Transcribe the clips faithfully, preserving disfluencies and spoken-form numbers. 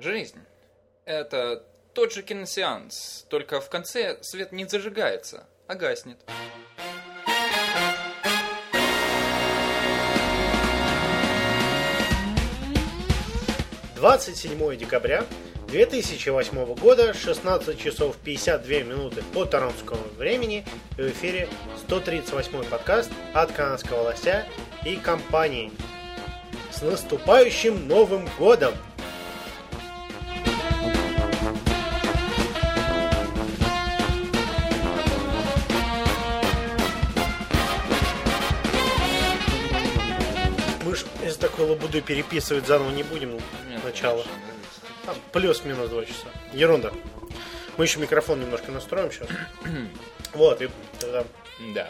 Жизнь – это тот же киносеанс, только в конце свет не зажигается, а гаснет. двадцать седьмого декабря две тысячи восьмого года, шестнадцать часов пятьдесят две минуты по торонтскому времени, в эфире сто тридцать восьмой подкаст от канадского лося и компании. С наступающим Новым Годом! Мы ж из такой лабуды переписывать заново не будем. Нет, начало. Там плюс-минус два часа. Ерунда. Мы еще микрофон немножко настроим сейчас. Вот, и тогда... Да.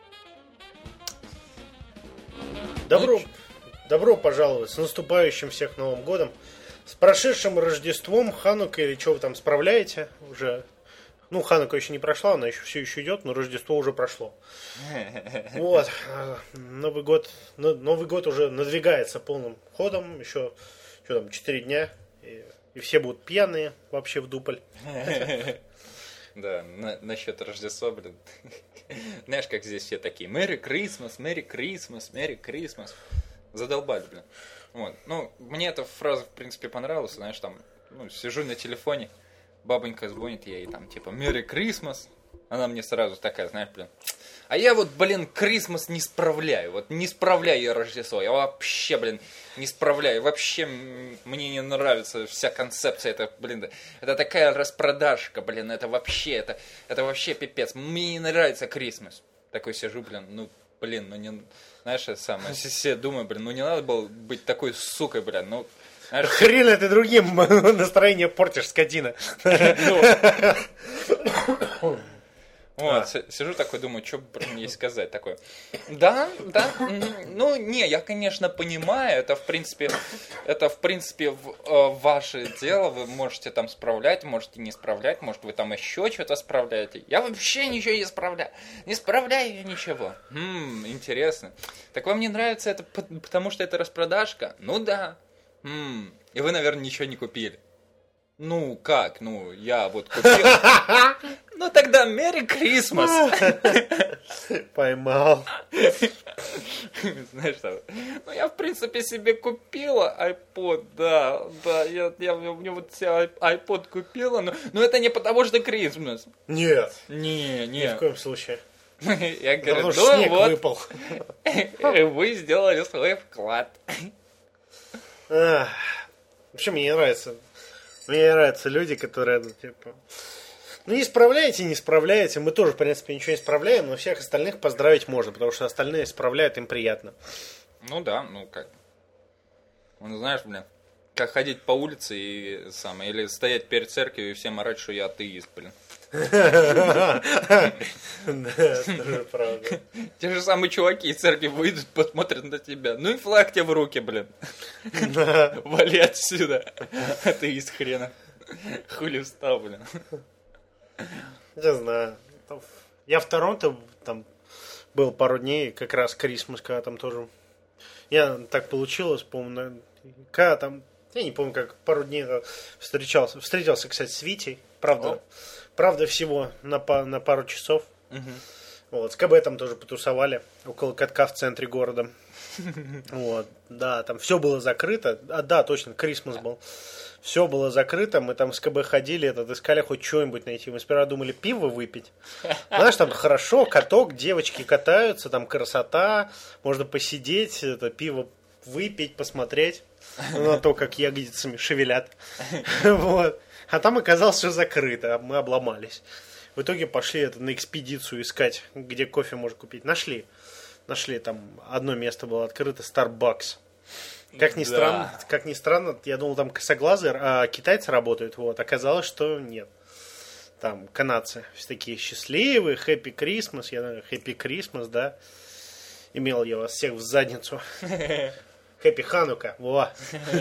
Добро, Ну, добро пожаловать. С наступающим всех Новым Годом. С прошедшим Рождеством, Ханукой, или что вы там справляете уже? Ну, Ханука еще не прошла, она еще все еще идет, но Рождество уже прошло. Вот. Новый год, Новый год уже надвигается полным ходом. Еще, что там, четыре дня. И, и все будут пьяные вообще в дупль. Да, на, насчет Рождества, блин. Знаешь, как здесь все такие: Merry Christmas, Merry Christmas, Merry Christmas. Задолбали, блин. Вот. Ну, мне эта фраза, в принципе, понравилась. Знаешь, там, ну, сижу на телефоне, бабонька звонит, я ей там, типа, Merry Christmas. Она мне сразу такая, знаешь, блин. А я вот, блин, Christmas не справляю. Вот не справляю я Рождество. Я вообще, блин, не справляю. Вообще мне не нравится вся концепция. Это, блин, это такая распродажка, блин. Это вообще, это, это вообще пипец. Мне не нравится Christmas. Такой сижу, блин, ну, блин, ну не... Знаешь, я сам, я себе думаю, блин, ну не надо было быть такой сукой, блин, ну... Знаешь, хрена ты другим настроение портишь, скотина. Вот, сижу такой, думаю, что, блин, ей сказать такое. Да, да, ну, не, я, конечно, понимаю, это, в принципе, это, в принципе, в, э, ваше дело, вы можете там справлять, можете не справлять, может, вы там еще что-то справляете. Я вообще ничего не справляю, не справляю я ничего. Хм, интересно. Так вам не нравится это, потому что это распродажка? Ну, да. Хм, и вы, наверное, ничего не купили. Ну, как? Ну, я вот купил. Ну, тогда Merry Christmas. Поймал. Знаешь что? Ну, я, в принципе, себе купила iPod, да. Да, я, я мне вот себе iPod купила, но, но это не потому, что Christmas. Нет. Не, не. Ни в коем случае. Я говорю, Потому ну что снег вот, выпал. вы сделали свой вклад. Ах, вообще мне не нравится. Мне не нравятся люди, которые, ну, типа... Ну, не справляете, не справляете. Мы тоже, в принципе, ничего не справляем, но всех остальных поздравить можно, потому что остальные справляют, им приятно. Ну да, ну как. Ну, знаешь, блин, как ходить по улице и самое, или стоять перед церковью и всем орать, что я атеист, блин. Да, это правда. Те же самые чуваки из церкви выйдут, посмотрят на тебя. Ну и флаг тебе в руки, блин. Вали отсюда. Атеист хрена. Хули встал, блин. Не знаю. Я в Торонто там был пару дней, как раз Крисмас, когда там тоже... Я так получилось, помню, когда там... Я не помню, как пару дней встречался. Встретился, кстати, с Витей. Правда, О. правда всего на, на пару часов. Угу. Вот, с КБ там тоже потусовали. Около катка в центре города. Вот, да, там все было закрыто. А, да, точно, Крисмас был. Все было закрыто, мы там с КБ ходили, этот, искали хоть что-нибудь найти. Мы сперва думали пиво выпить. Знаешь, там хорошо, каток, девочки катаются, там красота, можно посидеть, это пиво выпить, посмотреть на то, как ягодицами шевелят. Вот. А там оказалось все закрыто, мы обломались. В итоге пошли это, на экспедицию искать, где кофе можно купить. Нашли. Нашли, там одно место было открыто, Starbucks. Как ни, да. странно, как ни странно, я думал, там косоглазые, а китайцы работают. Вот. Оказалось, что нет. Там канадцы все такие счастливые, Happy Christmas. Я думаю, Happy Christmas, да. Имел я вас всех в задницу. Happy Ханука, во.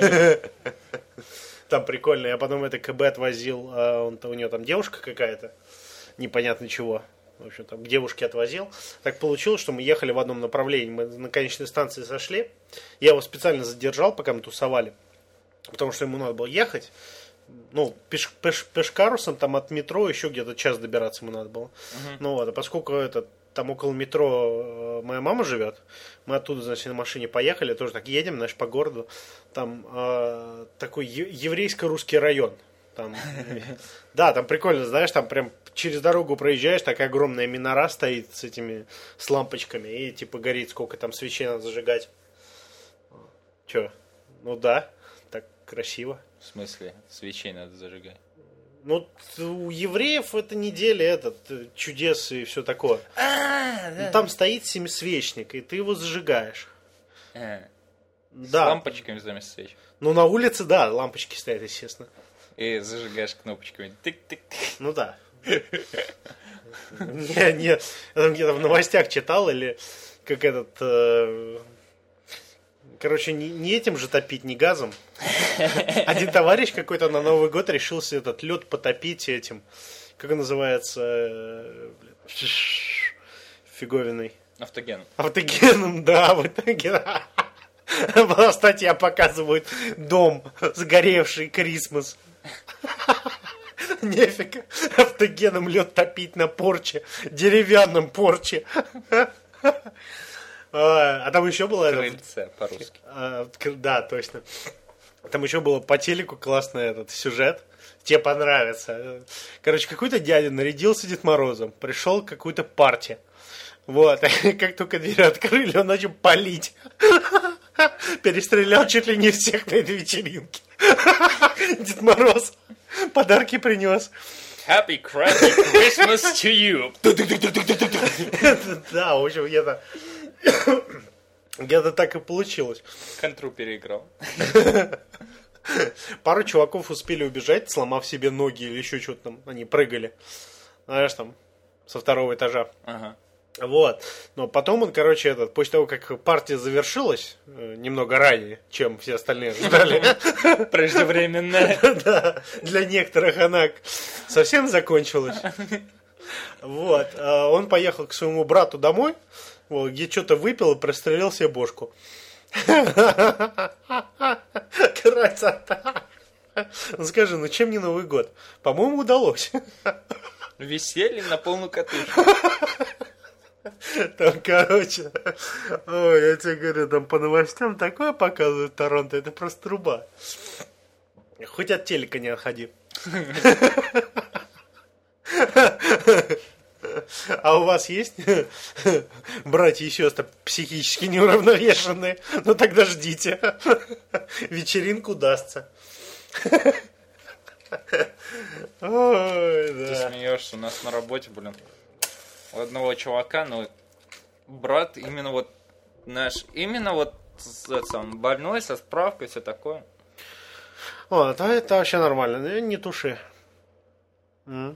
Там прикольно. Я потом это КБ отвозил, а он, у нее там девушка какая-то, непонятно чего. В общем, там к девушке отвозил. Так получилось, что мы ехали в одном направлении. Мы на конечной станции сошли. Я его специально задержал, пока мы тусовали. потому что ему надо было ехать. Ну, пеш, пеш, пешкарусом там от метро еще где-то час добираться ему надо было. Uh-huh. Ну вот, а поскольку это, там около метро моя мама живет, мы оттуда, значит, на машине поехали, тоже так едем, знаешь, по городу. Там э, такой еврейско-русский район. Там, да, там прикольно, знаешь, там прям через дорогу проезжаешь, такая огромная минора стоит с этими, с лампочками, и типа горит, сколько там свечей надо зажигать. Че? Ну да, так красиво. В смысле? Свечей надо зажигать? Ну, у евреев это неделя этот, чудес и все такое. А, да. Ну, там стоит семисвечник, и ты его зажигаешь. А, да. С лампочками заместо свеч. Ну, на улице, да, лампочки стоят, естественно. И зажигаешь кнопочками. Тык-тык. Ну да. Не, не, я там где-то в новостях читал, или как этот... Короче, не, не этим же топить, не газом. Один товарищ какой-то на Новый год решился этот лед потопить этим. Как он называется? Фиговиной. Автогеном. Автогеном, да, в итоге. Была статья, показывают дом, сгоревший Крисмас. Нефиг автогеном лед топить на порче, деревянном порче. А там еще было... Крыльце по-русски. А, да, точно. Там еще было по телеку классный этот сюжет. Тебе понравится. Короче, какой-то дядя нарядился Дед Морозом. Пришел к какой-то партии. Вот. И как только дверь открыли, он начал палить. Перестрелял чуть ли не всех на этой вечеринке. Дед Мороз подарки принес. Happy crappy Christmas to you. Да, в общем, где-то... Где-то так и получилось. Контру переиграл. Пару чуваков успели убежать, сломав себе ноги или еще что-то там. Они прыгали. Знаешь, там, со второго этажа. Ага. Вот. Но потом он, короче, этот, после того, как партия завершилась, немного ранее, чем все остальные ожидали. Преждевременно. Да, для некоторых она совсем закончилась. Вот. Он поехал к своему брату домой, вот, где что-то выпил и прострелил себе бошку. Красота. Ну скажи, ну чем не Новый год? По-моему, удалось. Веселье на полную катушку. Там, короче, ой, я тебе говорю, там по новостям такое показывают в Торонто, это просто труба. Хоть от телека не отходи. А у вас есть братья и сестры психически неуравновешенные? Ну тогда ждите. Вечеринка удастся. Ой, да. Ты смеешься, у нас на работе, блин, у одного чувака, ну, брат именно вот наш, именно вот сам, больной, со справкой, все такое. О, это, это вообще нормально, не туши. М?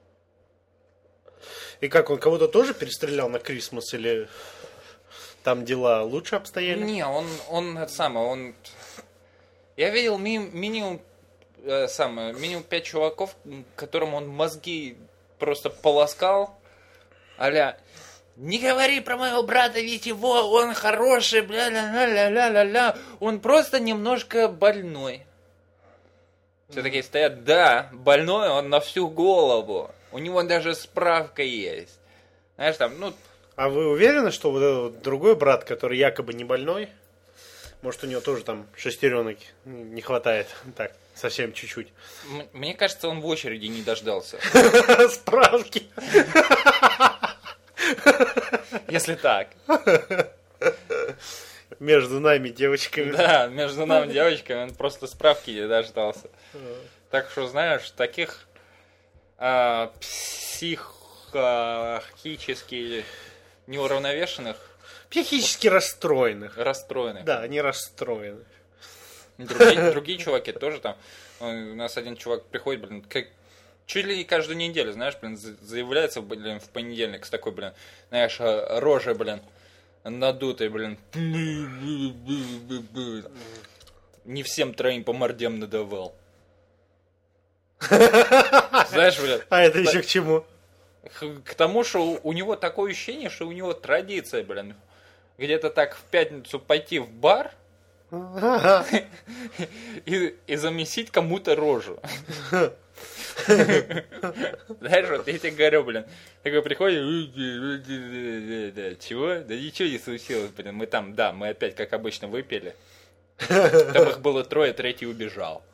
И как, он кого-то тоже перестрелял на Крисмас, или там дела лучше обстояли? Не, он, он, это самое, он... Я видел ми- минимум, э, самое, минимум пять чуваков, которым он мозги просто полоскал, а-ля, не говори про моего брата, ведь его, он хороший, бля-ля-ля-ля-ля-ля, он просто немножко больной. Все такие стоят, да, больной он на всю голову. У него даже справка есть. Знаешь, там, ну... А вы уверены, что вот этот вот другой брат, который якобы не больной, может, у него тоже там шестеренок не хватает? Так, совсем чуть-чуть. М- мне кажется, он в очереди не дождался. Справки. Если так. Между нами, девочками. Да, между нами девочками он просто справки не дождался. Так что, знаешь, таких а, психически неуравновешенных, психически расстроенных. расстроенных. Да, они расстроены. Другие, другие чуваки тоже там. У нас один чувак приходит, блин, как чуть ли не каждую неделю, знаешь, блин, заявляется, блин, в понедельник с такой, блин, знаешь, рожей, блин, надутой, блин. Не всем троим по мордям надавал. Знаешь, блин. А это еще к чему? К тому, что у него такое ощущение, что у него традиция, блин, где-то так в пятницу пойти в бар, и, и замесить кому-то рожу. Знаешь, вот я тебе говорю, блин, такой приходит, чего? Да ничего не случилось, блин, мы там, да, мы опять, как обычно, выпили. Там их было трое, третий убежал.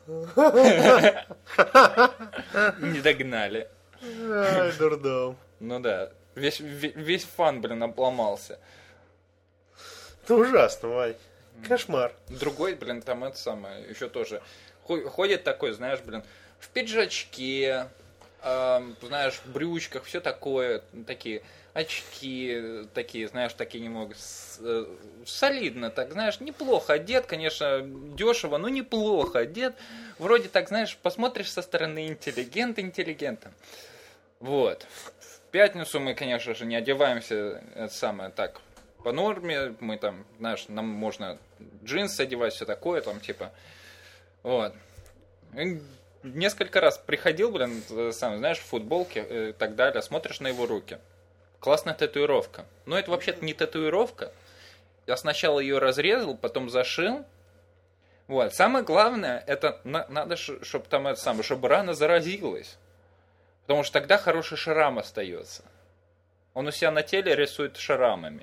Не догнали. Ай, дурдом. Ну да, весь, весь фан, блин, обломался. Это ужасно, Вань. Кошмар. Другой, блин, там это самое, еще тоже. Ходит такой, знаешь, блин, в пиджачке, э, знаешь, в брючках, все такое, такие очки, такие, знаешь, такие немного с, э, солидно, так, знаешь, неплохо одет, конечно, дешево, но неплохо одет. Вроде так, знаешь, посмотришь со стороны интеллигент интеллигентом. Вот. В пятницу мы, конечно же, не одеваемся, это самое, так, по норме, мы там, знаешь, нам можно джинсы одевать, все такое, там, типа, вот. И несколько раз приходил, блин, сам, знаешь, в футболке и так далее, смотришь на его руки. Классная татуировка. Но это вообще-то не татуировка. Я сначала ее разрезал, потом зашил. Вот. Самое главное, это на, надо, чтобы там это самое, чтобы рана заразилась. Потому что тогда хороший шрам остается. Он у себя на теле рисует шрамами.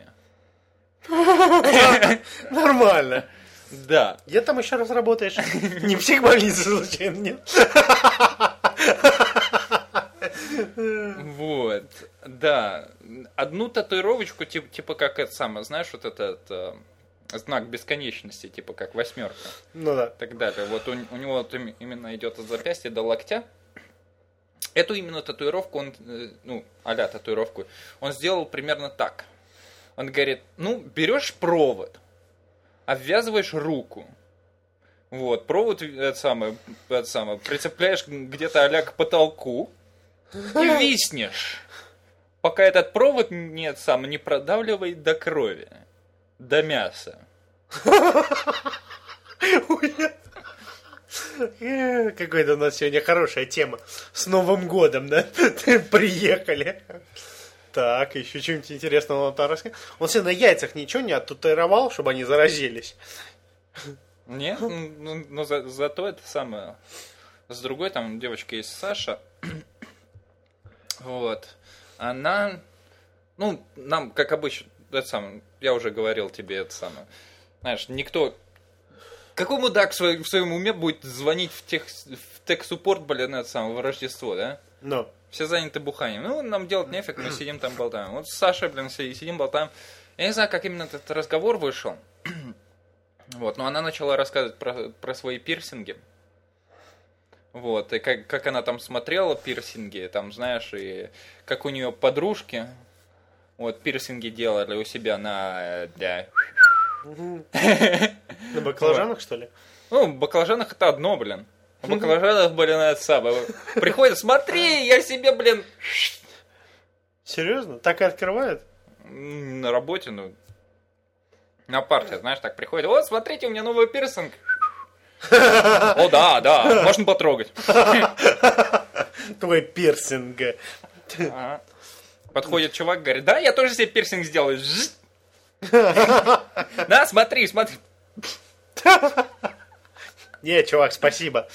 Нормально. Да. Где там еще раз работаешь? Не в психбольнице, случайно, нет? Вот. Да. Одну татуировочку, типа, типа как это самое, знаешь, вот этот э, знак бесконечности, типа как восьмерка. Ну да. Так далее. Вот у, у него вот именно идет от запястья до локтя. Эту именно татуировку, он, ну, а-ля татуировку, он сделал примерно так. Он говорит, ну, берешь провод, обвязываешь руку. Вот, провод это самое, это самое, прицепляешь где-то а-ля к потолку и виснешь. Пока этот провод нет, сам не продавливает до крови, до мяса. Какой-то у нас сегодня хорошая тема. С Новым годом, да? Приехали. Так, еще что-нибудь интересного он рассказал. Он себе на яйцах ничего не оттатуировал, чтобы они заразились? Нет, ну, но за, зато это самое. С другой там девочка есть, Саша. Вот. Она, ну, нам, как обычно, это самое, я уже говорил тебе это самое. Знаешь, никто... Какой мудак в своем, в своем уме будет звонить в, тех, в тех-суппорт, блин, это самое, в Рождество, да? Ну. Все заняты буханием. Ну, нам делать нефиг, мы сидим там болтаем. Вот с Сашей, блин, сидим болтаем. Я не знаю, как именно этот разговор вышел. Вот, но она начала рассказывать про, про свои пирсинги. Вот, и как, как она там смотрела пирсинги, там, знаешь, и как у нее подружки, вот, пирсинги делали у себя на... Да. На баклажанах, что ли? Ну, в баклажанах это одно, блин. В баклажанах, блин, это самое. Приходит, смотри, я себе, блин... Серьезно? Так и открывают? На работе, ну... На парте, знаешь, так приходит. Вот, смотрите, у меня новый пирсинг. О, да, да, можно потрогать. Твой пирсинг. Ага. Подходит чувак, говорит, да, я тоже себе пирсинг сделаю. Да, смотри, смотри. Не, чувак, спасибо.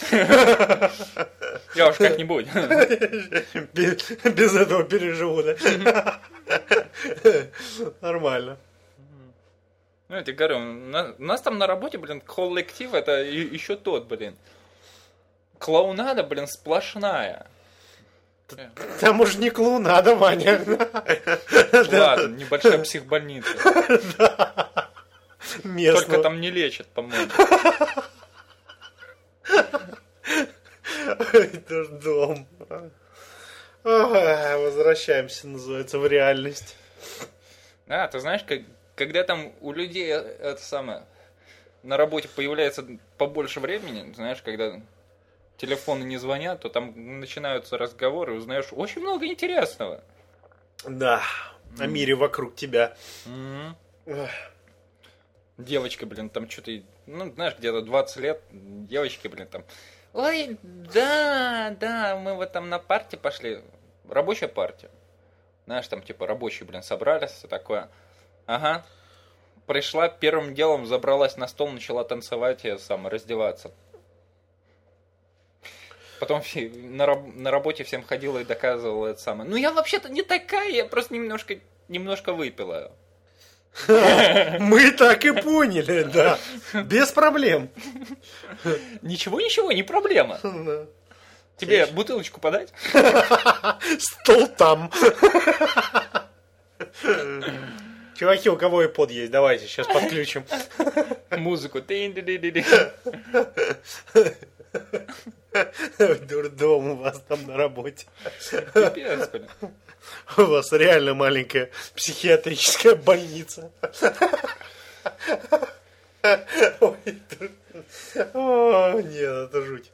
Я уж как-нибудь. Без, без этого переживу, да? Нормально. Ну, я тебе говорю, у нас там на работе, блин, коллектив, это еще тот, блин. Клоунада, блин, сплошная. Там уж не клоунада, Ваня. Ладно, небольшая психбольница. Только там не лечат, по-моему. Это ж дом. Возвращаемся, называется, в реальность. А, ты знаешь, как, когда там у людей это самое на работе появляется побольше времени, знаешь, когда телефоны не звонят, то там начинаются разговоры, узнаешь очень много интересного. Да, о мире вокруг тебя. Mm-hmm. Девочка, блин, там что-то, ну, знаешь, где-то двадцать лет, девочки, блин, там, ой, да, да, мы вот там на партии пошли, рабочая партия, знаешь, там, типа, рабочие, блин, собрались, все такое, ага, пришла, первым делом забралась на стол, начала танцевать и сам раздеваться. Потом все, на, раб, на работе всем ходила и доказывала это самое. Ну, я вообще-то не такая, я просто немножко, немножко выпила. Мы так и поняли, да. Без проблем. Ничего-ничего, не проблема. Тебе бутылочку подать? Стол там. Чуваки, у кого iPod есть? Давайте, сейчас подключим. Музыку. Дурдом у вас там на работе. Пипец, блин. У вас реально маленькая психиатрическая больница. Ой, О, нет, это жуть.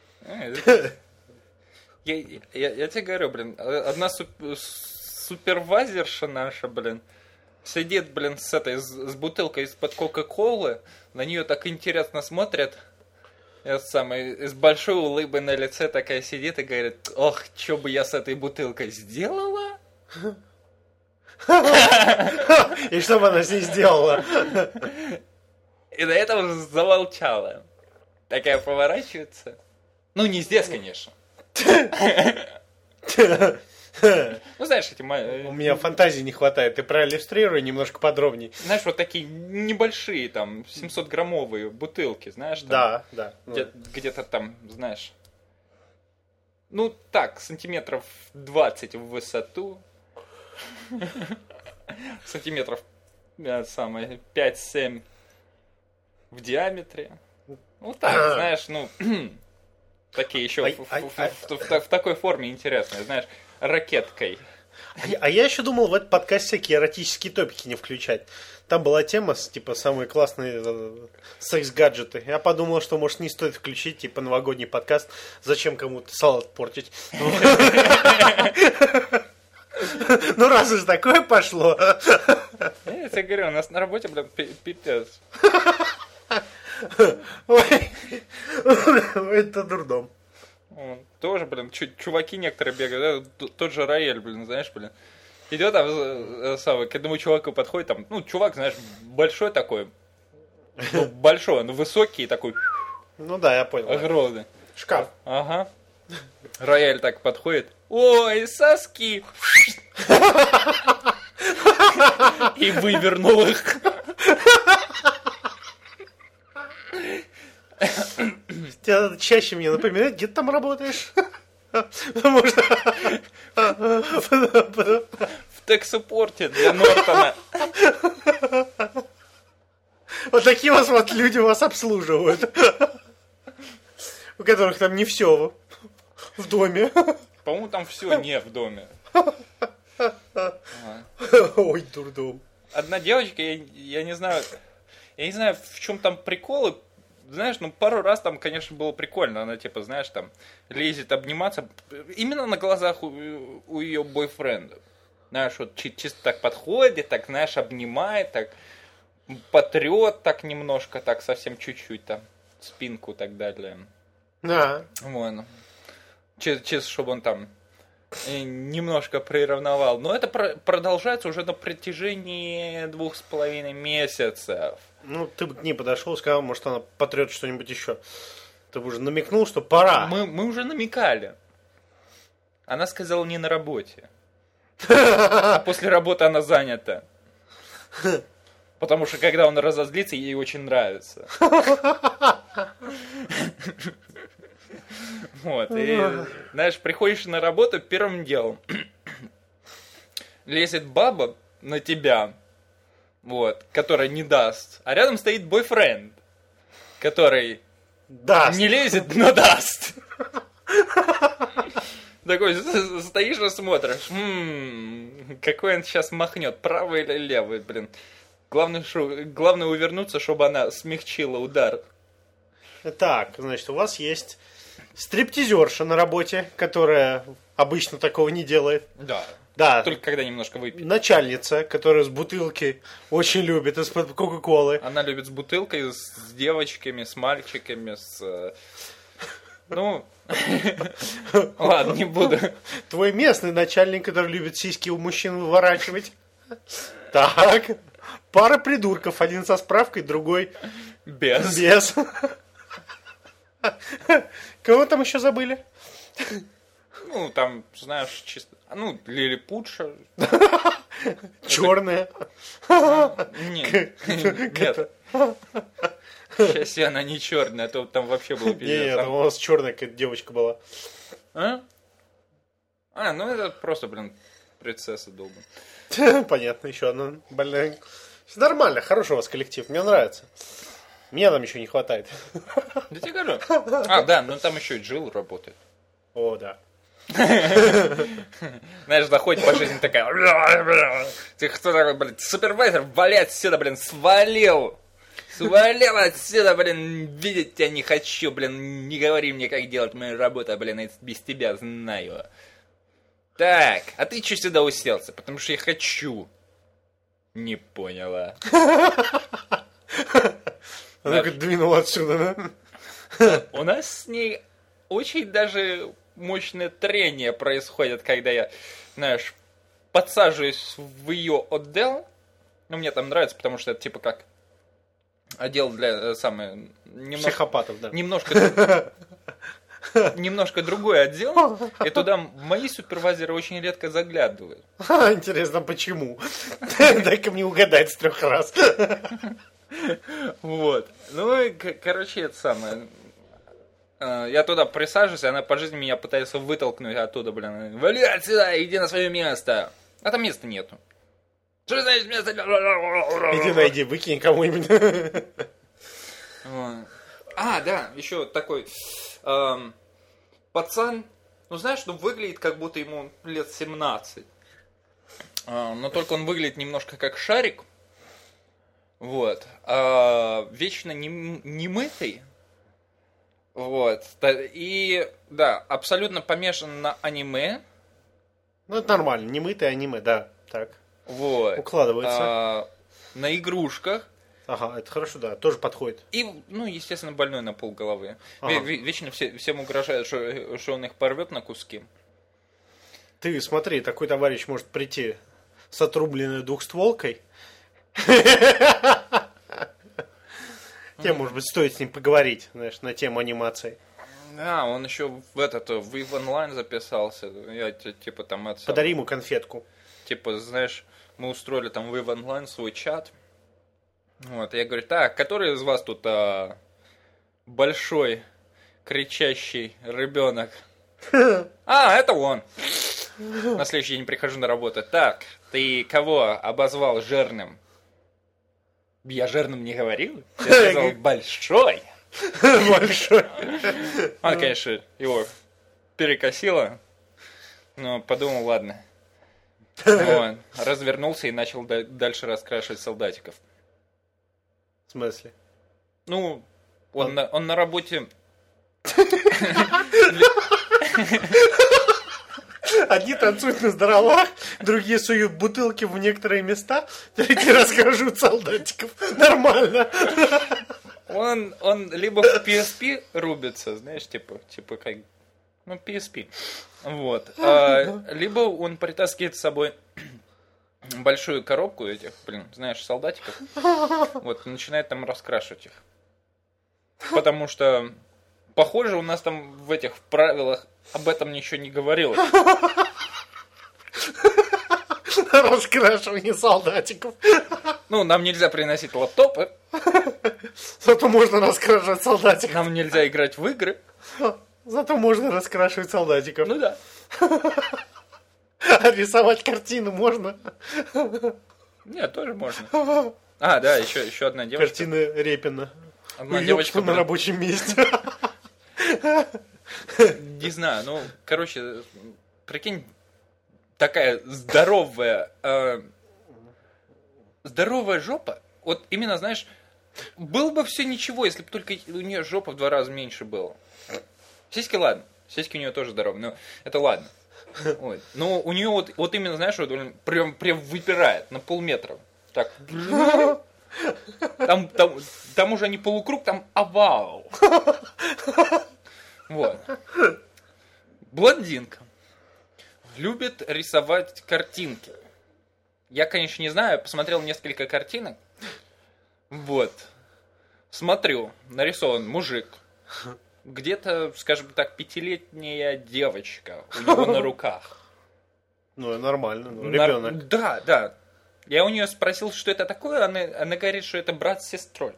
Я, я, я тебе говорю, блин, одна суп, супервайзерша наша, блин, сидит, блин, с этой, с, с бутылкой из-под Кока-Колы, на нее так интересно смотрят. Я самый, с большой улыбкой на лице такая сидит и говорит: ох, что бы я с этой бутылкой сделала? И что бы она с ней сделала? И до этого замолчала. Такая поворачивается. Ну, не здесь, конечно. Ну, знаешь, эти... У меня фантазии не хватает. Ты проиллюстрируй немножко подробнее. Знаешь, вот такие небольшие, там, семьсот-граммовые бутылки, знаешь? Там, да, да. Где- где-то там, знаешь... Ну, так, сантиметров двадцать в высоту. Сантиметров самое, пять-семь в диаметре. Ну, так, знаешь, ну... Такие еще А- в, а- в- а- в- в- в такой форме интересные, знаешь, ракеткой. А я, а я еще думал в этот подкаст всякие эротические топики не включать. Там была тема, с, типа, самые классные э, секс-гаджеты. Я подумал, что, может, не стоит включить, типа, новогодний подкаст. Зачем кому-то салат портить? Ну, раз уж такое пошло. Я тебе говорю, у нас на работе, блин, пи- пипец. Ой, это дурдом. Вот. Тоже, блин, чу- чуваки некоторые бегают, да, т- тот же Раэль, блин, знаешь, блин. Идет, там, э, э, самое, к одному чуваку подходит, там, ну, чувак, знаешь, большой такой, ну, большой, он высокий такой, Ну да, я понял. огромный. Шкаф. Ага. Рояль так подходит. Ой, соски! И вывернул их. Тебя надо чаще мне напоминать, где ты там работаешь? Потому что... В тек-суппорте для Нортона. Вот такие вас вот люди вас обслуживают. У которых там не все в доме. По-моему, там все не в доме. Ой, дурдом. Одна девочка, я, я не знаю, я не знаю, в чем там приколы. Знаешь, ну пару раз там, конечно, было прикольно. Она, типа, знаешь, там лезет обниматься. Именно на глазах у, у ее бойфренда. Знаешь, вот чи- чисто так подходит, так, знаешь, обнимает, так потрет так немножко, так совсем чуть-чуть там спинку и так далее. Да. Вон. Чисто, чисто, чтобы он там немножко приревновал. Но это про- продолжается уже на протяжении двух с половиной месяцев. Ну, ты бы к ней подошел и сказал, может, она потрет что-нибудь еще. Ты бы уже намекнул, что пора. Мы, мы уже намекали. Она сказала не на работе. А после работы она занята. Потому что когда он разозлится, ей очень нравится. Вот. И, знаешь, приходишь на работу, первым делом лезет баба на тебя, вот, которая не даст. А рядом стоит бойфренд, который Да. не лезет, но даст. Такой стоишь и смотришь. М-м, какой он сейчас махнет, правый или левый, блин. Главное, шо, главное увернуться, чтобы она смягчила удар. Так, значит, у вас есть стриптизерша на работе, которая обычно такого не делает. Да. Да. Только когда немножко выпьет. Начальница, которая с бутылки очень любит из-под Кока-Колы. Она любит с бутылкой, с девочками, с мальчиками, с... э, Ну, ладно, не буду. Твой местный начальник, который любит сиськи у мужчин выворачивать. Так. Пара придурков, один со справкой, другой Без. без. Кого там еще забыли? Ну, там, знаешь, чисто... Ну, лилипутша. Черная. Нет. Нет. Сейчас она не черная, а то там вообще был пиздец. Нет, Там- у нас черная какая-то девочка была. А? А, ну это просто, блин, принцесса долбан. Понятно, еще одна больная. Нормально, хороший у вас коллектив, мне нравится. Мне там еще не хватает. Да тебе говорю. А, да, ну там еще и Джилл работает. О, да. Знаешь, заходит по жизни такая... Ты кто такой, блин? Супервайзер, вали отсюда, блин, свалил! Свалил отсюда, блин, видеть тебя не хочу, блин, не говори мне, как делать мою работу, блин, я без тебя знаю. Так, а ты что сюда уселся? Потому что я хочу. Не поняла. Она как двинула отсюда, да? У нас с ней очень даже мощное трение происходит, когда я, знаешь, подсаживаюсь в ее отдел. Ну, мне там нравится, потому что это типа как отдел для самое немножко, Психопатов, да. немножко, немножко другой отдел, и туда мои супервайзеры очень редко заглядывают. Ха, интересно, почему? Дай-ка мне угадать с трех раз. Вот. Ну, и, к- короче, это самое. Э, Я туда присаживаюсь, и она по жизни меня пытается вытолкнуть оттуда, блин. Вали отсюда, иди на свое место. А там места нету. Что значит место? Иди найди, выкинь кому-нибудь. Вот. А, да, еще такой эм, пацан, ну знаешь, ну выглядит как будто ему лет семнадцать. Э, но только он выглядит немножко как шарик. Вот. А, вечно нем- немытый. Вот. Та- И, да, абсолютно помешан на аниме. Ну, это нормально, немытое аниме, да. Так, Вот. укладывается. А, на игрушках. Ага, это хорошо, да, тоже подходит. И, ну, естественно, больной на пол головы. Ага. Ве- ве- Вечно все- всем угрожает, что, что он их порвет на куски. Ты смотри, такой товарищ может прийти с отрубленной двухстволкой. Тебе, может быть, стоит с ним поговорить, знаешь, на тему анимации. Да, он еще в этот, в EVE Online записался. Я т- типа там это... Подари ему конфетку. Типа, знаешь, мы устроили там в EVE Online свой чат. Вот, я говорю, так, который из вас тут а, большой, кричащий ребенок? А, это он. На следующий день прихожу на работу. Так, ты кого обозвал жирным? Я жирным не говорил. Я сказал, большой. Большой. Он, конечно, его перекосило. Но подумал, ладно. Вот. Развернулся и начал да- дальше раскрашивать солдатиков. В смысле? Ну, он, на, он на работе... Одни танцуют на здоровах, другие суют бутылки в некоторые места, третьи расскажут солдатиков. Нормально. Он, он либо в пи эс пи рубится, знаешь, типа, типа как... Ну, пи эс пи. Вот. А, либо он притаскивает с собой большую коробку этих, блин, знаешь, солдатиков. Вот, и начинает там раскрашивать их. Потому что, похоже, у нас там в этих правилах об этом ничего не говорилось. Раскрашивание солдатиков. Ну, нам нельзя приносить лаптопы, Зато можно раскрашивать солдатиков. нам нельзя играть в игры. Зато можно раскрашивать солдатиков. Ну да. А рисовать картину можно. Нет, тоже можно. А, да, еще, еще одна девочка. Картины Репина. Одна Уёбство девочка, на блин, рабочем месте. не знаю, ну, короче, прикинь, такая здоровая, э, здоровая жопа. Вот именно, знаешь, было бы все ничего, если бы только у нее жопа в два раза меньше было. Сиськи, ладно, сиськи у нее тоже здоровые, но это ладно. Вот. Но у нее вот, вот именно, знаешь, вот, блин, прям, прям выпирает на полметра. Так. Там, там, там уже не полукруг, там овал. Вот. Блондинка. Любит рисовать картинки. Я, конечно, не знаю, посмотрел несколько картинок. Вот. Смотрю, нарисован мужик. Где-то, скажем так, пятилетняя девочка у него на руках. Ну, нормально, ну, На- ребенок. Да, да. Я у нее спросил, что это такое, она, она говорит, что это брат с сестрой.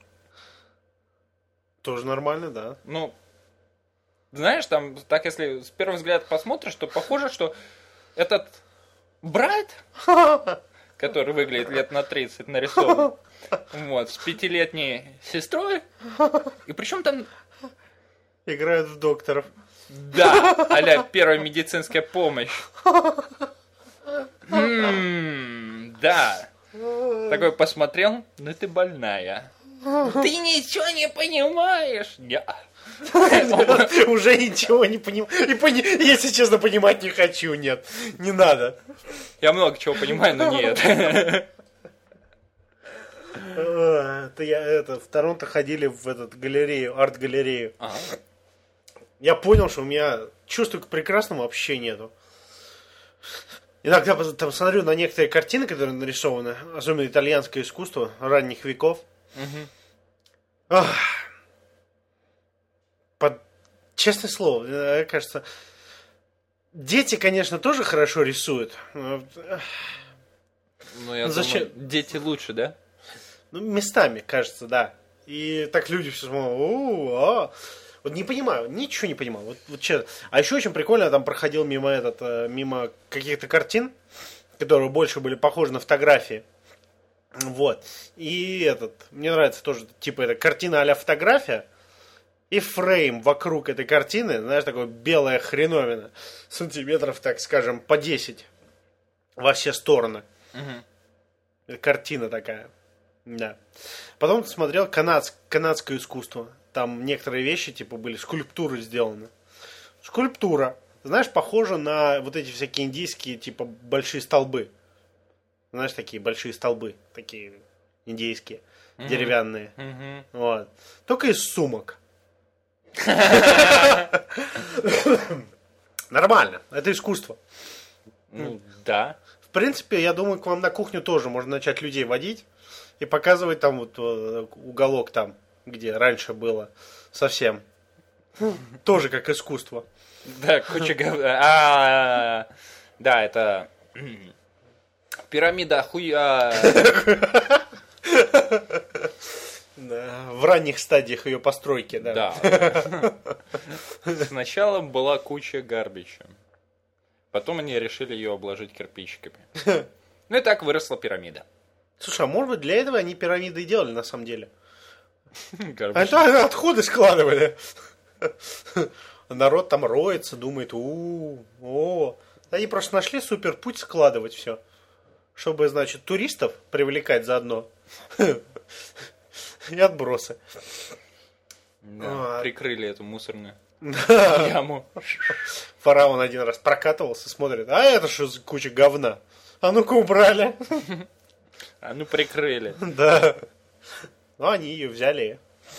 Тоже нормально, да. Ну, знаешь, там, так если с первого взгляда посмотришь, то похоже, что этот брат, который выглядит лет на тридцать, нарисован, вот, с пятилетней сестрой, и причем там, Играют в докторов. да, а-ля первая медицинская помощь. М, Да. Такой посмотрел, ну ты больная. Ты ничего не понимаешь. Я. Уже ничего не понимаю. И пони- если честно, понимать не хочу, нет. Не надо. Я много чего понимаю, но нет. А, Это я это в Торонто ходили в этот галерею, арт-галерею. Ага. Я понял, что у меня чувства к прекрасному вообще нету. Иногда там смотрю на некоторые картины, которые нарисованы, особенно итальянское искусство ранних веков. Мгм. Ах. Под... Честное слово, мне кажется, дети, конечно, тоже хорошо рисуют. но, эх, Ну, я Ну, зачем? думаю, дети лучше, да? Ну, местами, кажется, да. И так люди все смотрят, «О, а». Вот не понимаю, ничего не понимаю. Вот, вот честно. А еще очень прикольно, я там проходил мимо этот, э, мимо каких-то картин, которые больше были похожи на фотографии. Вот. И этот, мне нравится тоже, типа, это картина а-ля фотография, и фрейм вокруг этой картины, знаешь, такое белая хреновина, сантиметров, так скажем, по десять во все стороны. Мгм. Картина такая. Да. Потом смотрел канадс- канадское искусство. Там некоторые вещи, типа, были скульптуры сделаны. Скульптура. Знаешь, похожа на вот эти всякие индийские, типа, большие столбы. Знаешь, такие большие столбы. Такие индейские. Мгм. Деревянные. Мгм. Вот. Только из сумок. Нормально. Это искусство. Ну, да. В принципе, я думаю, к вам на кухню тоже можно начать людей водить и показывать там вот э, уголок там, где раньше было совсем. Тоже как искусство. Да, куча говна. А, да, это м, пирамида хуя. Да, в ранних стадиях ее постройки, да. Да. Сначала была куча гарбича. Потом они решили ее обложить кирпичиками. Ну и так выросла пирамида. Слушай, а может быть для этого они пирамиды и делали на самом деле? А Гарбич. это отходы складывали. Народ там роется, думает, у о Они просто нашли супер путь складывать все. Чтобы, значит, туристов привлекать заодно. И отбросы. Да, А. прикрыли эту мусорную яму. Фараон один раз прокатывался, смотрит, а это что за куча говна? А ну-ка убрали. А ну прикрыли. Да. Ну, они ее взяли.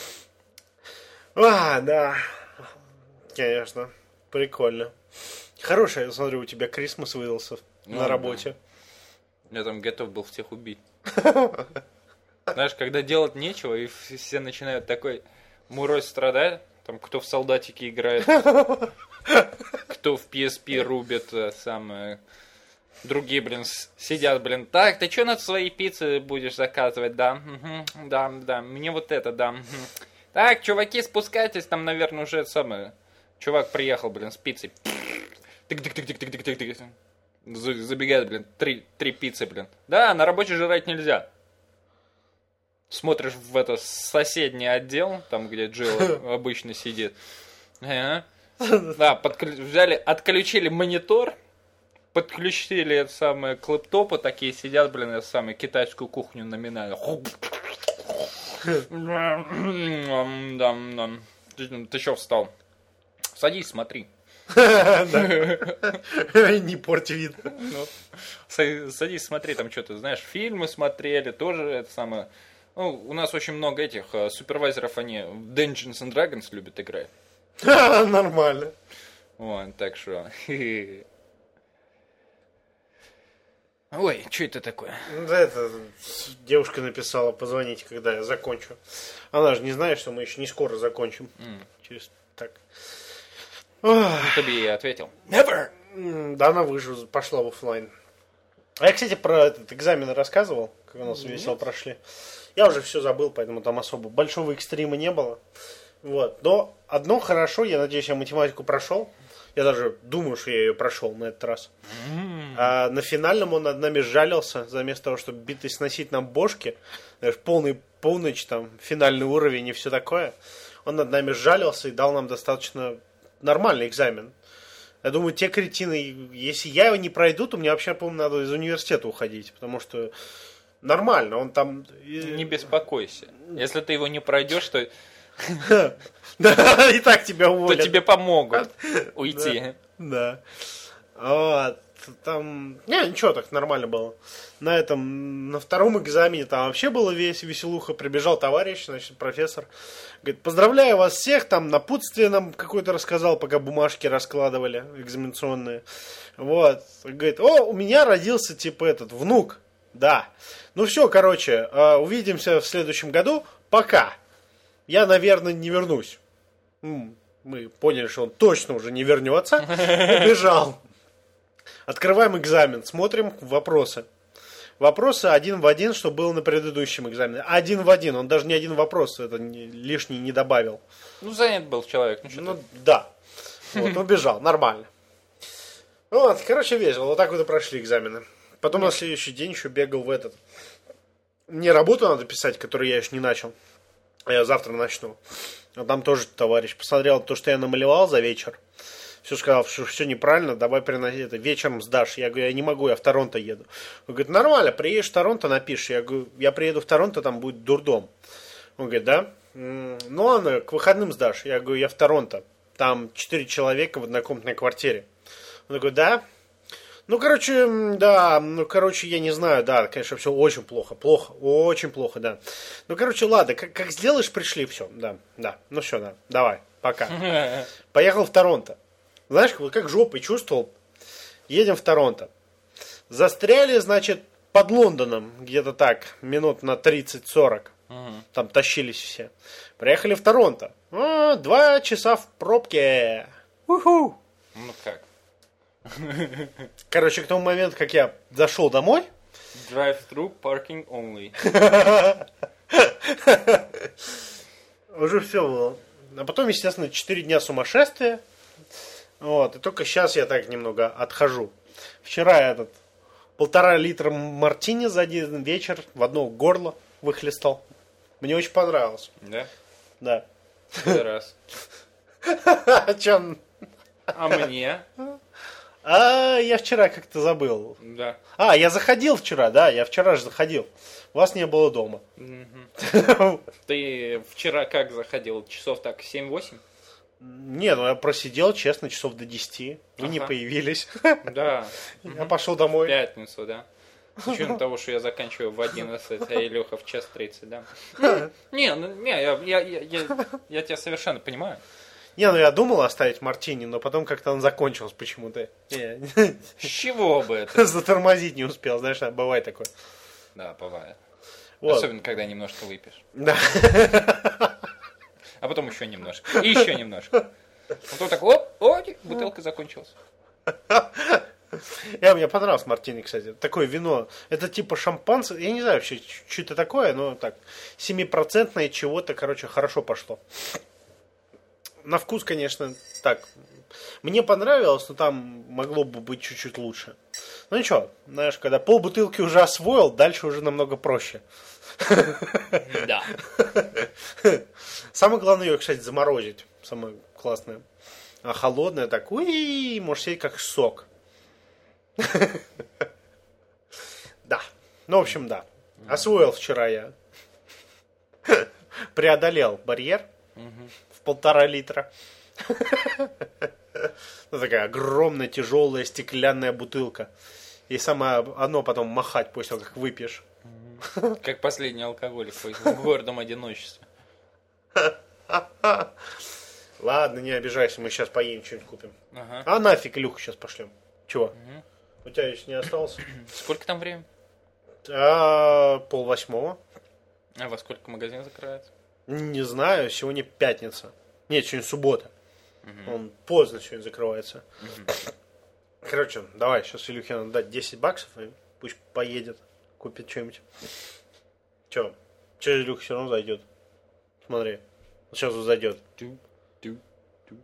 А, да. Конечно. Прикольно. Хороший, я смотрю, у тебя Крисмас выдался Ну, на да. работе. Я там готов был всех убить. Знаешь, когда делать нечего, и все начинают такой мурось страдать, там кто в солдатики играет, кто в пи эс пи рубит, э, самое... Другие, блин, с- сидят, блин, так, ты что на свои пиццы будешь заказывать, да? Мгм, да, да, мне вот это, да. Мгм. Так, чуваки, спускайтесь, там, наверное, уже самое... Чувак приехал, блин, с пиццей. Тык-тык-тык-тык-тык-тык-тык. За- Забегает, блин, три, три пиццы, блин. Да, на рабочий жрать нельзя. Смотришь в это соседний отдел, там, где Джилл обычно сидит. Ага. Да, подклю- взяли, отключили монитор, подключили это самое к лэптопу, такие сидят, блин, это самое, китайскую кухню номинально. Да, да. Ты, ты что встал? Садись, смотри. Не порти вид. Ну, са- садись, смотри, там что-то, знаешь, фильмы смотрели, тоже это самое. Ну, у нас очень много этих э, супервайзеров, они в Dungeons and Dragons любят играть. Нормально. Вот, так что... Ой, что это такое? Да это девушка написала, позвоните, когда я закончу. Она же не знает, что мы еще не скоро закончим. Mm. Через так. Ну, тебе и ответил. Never! Да, она выжила, пошла в офлайн. А я, кстати, про этот экзамен рассказывал, как у нас Нет. весело прошли. Я уже все забыл, поэтому там особо большого экстрима не было. Вот. Но одно хорошо, я надеюсь, я математику прошел. Я даже думаю, что я ее прошел на этот раз. Mm. А на финальном он над нами сжалился, вместо того, чтобы битой сносить нам бошки, знаешь, полный полночь, там, финальный уровень и все такое. Он над нами сжалился и дал нам достаточно нормальный экзамен. Я думаю, те кретины, если я его не пройду, то мне вообще, по-моему, надо из университета уходить, потому что нормально, он там... Не беспокойся. Если ты его не пройдешь, то... Да, и так тебя уволят. То тебе помогут уйти. Да. Вот. Там... Не, ничего, так нормально было. На этом, на втором экзамене там вообще было весь веселуха. Прибежал товарищ, значит, профессор. Говорит, поздравляю вас всех, там напутствие нам какое-то рассказал, пока бумажки раскладывали экзаменационные. Вот. Говорит, о, у меня родился, типа, этот, внук. Да. Ну все, короче, увидимся в следующем году. Пока. Я, наверное, не вернусь. Мы поняли, что он точно уже не вернется. Убежал. Открываем экзамен, смотрим вопросы. Вопросы один в один, что было на предыдущем экзамене. Один в один, он даже не один вопрос это не, лишний не добавил. Ну, занят был человек. Ну, ну да. Вот, убежал, нормально. Вот, короче, весело. Вот так вот и прошли экзамены. Потом Нет. на следующий день еще бегал в этот. Мне работу надо писать, которую я еще не начал. А я завтра начну. А там тоже товарищ посмотрел то, что я намалевал за вечер. Все сказал, что все неправильно, давай приноси это, вечером сдашь. Я говорю, я не могу, я в Торонто еду. Он говорит, нормально, приедешь в Торонто, напишешь. Я говорю, я приеду в Торонто, там будет дурдом. Он говорит, да? Ну ладно, к выходным сдашь. Я говорю, я в Торонто. Там четыре человека в однокомнатной квартире. Он говорит, да? Ну, короче, да, ну, короче, я не знаю, да, конечно, все очень плохо, плохо, очень плохо, да. Ну, короче, ладно, как, как сделаешь, пришли, все, да, да, ну все, да, давай, пока. Поехал в Торонто. Знаешь, вот как жопой чувствовал, едем в Торонто. Застряли, значит, под Лондоном, где-то так, минут на тридцать-сорок. Угу. Там тащились все. Приехали в Торонто. А, два часа в пробке. Уху. Ну как? Короче, к тому моменту, как я зашел домой... Drive-thru, parking only. Уже все было. А потом, естественно, четыре дня сумасшествия. Вот, и только сейчас я так немного отхожу. Вчера я этот полтора литра мартини за один вечер в одно горло выхлестал. Мне очень понравилось. Да? Да. Раз. А чем? А мне? А я вчера как-то забыл. Да. А, я заходил вчера, да, я вчера же заходил. Вас не было дома. Угу. Ты вчера как заходил? Часов так семь-восемь? Не, ну я просидел, честно, часов до десяти. Вы ага. не появились. Да. Я пошел домой. В пятницу, да. С учетом того, что я заканчиваю в одиннадцать, а Илюха в час тридцать, да. Не, ну, не, я, я, я, я, я тебя совершенно понимаю. Не, ну я думал оставить мартини, но потом как-то он закончился почему-то. С чего бы это? Затормозить не успел, знаешь, бывает такое. Да, бывает. Вот. Особенно, когда немножко выпьешь. Да. А потом еще немножко. И еще немножко. Потом так, оп, оп, бутылка закончилась. Я, мне понравилось мартини, кстати. Такое вино. Это типа шампанское. Я не знаю вообще, что это такое, но так. семипроцентное чего-то, короче, хорошо пошло. На вкус, конечно, так. Мне понравилось, но там могло бы быть чуть-чуть лучше. Ну ничего, знаешь, когда полбутылки уже освоил, дальше уже намного проще. Да. Самое главное ее, кстати, заморозить. Самое классное. А холодное так, уи, может сидеть как сок. Да. Ну, в общем, да. Освоил вчера я. Преодолел барьер в полтора литра. Ну, такая огромная, тяжелая стеклянная бутылка. И самое одно потом махать после того, как выпьешь. Как последний алкоголик в гордом одиночестве. Ладно, не обижайся, мы сейчас поедем, что-нибудь купим. Ага. А нафиг Илюху сейчас пошлем. Чего? Угу. У тебя еще не осталось? Сколько там время? А, пол восьмого. А во сколько магазин закрывается? Не знаю, сегодня пятница. Нет, сегодня суббота. Угу. Он поздно сегодня закрывается. Угу. Короче, давай, сейчас Илюхе надо дать десять баксов, и пусть поедет, купит что-нибудь. Че? Че Илюха все равно зайдет? Смотри, сейчас он зайдет. Ту, ту, ту.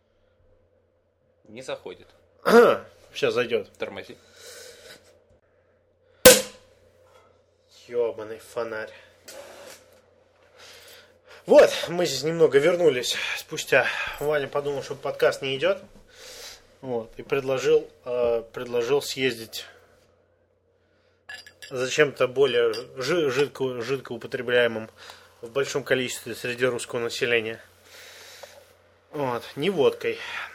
Не заходит. Сейчас зайдет. Тормози. Ёбаный фонарь. Вот, мы здесь немного вернулись спустя. Ваня подумал, что подкаст не идет. Вот, и предложил, э, предложил съездить зачем-то более жи- жидко, жидко употребляемым в большом количестве среди русского населения. Вот, не водкой.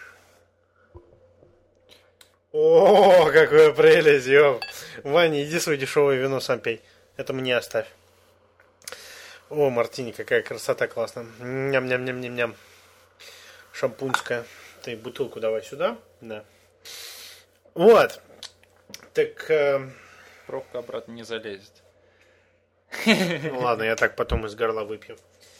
О, какое прелесть, ёб. Ваня, иди свое дешевое вино сам пей. Это мне оставь. О, мартини, какая красота классная. Ням-ням-ням-ням-ням. Шампунская. Ты бутылку давай сюда. Да. Вот. Так... Э... Пробка обратно не залезет. Ну ладно, я так потом из горла выпью.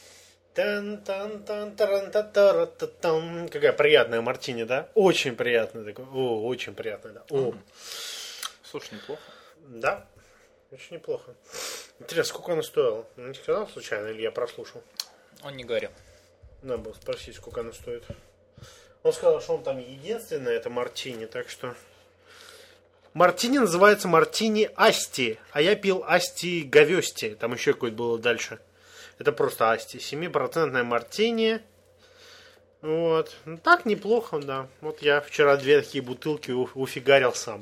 Тан-тан-тан-таран-та-тара-та-там. Какая приятная мартини, да? Очень приятная такой. О, очень приятная, да. О. Слушай, неплохо. Да. Очень неплохо. Интересно, сколько она стоила? Не сказал случайно, или я прослушал? Он не говорил. Надо было спросить, сколько она стоит. Он сказал, что он там единственный, это мартини, так что... Мартини называется мартини Асти, а я пил Асти Говести. Там еще какое-то было дальше. Это просто Асти. семипроцентная мартини. Вот. Ну, так неплохо, да. Вот я вчера две такие бутылки уфигарил сам.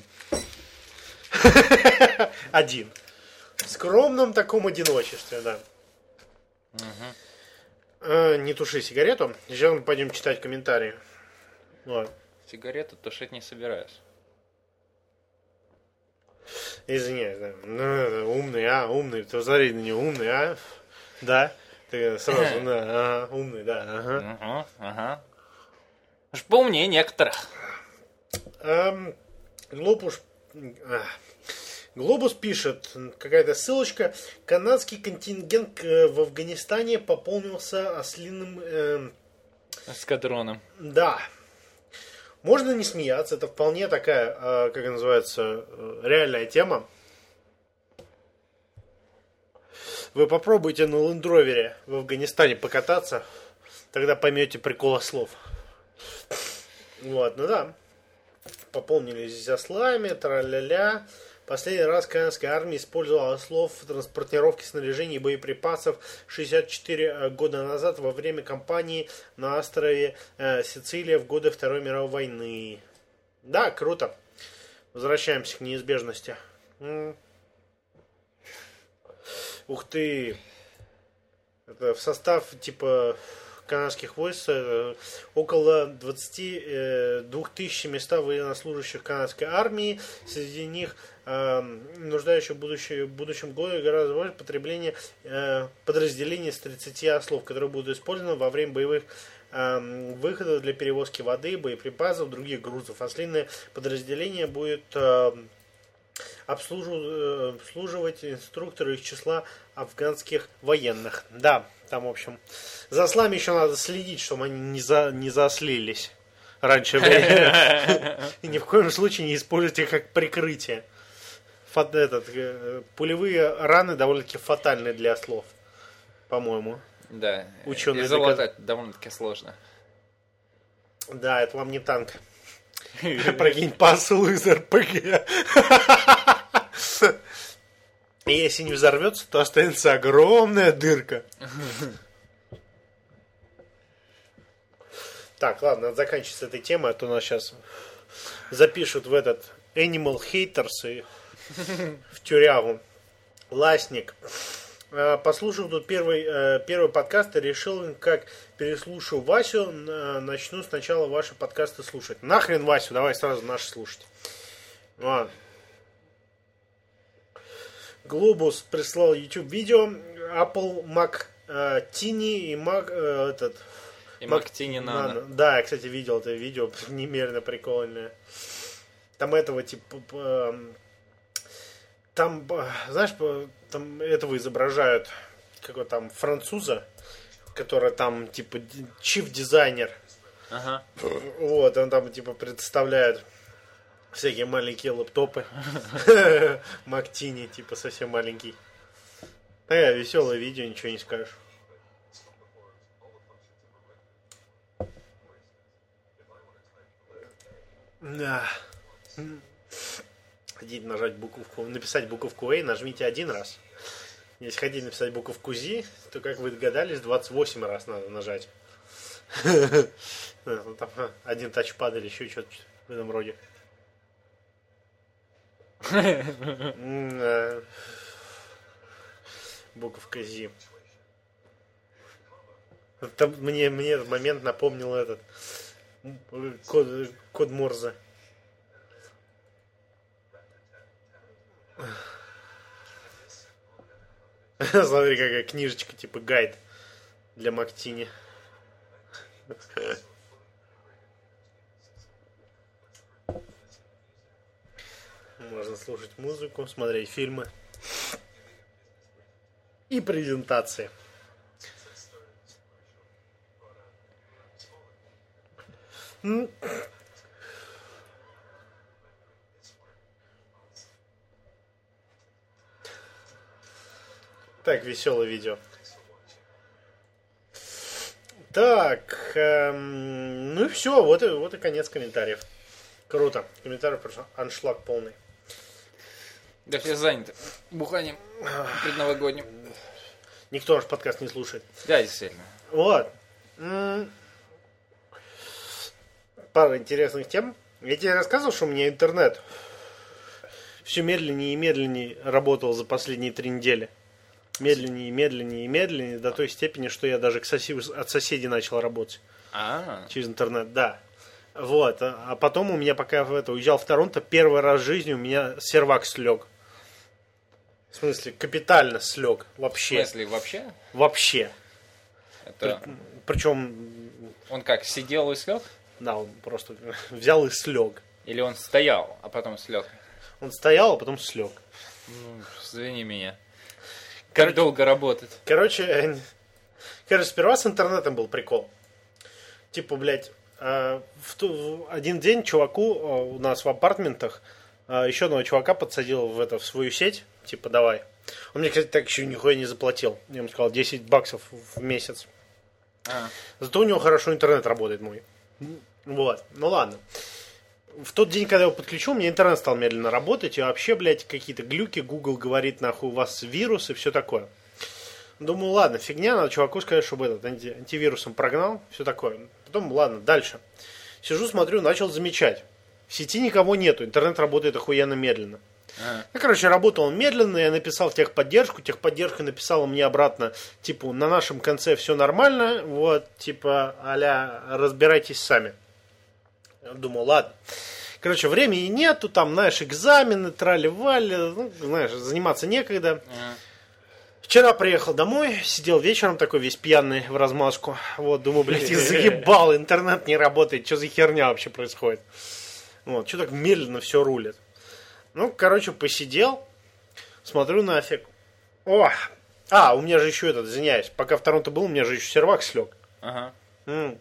Один. В скромном таком одиночестве, да. Угу. Э, не туши сигарету. Сейчас мы пойдем читать комментарии. Вот. Сигарету тушить не собираюсь. Извиняюсь, да. Ну, умный, а, умный. Ты смотри на него, умный, а. Да. Ты сразу, да, ага, умный, да, ага. Ага, ага. Аж поумнее некоторых. Эм, Глобус... а, Глобус пишет, какая-то ссылочка. Канадский контингент в Афганистане пополнился ослиным... Э, эскадроном. Да. Можно не смеяться, это вполне такая, э, как называется, э, реальная тема. Вы попробуйте на лендровере в Афганистане покататься, тогда поймете прикол ослов. Вот, ну да. Пополнились здесь ослами, тра-ля-ля. Последний раз канадская армия использовала ослов в транспортировке снаряжения и боеприпасов шестьдесят четыре года назад во время кампании на острове э, Сицилия в годы Второй мировой войны. Да, круто. Возвращаемся к неизбежности. М. Ух ты. Это в состав типа канадских войск э, около двадцать две тысячи места военнослужащих канадской армии. Среди них э, нуждающих в будущем, в будущем году гораздо больше потребление э, подразделений с тридцати ослов, которые будут использованы во время боевых э, выходов для перевозки воды, боеприпасов, других грузов. Ослиное подразделение будет э, обслуживать, обслуживать инструкторы из числа афганских военных. Да, там, в общем, за ослами еще надо следить, чтобы они не, за, не заослились раньше времени. И ни в коем случае не используйте их как прикрытие. Фат, этот, пулевые раны довольно-таки фатальны для ослов, по-моему. Да, ученые и залатать доказ... довольно-таки сложно. Да, это вам не танк. Прикинь, посыл из эр пэ гэ. И если не взорвется, то останется огромная дырка. Так, ладно, надо заканчивать с этой темой, а то нас сейчас запишут в этот Animal Haters и в тюрягу. Ласник. Послушал тут первый, первый подкаст и решил, как переслушаю Васю, начну сначала ваши подкасты слушать. Нахрен Васю, давай сразу наши слушать. Ладно. Глобус прислал YouTube видео Apple Mac э, Tini и Mac э, этот и Mac Tini Nano. Да, я, кстати, видел это видео, немерено прикольное. там этого типа... Э, там, э, знаешь, там этого изображают, какого там, француза, который там, типа, чиф-дизайнер. Ага. Вот, он там, типа, представляет всякие маленькие лэптопы. Мактини, типа, совсем маленький. Такое веселое видео, ничего не скажешь. Да. Хотите нажать буковку, написать буковку A, нажмите один раз. Если хотите написать буковку Z, то, как вы догадались, двадцать восемь раз надо нажать. Там один тачпад или еще что-то в этом роде. Буковка Z. Там мне, мне этот момент напомнил этот код, код Морзе. Смотри, какая книжечка, типа гайд для Мактини. Можно слушать музыку, смотреть фильмы и презентации. Так, веселое видео. Так, эм, ну и все, вот и, вот и конец комментариев. Круто. Комментариев просто аншлаг полный. Да все заняты буханием предновогодним. Никто наш подкаст не слушает. Да, действительно. Вот. М-м- Пара интересных тем. Я тебе рассказывал, что у меня интернет все медленнее и медленнее работал за последние три недели. Медленнее, медленнее и медленнее, до той степени, что я даже к сосед... от соседей начал работать. А-а-а. Через интернет, да. Вот. А потом у меня, пока я в это уезжал в Торонто, первый раз в жизни у меня сервак слег. В смысле, капитально слег. Вообще. В смысле, вообще? Вообще. Это... При... Причем... Он как, сидел и слег? Да, он просто взял и слег. Или он стоял, а потом слег? Он стоял, а потом слег. Ну, извини меня. Короче, как долго работать? Короче, короче, сперва с интернетом был прикол. Типа, блядь, в ту, один день чуваку у нас в апартментах еще одного чувака подсадил в, это, в свою сеть. Типа, давай. Он мне, кстати, так еще нихуя не заплатил. Я ему сказал, десять баксов в месяц. А. Зато у него хорошо интернет работает мой. Вот, ну ладно. В тот день, когда я его подключил, у меня интернет стал медленно работать, и вообще, блядь, какие-то глюки, Google говорит, нахуй, у вас вирус и все такое. Думаю, ладно, фигня, надо чуваку сказать, чтобы этот анти- антивирусом прогнал, все такое. Потом, ладно, дальше. Сижу, смотрю, начал замечать. В сети никого нету, интернет работает охуенно медленно. А. Ну, короче, работал он медленно, я написал в техподдержку, техподдержка написала мне обратно, типа, на нашем конце все нормально, вот, типа, а-ля, разбирайтесь сами. Я думал, ладно. Короче, времени нету, там, знаешь, экзамены, трали-вали, ну, знаешь, заниматься некогда. А. Вчера приехал домой, сидел вечером такой весь пьяный в размазку. Вот, думаю, блядь, я заебал, интернет не работает, что за херня вообще происходит. Вот, что так медленно все рулит. Ну, короче, посидел, смотрю нафиг. О! А, у меня же еще этот, извиняюсь, пока в Торонто был, у меня же еще сервак слег. Ага. М.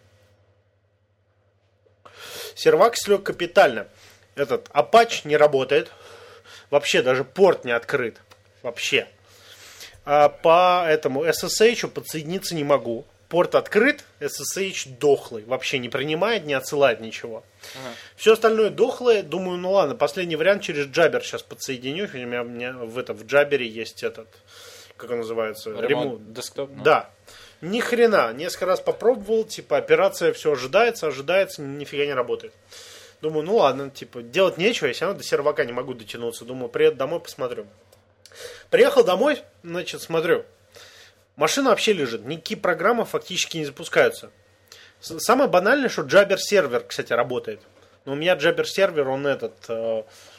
Сервак слег капитально. Этот Apache не работает. Вообще даже порт не открыт. Вообще. А по этому эс эс эйч подсоединиться не могу. Порт открыт, эс эс эйч дохлый. Вообще не принимает, не отсылает ничего. Ага. Все остальное дохлое. Думаю, ну ладно, последний вариант через Jabber сейчас подсоединюсь. У меня, у меня в, это, в Jabber есть этот, как он называется? Ремонт десктоп. Ну. Да. Ни хрена. Несколько раз попробовал, типа, операция все ожидается, ожидается, нифига не работает. Думаю, ну ладно, типа, делать нечего, я все равно до сервака не могу дотянуться. Думаю, приеду домой, посмотрю. Приехал домой, значит, смотрю. Машина вообще лежит, никакие программы фактически не запускаются. Самое банальное, что Jabber сервер, кстати, работает. Но у меня Jabber сервер, он этот,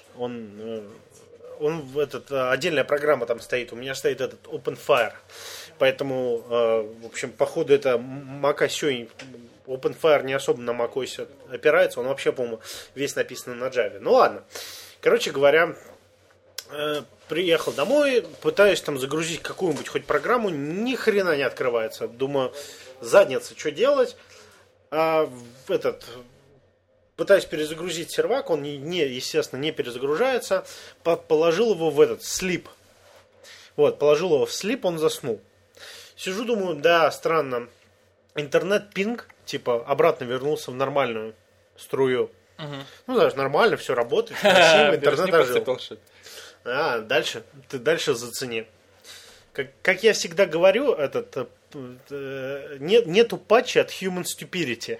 он, он этот, отдельная программа там стоит. У меня стоит этот OpenFire. Поэтому, э, в общем, походу это macOS, OpenFire не особо на macOS опирается. Он вообще, по-моему, весь написан на Java. Ну ладно. Короче говоря, э, приехал домой, пытаюсь там загрузить какую-нибудь хоть программу, ни хрена не открывается. Думаю, задница, что делать? А этот... Пытаюсь перезагрузить сервак, он, не, не, естественно, не перезагружается. Положил его в этот слип. Вот, положил его в слип, он заснул. Сижу, думаю, да, странно. Интернет-пинг, типа, обратно вернулся в нормальную струю. Угу. Ну, даже нормально, все работает, красиво, интернет ожил. А, дальше, ты дальше зацени. Как, как я всегда говорю, этот, э, нет, нету патча от Human Stupidity.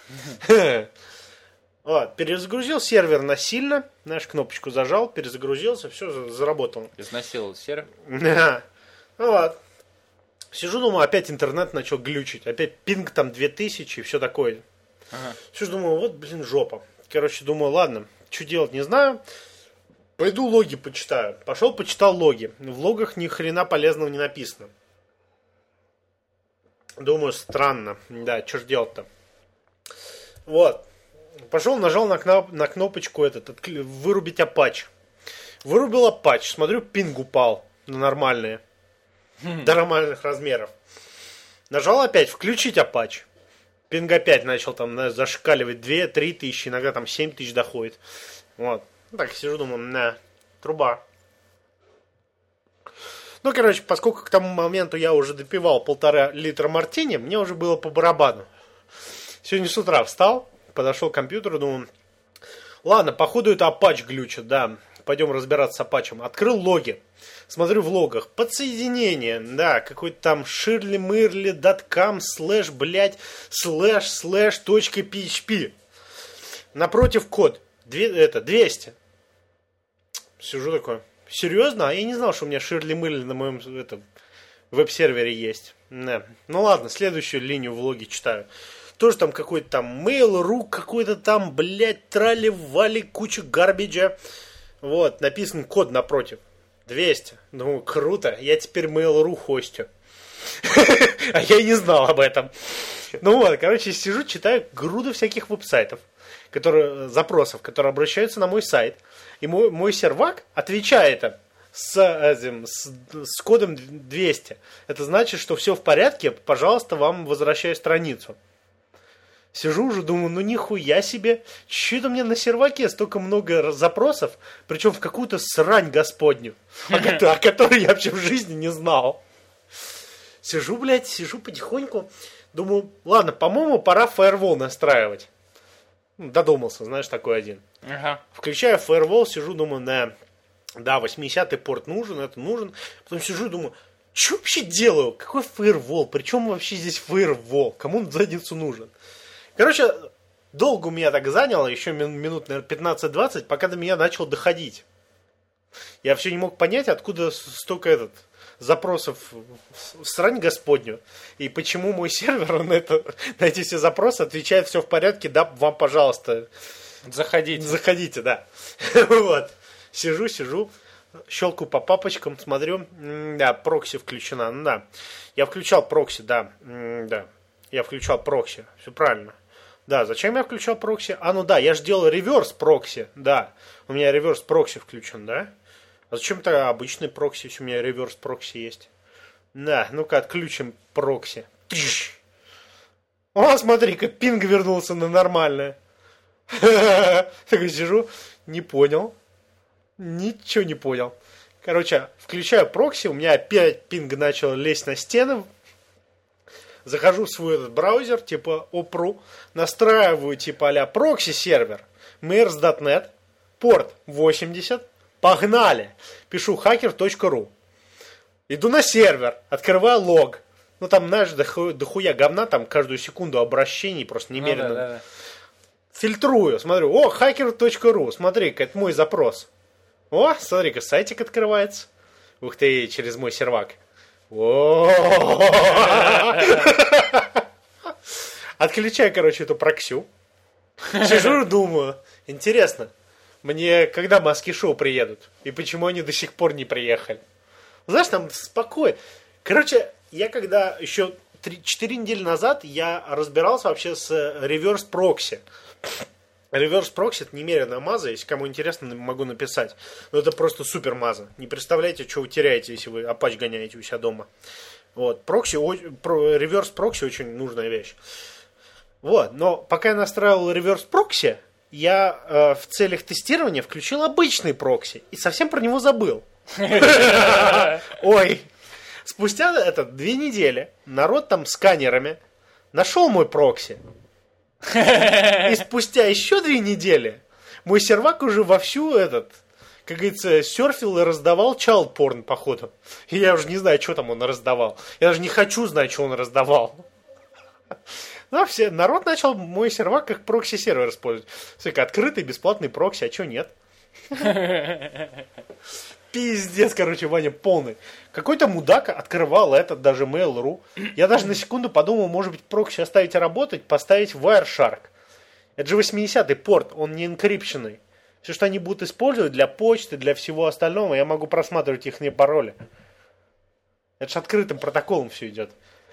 Вот, перезагрузил сервер насильно, знаешь, кнопочку зажал, перезагрузился, все, заработал. Изнасиловал сервер? Да. Ну вот. Сижу, думаю, опять интернет начал глючить, опять пинг там две тысячи и все такое. Ага. Сижу, думаю, вот, блин, жопа. Короче, думаю, ладно, что делать, не знаю. Пойду логи почитаю. Пошел, почитал логи. В логах ни хрена полезного не написано. Думаю, странно. Да, что ж делать-то? Вот. Пошел, нажал на, кноп- на кнопочку этот, отк- вырубить Apache. Вырубил Apache. Смотрю, пинг упал на нормальные. До нормальных размеров. Нажал опять, включить Apache. Пинг опять начал там, знаешь, зашкаливать две-три тысячи, иногда там семь тысяч доходит. Вот. Так, сижу, думаю, на, труба. Ну, короче, поскольку к тому моменту я уже допивал полтора литра мартини, мне уже было по барабану. Сегодня с утра встал, подошел к компьютеру, думаю, ладно, походу это Apache глючит, да, пойдем разбираться с Apache. Открыл логи, смотрю в логах, подсоединение, да, какой-то там ширли-мырли, даткам, слэш, блять, слэш, слэш, точка, php. Напротив код, две, это, двести. Сижу такой, серьезно? А я не знал, что у меня ширли-мырли на моем это, веб-сервере есть. Да. Ну ладно, следующую линию в логе читаю. Тоже там какой-то там Mail.ru, какой-то там, блядь, трали-вали, куча гарбиджа. Вот, написан код напротив. двести. Ну, круто, я теперь Mail.ru хостю. А я и не знал об этом. Ну вот, короче, сижу, читаю груду всяких веб-сайтов, которые, запросов, которые обращаются на мой сайт. И мой, мой сервак отвечает им с, этим, с, с кодом двести. Это значит, что все в порядке, пожалуйста, вам возвращаю страницу. Сижу уже, думаю, ну нихуя себе, что-то мне на серваке столько много запросов, причем в какую-то срань господню, о которой я вообще в жизни не знал. Сижу, блядь, сижу потихоньку, думаю, ладно, по-моему, пора firewall настраивать. Додумался, знаешь, такой один. Ага. Включаю firewall, сижу, думаю, на, да, восьмидесятый порт нужен, это нужен. Потом сижу и думаю, что вообще делаю? Какой firewall? Причем вообще здесь firewall? Кому он задницу нужен? Короче, долго у меня так заняло, еще минут, наверное, пятнадцать-двадцать, пока до меня начал доходить. Я вообще не мог понять, откуда столько этот, запросов в срань господню. И почему мой сервер на, это, на эти все запросы отвечает, все в порядке, да, вам, пожалуйста. Заходите. Заходите, да. Вот. Сижу, сижу, щелкаю по папочкам, смотрю, да, прокси включена, ну да. Я включал прокси, да, да. Я включал прокси, все правильно. Да, зачем я включал прокси? А, ну да, я же делал реверс прокси, да. У меня реверс прокси включен, да? А зачем тогда обычный прокси, если у меня реверс прокси есть? Да, ну-ка отключим прокси. О, смотри-ка, пинг вернулся на нормальное. Такой сижу, не понял. Ничего не понял. Короче, включаю прокси, у меня опять пинг начал лезть на стены. Захожу в свой этот браузер, типа Opera, настраиваю типа а-ля прокси-сервер, мэрс точка нет, порт восемьдесят, погнали. Пишу хакер точка ру. Иду на сервер, открываю лог. Ну там, знаешь, дохуя, дохуя говна, там каждую секунду обращений просто немерено. Ну, да, да, да. Фильтрую, смотрю, о, хакер точка ру, смотри-ка, это мой запрос. О, смотри-ка, сайтик открывается. Ух ты, через мой сервак. Отключаю, короче, эту проксю. Сижу и думаю, интересно, мне когда маски-шоу приедут? И почему они до сих пор не приехали? Знаешь, там спокойно. Короче, я когда еще четыре недели назад я разбирался вообще с реверс прокси. Реверс прокси это немеренная маза, если кому интересно, могу написать. Но это просто супер маза. Не представляете, что вы теряете, если вы Apache гоняете у себя дома. Вот, прокси, реверс прокси очень нужная вещь. Вот, но пока я настраивал реверс прокси, я э, в целях тестирования включил обычный прокси и совсем про него забыл. Ой. Спустя это две недели народ там сканерами нашел мой прокси. И спустя еще две недели мой сервак уже вовсю этот, как говорится, серфил и раздавал child porn, походу. И я уже не знаю, что там он раздавал. Я даже не хочу знать, что он раздавал. Ну, все, народ начал мой сервак как прокси-сервер использовать. Смотри, открытый бесплатный прокси, а что нет? Пиздец, короче, Ваня полный. Какой-то мудак открывал этот даже Mail.ru. Я даже на секунду подумал, может быть, прокси оставить работать, поставить Wireshark. Это же восьмидесятый порт, он не энкрипшенный. Все, что они будут использовать для почты, для всего остального, я могу просматривать их пароли. Это же открытым протоколом все идет.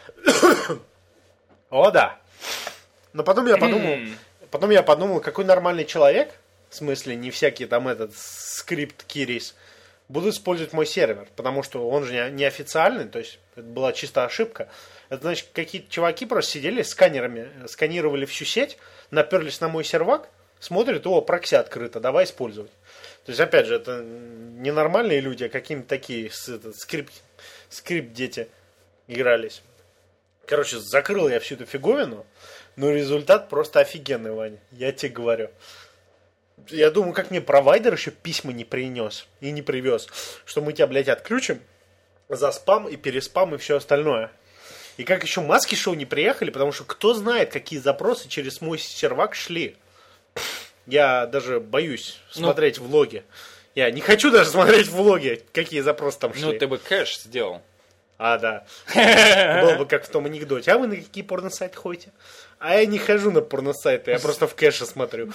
О, да. Но потом я подумал, потом я подумал, какой нормальный человек, в смысле, не всякий там этот скрипт Кирис, будут использовать мой сервер, потому что он же не официальный, то есть это была чисто ошибка. Это значит, какие-то чуваки просто сидели с сканерами, сканировали всю сеть, наперлись на мой сервак, смотрят, о, прокси открыто, давай использовать. То есть, опять же, это не нормальные люди, а какие-то такие этот, скрипт, скрипт-дети игрались. Короче, закрыл я всю эту фиговину, но результат просто офигенный, Ваня, я тебе говорю. Я думаю, как мне провайдер еще письма не принес и не привез, что мы тебя, блядь, отключим за спам и переспам и все остальное. И как еще маски шоу не приехали, потому что кто знает, какие запросы через мой сервак шли. Я даже боюсь смотреть ну, влоги. Я не хочу даже смотреть влоги, какие запросы там шли. Ну, ты бы кэш сделал. А, да. Было бы как в том анекдоте. А вы на какие порно-сайты ходите? А я не хожу на порно-сайты, я просто в кэше смотрю.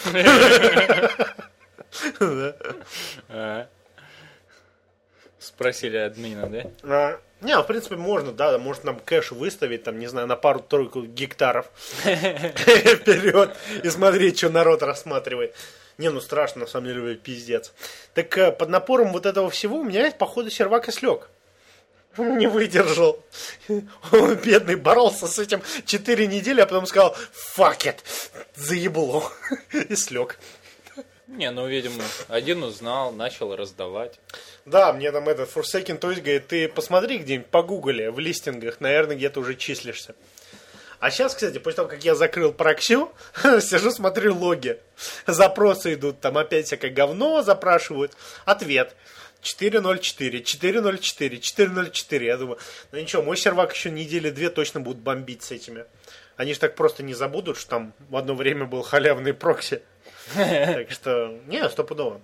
Спросили админа, да? Не, в принципе, можно, да, может нам кэш выставить, там, не знаю, на пару-тройку гектаров вперед и смотреть, что народ рассматривает. Не, ну страшно, на самом деле, пиздец. Так под напором вот этого всего у меня, походу, сервак и слег. Он не выдержал. Он, бедный, боролся с этим четыре недели, а потом сказал, fuck it, заебло. И слег. Не, ну, видимо, один узнал, начал раздавать. Да, мне там этот Forsaken Toys говорит, ты посмотри где-нибудь по гугле, в листингах, наверное, где-то уже числишься. А сейчас, кстати, после того, как я закрыл проксю, сижу, смотрю логи. Запросы идут, там опять всякое говно запрашивают. Ответ. четыре ноль четыре, четыре ноль четыре, четыре ноль четыре. Я думаю, ну ничего, мой сервак еще недели две точно будут бомбить с этими. Они же так просто не забудут, что там в одно время был халявный прокси. Так что, не, стопудово.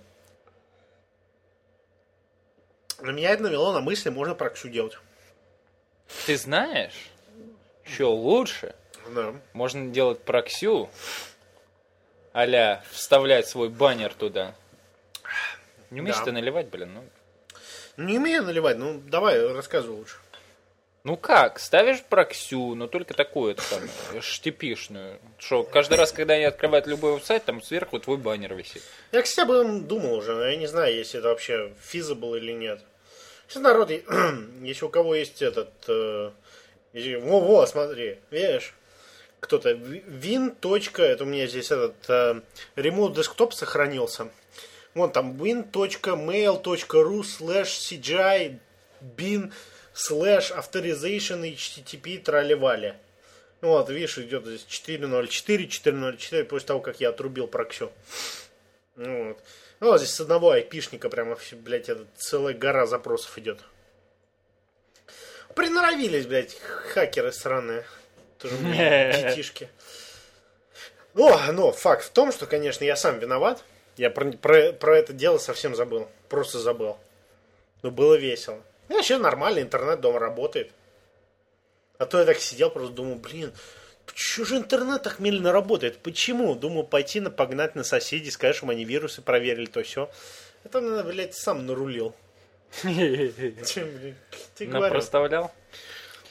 Но меня это навело на мысли, можно проксю делать. Ты знаешь, что лучше? Да. Можно делать проксю, а-ля вставлять свой баннер туда. Не умеешь да. ты наливать, блин, ну. Не умею наливать, ну давай, рассказывай лучше. Ну как, ставишь проксю, но только такую там штепишную, что каждый раз, когда они открывают любой веб-сайт, там сверху твой баннер висит. Я, кстати, об этом думал уже, но я не знаю, если это вообще feasible или нет. Сейчас народ, если у кого есть этот, э, во-во, смотри, видишь, кто-то, win. Это у меня здесь этот э, remote desktop сохранился. Вон там win.mail.ru slash cgi bin slash authorization http трали-вали. Вот, видишь, идет здесь четыре ноль четыре, четыре ноль четыре после того, как я отрубил проксю. Вот. Ну, вот здесь с одного айпишника прямо, блядь, это целая гора запросов идет. Приноровились, блядь, хакеры сраные. Тоже, блядь, детишки. Но, но факт в том, что, конечно, я сам виноват. Я про, про, про это дело совсем забыл. Просто забыл. Но было весело. И вообще нормально, интернет дома работает. А то я так сидел, просто думал, блин, почему же интернет так медленно работает? Почему? Думал, пойти на, погнать на соседей, сказать, что они вирусы проверили, то все. Это, блядь, сам нарулил. Напроставлял?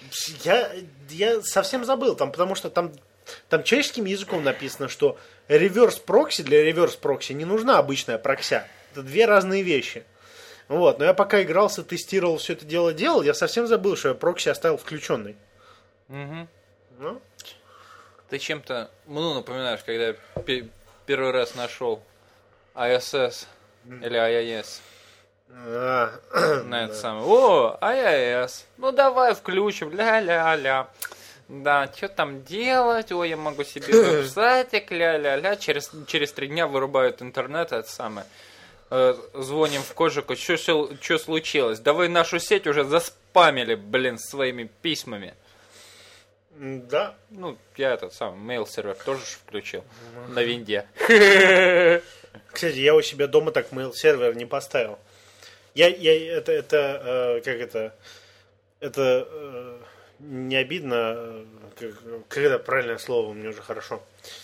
Я, я совсем забыл, там, потому что там, там человеческим языком написано, что реверс прокси для реверс прокси не нужна обычная прокся. Это две разные вещи. Вот, но я пока игрался, тестировал, все это дело делал, я совсем забыл, что я прокси оставил включенный. Угу. Ну? Ты чем-то, ну, напоминаешь, когда я пи- первый раз нашел ай эс эс или ай ай эс А, на это самое. О, ай ай эс, ну давай включим, ля-ля-ля. Да, что там делать? Ой, я могу себе веб-сайтик, ля-ля-ля. Через, через три дня вырубают интернет, это самое. Э, звоним в Кожику, что случилось? Да вы нашу сеть уже заспамили, блин, своими письмами. Да. Ну, я этот сам mail-сервер тоже включил на винде. Кстати, я у себя дома так mail-сервер не поставил. Я, я это, это, э, как это, это э, не обидно, э, как, как это правильное слово, мне уже хорошо.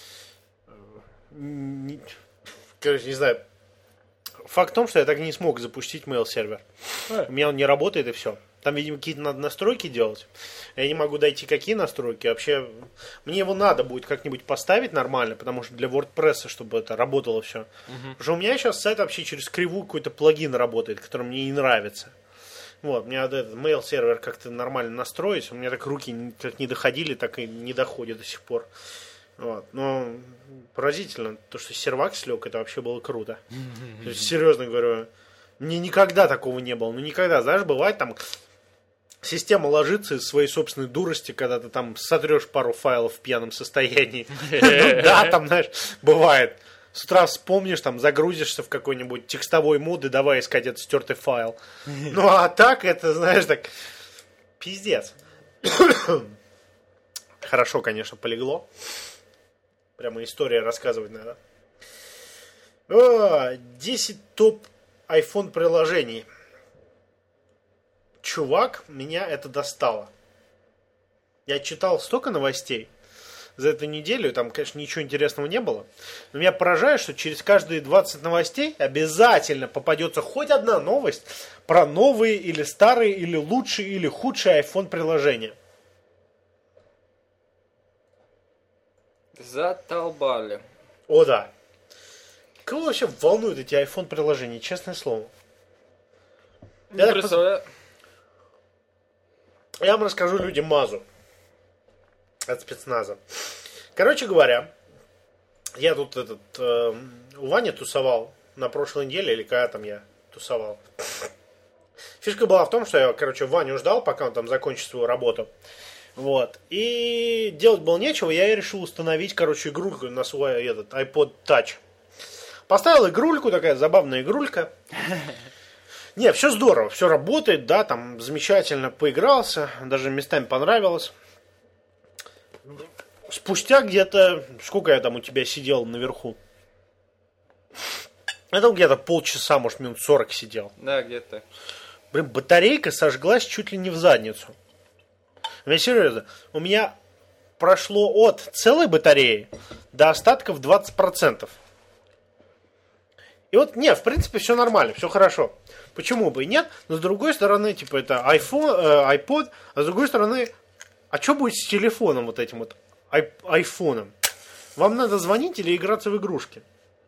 Не, короче, не знаю. Факт в том, что я так и не смог запустить mail-сервер. У меня он не работает и все. Там, видимо, какие-то надо настройки делать. Я не могу дойти, какие настройки. Вообще, мне его надо будет как-нибудь поставить нормально, потому что для WordPress, чтобы это работало все. Uh-huh. Потому что у меня сейчас сайт вообще через кривую какой-то плагин работает, который мне не нравится. Вот, мне надо этот mail-сервер как-то нормально настроить. У меня так руки как не доходили, так и не доходят до сих пор. Вот. Но поразительно, то, что сервак слег, это вообще было круто. То есть, серьезно говорю, мне никогда такого не было. Ну, никогда. Знаешь, бывает там... Система ложится из своей собственной дурости, когда ты там сотрешь пару файлов в пьяном состоянии. Да, там, знаешь, бывает. С утра вспомнишь, там, загрузишься в какой-нибудь текстовой мод и давай искать этот стертый файл. Ну, а так это, знаешь, так... Пиздец. Хорошо, конечно, полегло. Прямо история рассказывать надо. десять топ iPhone приложений. Чувак, меня это достало. Я читал столько новостей за эту неделю, там, конечно, ничего интересного не было. Но меня поражает, что через каждые двадцать новостей обязательно попадется хоть одна новость про новые или старые, или лучшие, или худшие iPhone приложения. Затолбали. О, да. Кого вообще волнуют эти iPhone приложения, честное слово? Я, Я представляю. Я вам расскажу людям мазу от спецназа. Короче говоря, я тут этот э, у Вани тусовал на прошлой неделе, или когда там я тусовал. Фишка была в том, что я, короче, Ваню ждал, пока он там закончит свою работу. Вот. И делать было нечего, я и решил установить, короче, игрульку на свой этот iPod Touch. Поставил игрульку, такая забавная игрулька. Не, все здорово, все работает, да, там замечательно поигрался, даже местами понравилось. Спустя где-то, сколько я там у тебя сидел наверху? Это где-то полчаса, может, минут сорок сидел. Да, где-то. Блин, батарейка сожглась чуть ли не в задницу. Я серьезно, у меня прошло от целой батареи до остатков двадцать процентов. И вот, не, в принципе, все нормально, все хорошо. Почему бы и нет? Но с другой стороны, типа, это iPhone, э, iPod, а с другой стороны, а что будет с телефоном вот этим вот ай- айфоном? Вам надо звонить или играться в игрушки?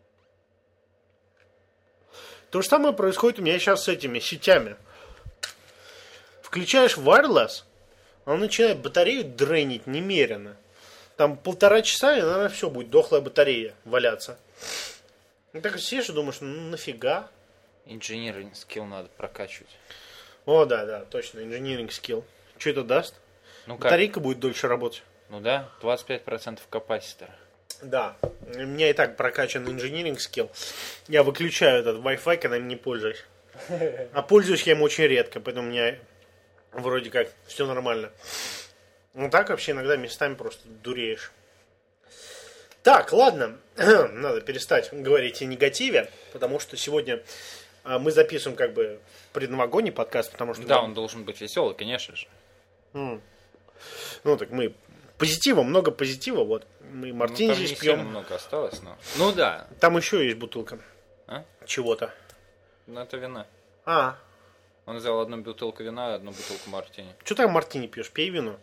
То же самое происходит у меня сейчас с этими сетями. Включаешь wireless, он начинает батарею дренить немерено. Там полтора часа, и, наверное, все, будет дохлая батарея валяться. Ну так сидишь и думаешь, ну нафига? Инженеринг скилл надо прокачивать. О, да, да, точно, инженеринг скилл. Что это даст? Ну, батарейка будет дольше работать. Ну да, двадцать пять процентов капаситора. Да, у меня и так прокачан инженеринг скилл. Я выключаю этот Wi-Fi, когда им не пользуюсь. А пользуюсь я им очень редко, поэтому у меня вроде как все нормально. Ну так вообще иногда местами просто дуреешь. Так, ладно, надо перестать говорить о негативе, потому что сегодня мы записываем как бы предновогодний подкаст, потому что... Да, он должен быть веселый, конечно же. Mm. Ну, так мы... Позитива, много позитива, вот. Мы мартини ну, здесь пьем. пьем. Много осталось, но... Ну да. Там еще есть бутылка. А? Чего-то. Ну это вина. А, Он взял одну бутылку вина и одну бутылку мартини. Что ты мартини пьешь? Пей вино.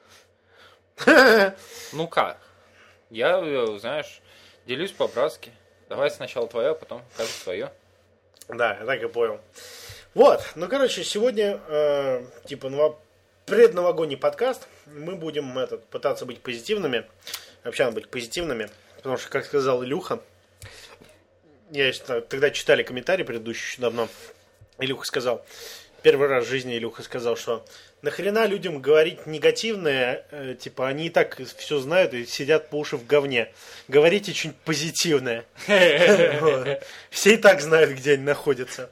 Ну как? Я, знаешь, делюсь по-братски. Давай сначала твое, а потом кажется свое. Да, я так и понял. Вот, ну, короче, сегодня, э, типа, ново... предновогодний подкаст. Мы будем этот, пытаться быть позитивными. Вообще надо быть позитивными. Потому что, как сказал Илюха, я если, тогда читали комментарий предыдущий еще давно, Илюха сказал, первый раз в жизни Илюха сказал, что нахрена людям говорить негативное, э, типа, они и так все знают и сидят по уши в говне. Говорите что-нибудь позитивное. Все и так знают, где они находятся.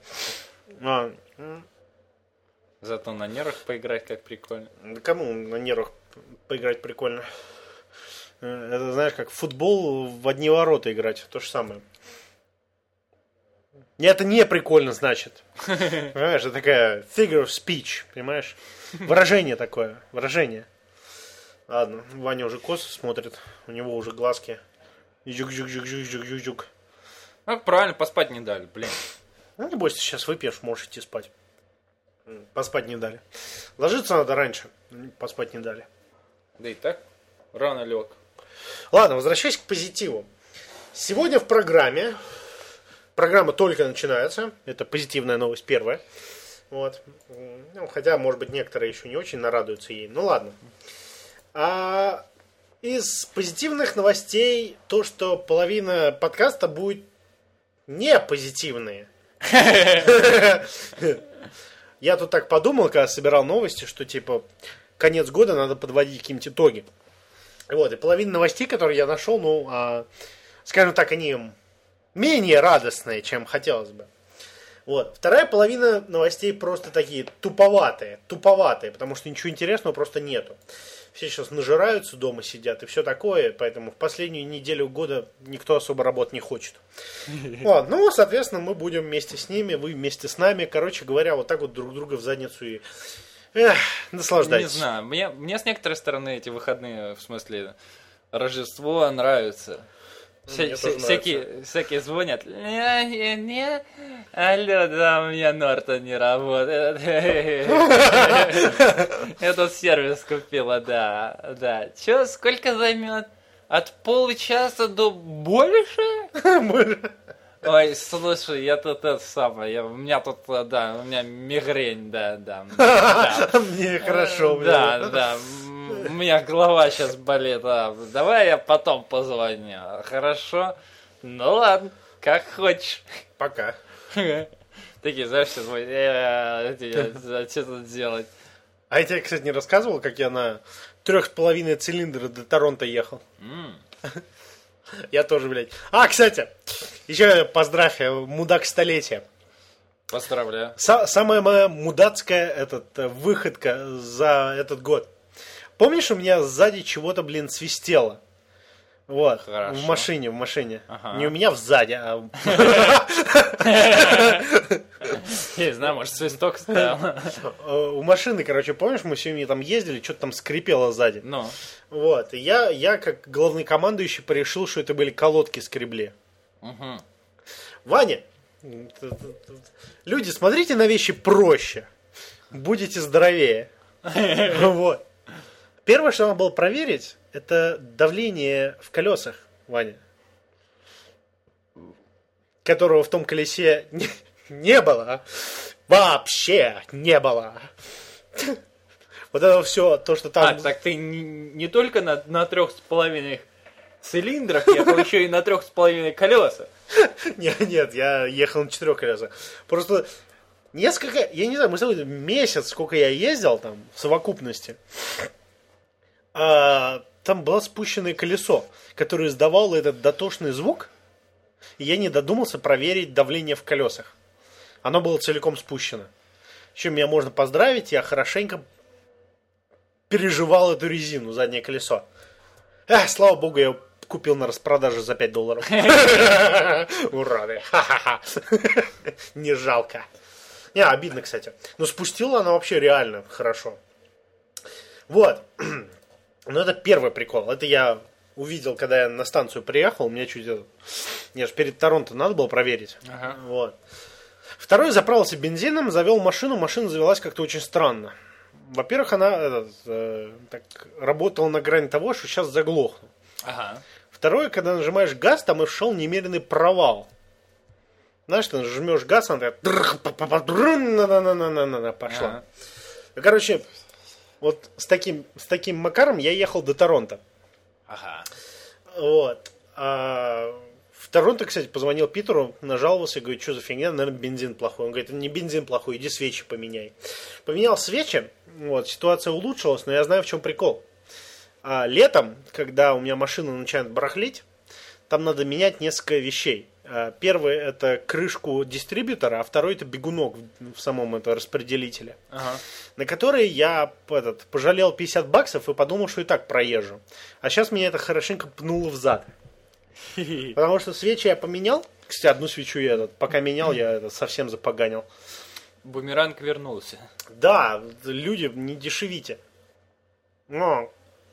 Зато на нервах поиграть как прикольно. Да кому на нервах поиграть прикольно? Это, знаешь, как футбол в одни ворота играть. То же самое. Это не прикольно, значит. Понимаешь, это такая figure of speech, понимаешь? Выражение такое, выражение. Ладно, Ваня уже косо смотрит, у него уже глазки. Жук-жук-жук-жук-жук-жук. Ну, правильно, поспать не дали, блин. Ну, не бойся, сейчас выпьешь, можешь идти спать. Поспать не дали. Ложиться надо раньше, поспать не дали. Да и так, рано лег. Ладно, возвращаясь к позитиву. Сегодня в программе... Программа только начинается. Это позитивная новость первая. Вот. Ну, хотя, может быть, некоторые еще не очень нарадуются ей. Ну ладно. А из позитивных новостей то, что половина подкаста будет не позитивные. Я тут так подумал, когда собирал новости, что типа конец года надо подводить какие-нибудь итоги. Вот. И половина новостей, которые я нашел, ну, скажем так, они... менее радостные, чем хотелось бы. Вот. Вторая половина новостей просто такие туповатые. Туповатые, потому что ничего интересного просто нету. Все сейчас нажираются, дома сидят и все такое, поэтому в последнюю неделю года никто особо работать не хочет. Вот. Ну, соответственно, мы будем вместе с ними, вы вместе с нами. Короче говоря, вот так вот друг друга в задницу и эх, наслаждайтесь. Не знаю, мне, мне с некоторой стороны эти выходные, в смысле, Рождество нравится. Вся, вся, всякие, всякие звонят. Не, не, алло, да, у меня Норта не работает. Этот сервис купила, да, да. Че, сколько займет? От получаса до больше? Ой, слушай, я тут это самое, я, у меня тут, да, у меня мигрень, да, да. Мне хорошо. Да, да. У меня голова сейчас болит. А, давай я потом позвоню. Хорошо? Ну ладно, как хочешь. Пока. Такие, знаешь, все звонят. Что тут делать? А я тебе, кстати, не рассказывал, как я на трех с половиной цилиндра до Торонто ехал? Я тоже, блядь. А, кстати, еще поздравь, мудак столетия. Поздравляю. Самая моя мудацкая этот, выходка за этот год. Помнишь, у меня сзади чего-то, блин, свистело? Вот. Хорошо. В машине, в машине. Ага. Не у меня сзади, а... Не знаю, может, свисток стоял. У машины, короче, помнишь, мы сегодня там ездили, что-то там скрипело сзади. Ну. Вот. И я, я, как главный командующий, порешил, что это были колодки скребли. Угу. Ваня, люди, смотрите на вещи проще. Будете здоровее. Вот. Первое, что надо было проверить, это давление в колесах, Ваня. Которого в том колесе не, не было. Вообще не было. Вот это все, то, что там... А, так ты не, не только на, на трех с половиной цилиндрах ехал, еще и на трех с половиной колесах. Нет, нет, я ехал на четырех колесах. Просто несколько, я не знаю, мы с тобой месяц, сколько я ездил там в совокупности, а, там было спущенное колесо, которое издавало этот дотошный звук, и я не додумался проверить давление в колесах. Оно было целиком спущено. Еще меня можно поздравить, я хорошенько переживал эту резину, заднее колесо. Эх, слава богу, я купил на распродаже за пять долларов. Урады. Не жалко. Не, обидно, кстати. Но спустила она вообще реально хорошо. Вот. Ну, это первый прикол. Это я увидел, когда я на станцию приехал. У меня чуть... Мне же перед Торонто надо было проверить. Ага. Вот. Второй заправился бензином, завел машину, машина завелась как-то очень странно. Во-первых, она этот, э, так, работала на грани того, что сейчас заглохну. Ага. Второе, когда нажимаешь газ, там и шел немеренный провал. Знаешь, ты нажмешь газ, она такая пошла. Ага. Короче, вот с таким, с таким макаром я ехал до Торонто. Ага. Вот. А в Торонто, кстати, позвонил Питеру, нажаловался, говорит, что за фигня, наверное, бензин плохой. Он говорит, не бензин плохой, иди свечи поменяй. Поменял свечи, вот, ситуация улучшилась, но я знаю, в чем прикол. А летом, когда у меня машина начинает барахлить, там надо менять несколько вещей. Первый это крышку дистрибьютора, а второй это бегунок в самом это распределителе. Ага. На который я этот, пожалел пятьдесят баксов и подумал, что и так проезжу. А сейчас меня это хорошенько пнуло в зад. Потому что свечи я поменял. Кстати, одну свечу я этот, пока менял, я это, совсем запоганил. Бумеранг вернулся. Да, люди, не дешевите. Но...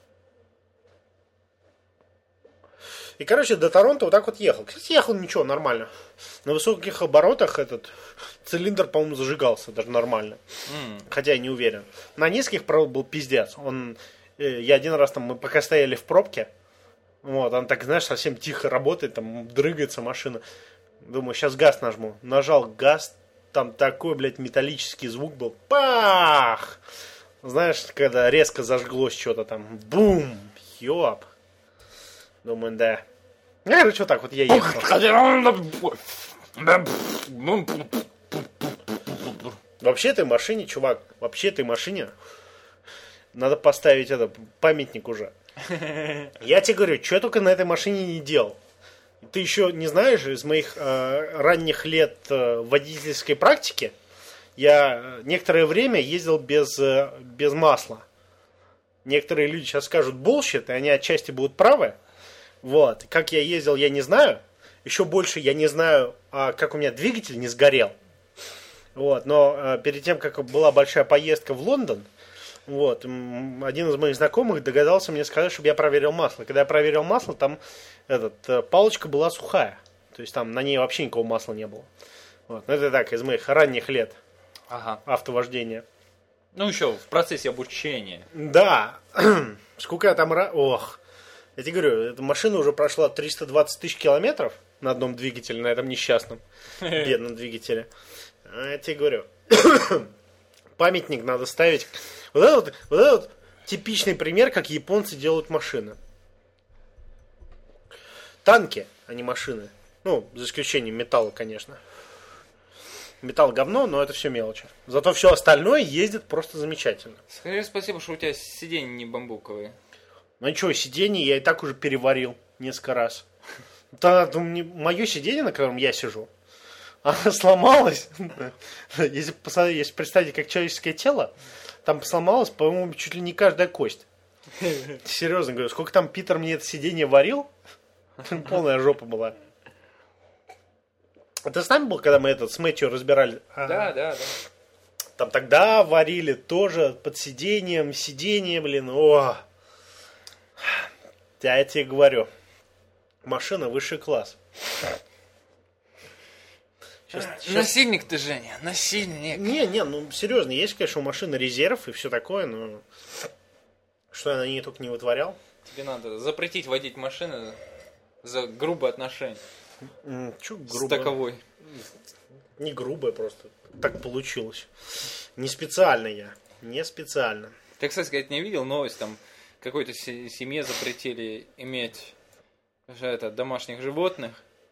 И, короче, до Торонто вот так вот ехал. Кстати, ехал ничего, нормально. На высоких оборотах этот цилиндр, по-моему, зажигался даже нормально. Mm. Хотя я не уверен. На низких, правда, был пиздец. Он, э, я один раз там, мы пока стояли в пробке, вот, он так, знаешь, совсем тихо работает, там дрыгается машина. Думаю, сейчас газ нажму. Нажал газ, там такой, блядь, металлический звук был. Пах! Знаешь, когда резко зажглось что-то там. Бум! Ёп! Думаю, да. Короче, вот так вот я ехал. Вообще этой машине, чувак, вообще этой машине надо поставить это, памятник уже. Я тебе говорю, что я только на этой машине не делал. Ты еще не знаешь, из моих э, ранних лет э, водительской практики я некоторое время ездил без, э, без масла. Некоторые люди сейчас скажут bullshit, и они отчасти будут правы. Вот. Как я ездил, я не знаю. Еще больше я не знаю, а, как у меня двигатель не сгорел. Вот. Но а, перед тем, как была большая поездка в Лондон, вот, один из моих знакомых догадался мне сказать, чтобы я проверил масло. Когда я проверил масло, там этот, палочка была сухая. То есть там на ней вообще никакого масла не было. Вот. Но это так, из моих ранних лет ага. автовождения. Ну, еще в процессе обучения. Да. Сколько я там... Ох. Я тебе говорю, эта машина уже прошла триста двадцать тысяч километров на одном двигателе, на этом несчастном, бедном двигателе. А я тебе говорю, памятник надо ставить. Вот это вот, вот это вот типичный пример, как японцы делают машины. Танки, а не машины. Ну, за исключением металла, конечно. Металл говно, но это все мелочи. Зато все остальное ездит просто замечательно. Скажи спасибо, что у тебя сиденья не бамбуковые. Ну что, сиденье я и так уже переварил несколько раз. Тогда мое сиденье, на котором я сижу, оно сломалось. Если, посмотреть, если представить, как человеческое тело, там сломалась, по-моему, чуть ли не каждая кость. Серьезно говорю, сколько там Питер мне это сиденье варил, полная жопа была. А ты с нами был, когда мы этот с Мэтью разбирали? Да, да, да. Там тогда варили тоже под сиденьем, сиденье, блин, о. Я тебе говорю, машина высший класс. Сейчас, сейчас... Насильник ты, Женя, насильник. Не, не, ну серьезно, есть, конечно, у машины резерв и все такое, но что я на ней только не вытворял. Тебе надо запретить водить машины за грубое отношение. Че грубо? С таковой. Не грубое просто. Так получилось. Не специально я. Не специально. Ты, кстати сказать, не видел новость, там какой-то семье запретили иметь это, домашних животных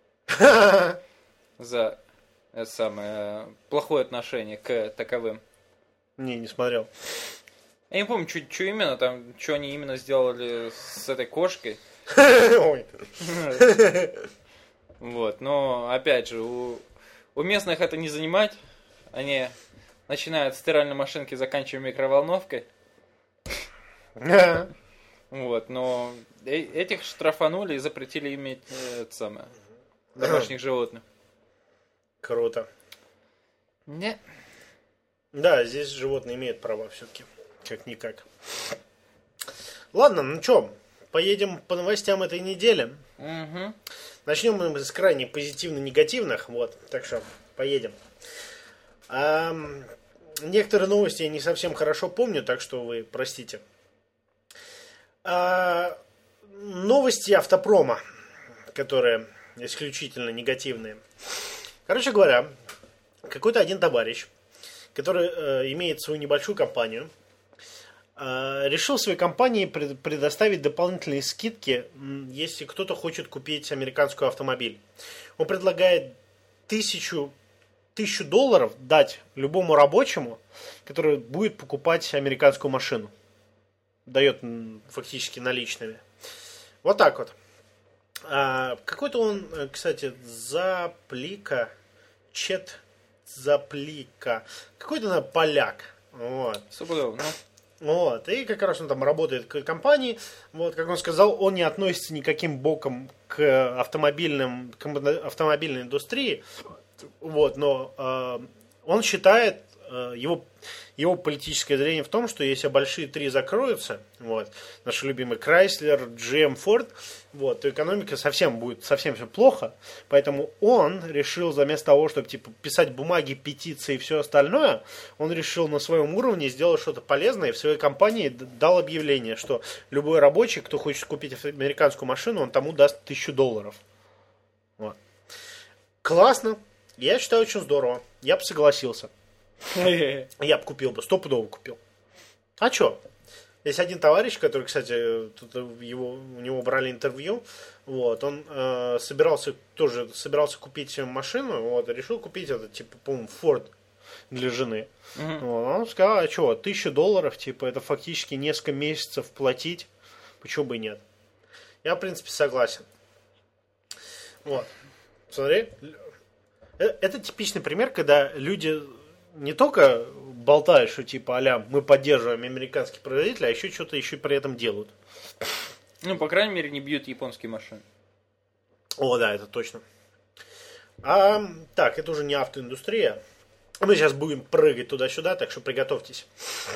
за это самое плохое отношение к таковым. Не, не смотрел. Я не помню, что именно, там, что они именно сделали с этой кошкой. Вот, но опять же, у, у местных это не занимать. Они начинают с стиральной машинки, заканчивая микроволновкой. Вот, но этих штрафанули и запретили иметь это самое, домашних животных. Круто. Не. Да, здесь животные имеют права все-таки. Как-никак. Ладно, ну что, поедем по новостям этой недели. Угу. Начнем мы с крайне позитивно-негативных. Вот, так что поедем. А, некоторые новости я не совсем хорошо помню, так что вы простите. А, новости автопрома, которые исключительно негативные. Короче говоря, какой-то один товарищ, который э, имеет свою небольшую компанию, э, решил своей компании пред, предоставить дополнительные скидки, если кто-то хочет купить американский автомобиль. Он предлагает тысячу, тысячу долларов дать любому рабочему, который будет покупать американскую машину. Дает фактически наличными. Вот так вот. А, какой-то он, кстати, Заплика, Чет Заплика. Какой-то, наверное, поляк. Вот. Соболев, ну. Вот. И как раз он там работает в компании. Вот, как он сказал, он не относится никаким боком к автомобильным, к автомобильной индустрии. Вот, но э, он считает, э, его, его политическое зрение в том, что если большие три закроются, вот, наши любимые Chrysler, джи эм, Ford, вот, то экономика совсем будет совсем все плохо. Поэтому он решил, вместо того, чтобы типа, писать бумаги, петиции и все остальное, он решил на своем уровне сделать что-то полезное и в своей компании дал объявление, что любой рабочий, кто хочет купить американскую машину, он тому даст тысячу долларов. Вот. Классно. Я считаю, очень здорово. Я бы согласился. Я бы купил бы, стопудово купил. А чё? Есть один товарищ, который, кстати, тут его, у него брали интервью, вот, он э, собирался тоже собирался купить машину, вот, решил купить это, типа, по-моему, Ford для жены. Mm-hmm. Вот, он сказал, а чё, тысяча долларов, типа, это фактически несколько месяцев платить, почему бы и нет. Я, в принципе, согласен. Вот, смотри. Это типичный пример, когда люди не только болтают, что типа а-ля мы поддерживаем американских производителей, а еще что-то еще при этом делают. Ну, по крайней мере, не бьют японские машины. О, да, это точно. А, так, это уже не автоиндустрия. Мы сейчас будем прыгать туда-сюда, так что приготовьтесь.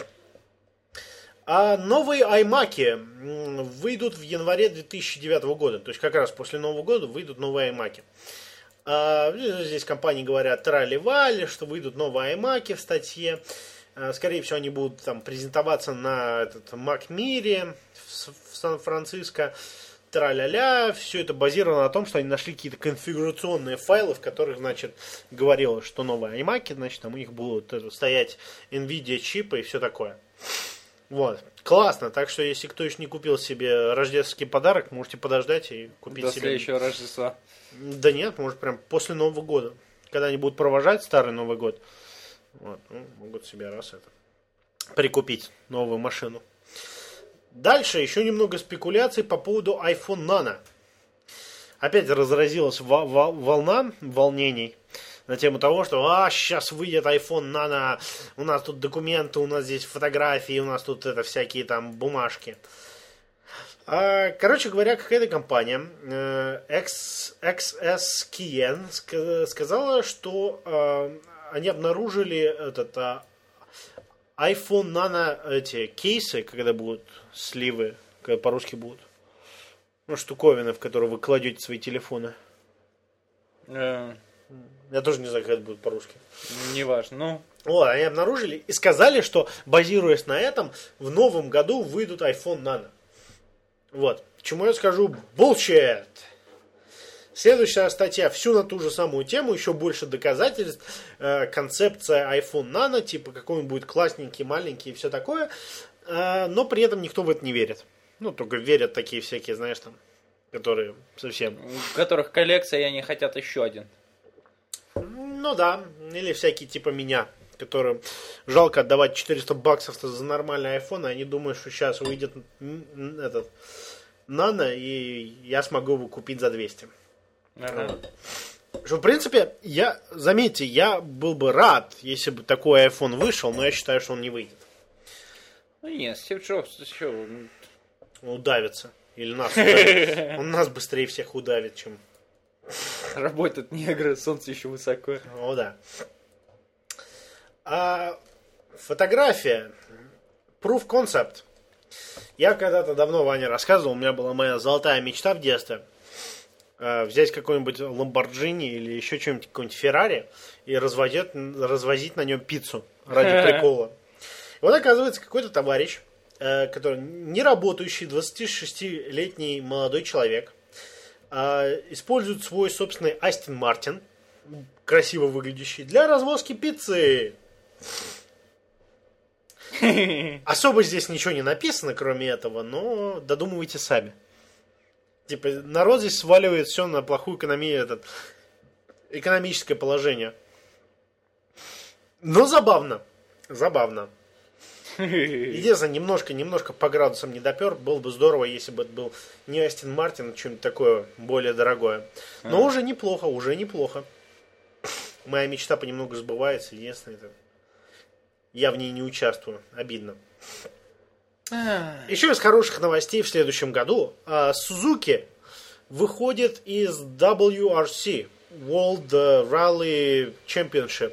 А новые iMac выйдут в январе две тысячи девятого года. То есть как раз после Нового года выйдут новые iMac. А, здесь компании говорят трали-вали, что выйдут новые iMac в статье. А, скорее всего, они будут там презентоваться на этот Mac Mire в, в Сан-Франциско. Тра-ля-ля. Все это базировано на том, что они нашли какие-то конфигурационные файлы, в которых, значит, говорилось, что новые iMac, значит, там у них будут это, стоять NVIDIA чипы и все такое. Вот. Классно. Так что, если кто еще не купил себе рождественский подарок, можете подождать и купить до себе. До следующего Рождества. Да нет, может прям после Нового года. Когда они будут провожать старый Новый год. Вот, ну, могут себе раз это прикупить новую машину. Дальше еще немного спекуляций по поводу iPhone Nano. Опять разразилась волна волнений на тему того, что а, сейчас выйдет iPhone Nano, у нас тут документы, у нас здесь фотографии, у нас тут это всякие там бумажки. Короче говоря, какая-то компания X, икс эс Keyence сказала, что э, они обнаружили этот э, iPhone Nano эти кейсы, когда будут сливы, когда по-русски будут, ну, штуковины, в которые вы кладете свои телефоны. Yeah. Я тоже не знаю, как это будет по-русски. Неважно, ну. Вот, они обнаружили и сказали, что, базируясь на этом, в новом году выйдут iPhone Nano. Вот. Чему я скажу bullshit. Следующая статья всю на ту же самую тему, еще больше доказательств. Э, концепция iPhone Nano, типа какой он будет классненький, маленький и все такое. Э, но при этом никто в это не верит. Ну, только верят такие всякие, знаешь, там, которые совсем... У которых коллекция, и они хотят еще один. Ну да, или всякие типа меня, которым жалко отдавать четыреста баксов за нормальный iPhone, и они думают, что сейчас выйдет этот Nano, и я смогу его купить за двести. Ага. Что, в принципе, я, заметьте, я был бы рад, если бы такой iPhone вышел, но я считаю, что он не выйдет. Ну нет, Стив Джобс, что? Он удавится. Или нас удавит. Он нас быстрее всех удавит, чем... Работают негры, солнце еще высоко. О, да. А, фотография. Proof Concept. Я когда-то давно Ване рассказывал, у меня была моя золотая мечта в детстве. э, взять какой-нибудь Ламборджини или еще что-нибудь, какой-нибудь Феррари и развозить, развозить на нем пиццу ради прикола. И вот оказывается какой-то товарищ, э, который не работающий двадцатишестилетний молодой человек, э, использует свой собственный Астон Мартин, красиво выглядящий, для развозки пиццы. Особо здесь ничего не написано, кроме этого, но додумывайте сами. Типа, народ здесь сваливает все на плохую экономию, этот, экономическое положение. Но забавно. Забавно. Единственное, немножко, немножко по градусам не допер. Было бы здорово, если бы это был не Астон Мартин, а что-нибудь такое более дорогое. Но уже неплохо, уже неплохо. Моя мечта понемногу сбывается. Единственное, это... я в ней не участвую. Обидно. Еще из хороших новостей в следующем году. Suzuki выходит из дабл ю ар си World Rally Championship.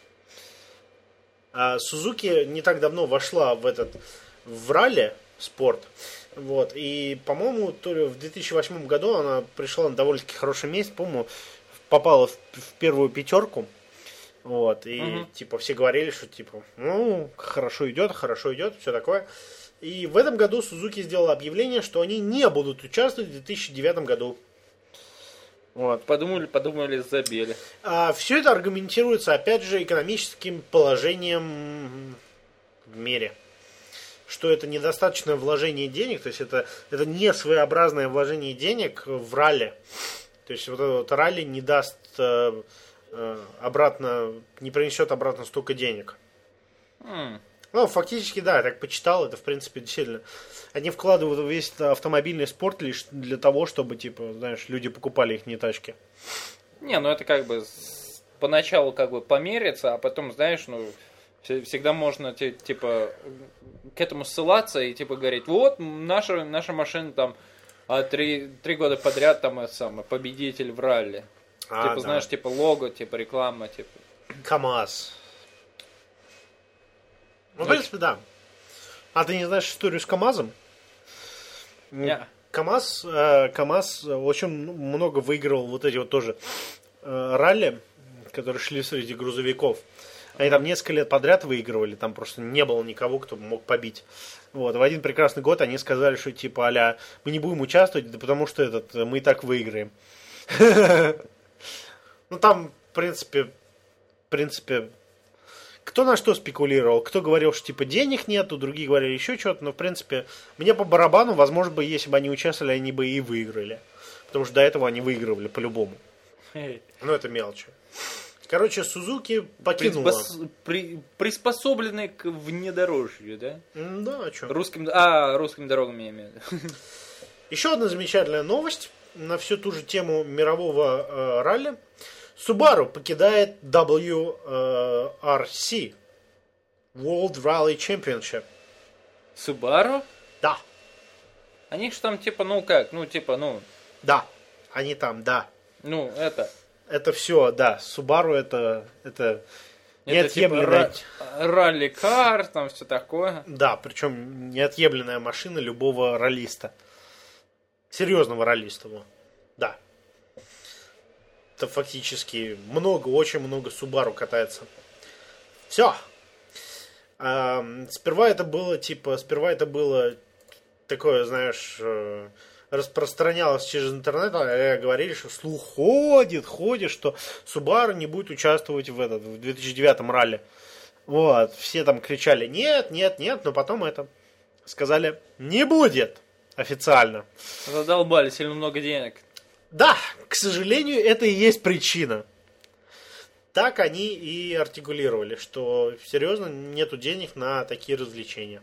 Suzuki не так давно вошла в этот в ралли спорт. Вот. И, по-моему, то ли в две тысячи восьмом году она пришла на довольно-таки хорошее место. По-моему, попала в, в первую пятерку. Вот. И угу. типа все говорили, что типа, ну, хорошо идет, хорошо идет, все такое. И в этом году Suzuki сделала объявление, что они не будут участвовать в две тысячи девятом году. Вот. Подумали, подумали, забили. А, все это аргументируется, опять же, экономическим положением в мире. Что это недостаточное вложение денег, то есть это, это не своеобразное вложение денег в ралли. То есть вот это вот ралли не даст э, э, обратно, не принесет обратно столько денег. Mm. Ну, фактически, да, я так почитал, это, в принципе, действительно. Они вкладывают весь автомобильный спорт лишь для того, чтобы, типа, знаешь, люди покупали их не тачки. Не, ну это как бы поначалу как бы помериться, а потом, знаешь, ну, всегда можно, типа, к этому ссылаться и, типа, говорить, вот, наша, наша машина там три, три года подряд там, это самое, победитель в ралли. А, типа, да. Знаешь, типа, лого, типа, реклама, типа. КамАЗ. Ну, в принципе, да. А ты не знаешь историю с КамАЗом? Yeah. КамАЗ, э, КамАЗ очень много выигрывал вот эти вот тоже э, ралли, которые шли среди грузовиков. Они там несколько лет подряд выигрывали, там просто не было никого, кто мог побить. Вот. В один прекрасный год они сказали, что типа а-ля мы не будем участвовать, да потому что этот, мы и так выиграем. Ну там, в принципе, в принципе, кто на что спекулировал, кто говорил, что типа денег нету, другие говорили еще что-то, но в принципе мне по барабану, возможно бы, если бы они участвовали, они бы и выиграли. Потому что до этого они выигрывали по-любому. Но это мелочи. Короче, Сузуки покинула. Приспос... При... Приспособлены к внедорожью, да? Да, а что? Русским... А, русским дорогам я имею в виду. Еще одна замечательная новость на всю ту же тему мирового э, ралли. Subaru покидает дабл ю ар си World Rally Championship. Subaru? Да. Они же там типа, ну как, ну типа, ну... Да, они там, да. Ну, это... Это все, да. Subaru это, это, это неотъемлемая... Типа ралли-кар, там все такое. Да, причем неотъемлемая машина любого раллиста. Серьезного раллиста. Да. Это фактически много, очень много Subaru катается. Все. А, сперва это было, типа, сперва это было такое, знаешь, распространялось через интернет, а говорили, что слух ходит, ходит, что Subaru не будет участвовать в, этот, в две тысячи девятом ралли. Вот. Все там кричали, нет, нет, нет, но потом это сказали, не будет официально. Задолбали, сильно много денег. Да, к сожалению, это и есть причина. Так они и артикулировали, что серьезно нету денег на такие развлечения.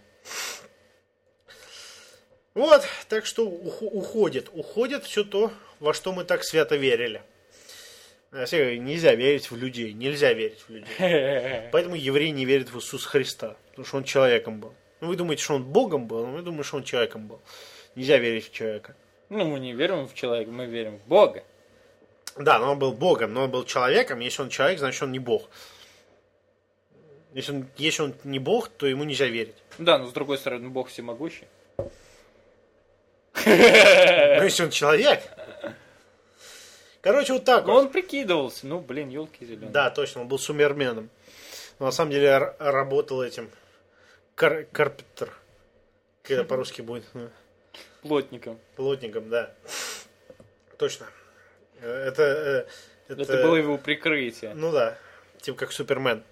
Вот, так что уходит. Уходит все то, во что мы так свято верили. Нельзя верить в людей, нельзя верить в людей. Поэтому евреи не верят в Иисуса Христа, потому что он человеком был. Ну, вы думаете, что он Богом был, но мы думаем, что он человеком был. Нельзя верить в человека. Ну, мы не верим в человека, мы верим в Бога. Да, но он был Богом, но он был человеком. Если он человек, значит, он не Бог. Если он, если он не Бог, то ему нельзя верить. Да, но с другой стороны, Бог всемогущий. Ну, если он человек. Короче, вот так Но вот. он прикидывался. Ну, блин, елки зеленые. Да, точно, он был сумерменом. Но на самом деле р- работал этим кар- карпентер. Когда по-русски будет. ну, Плотником. Плотником, да. Точно. Э, Это, э, это... Это было его прикрытие. Ну да, типа как Супермен.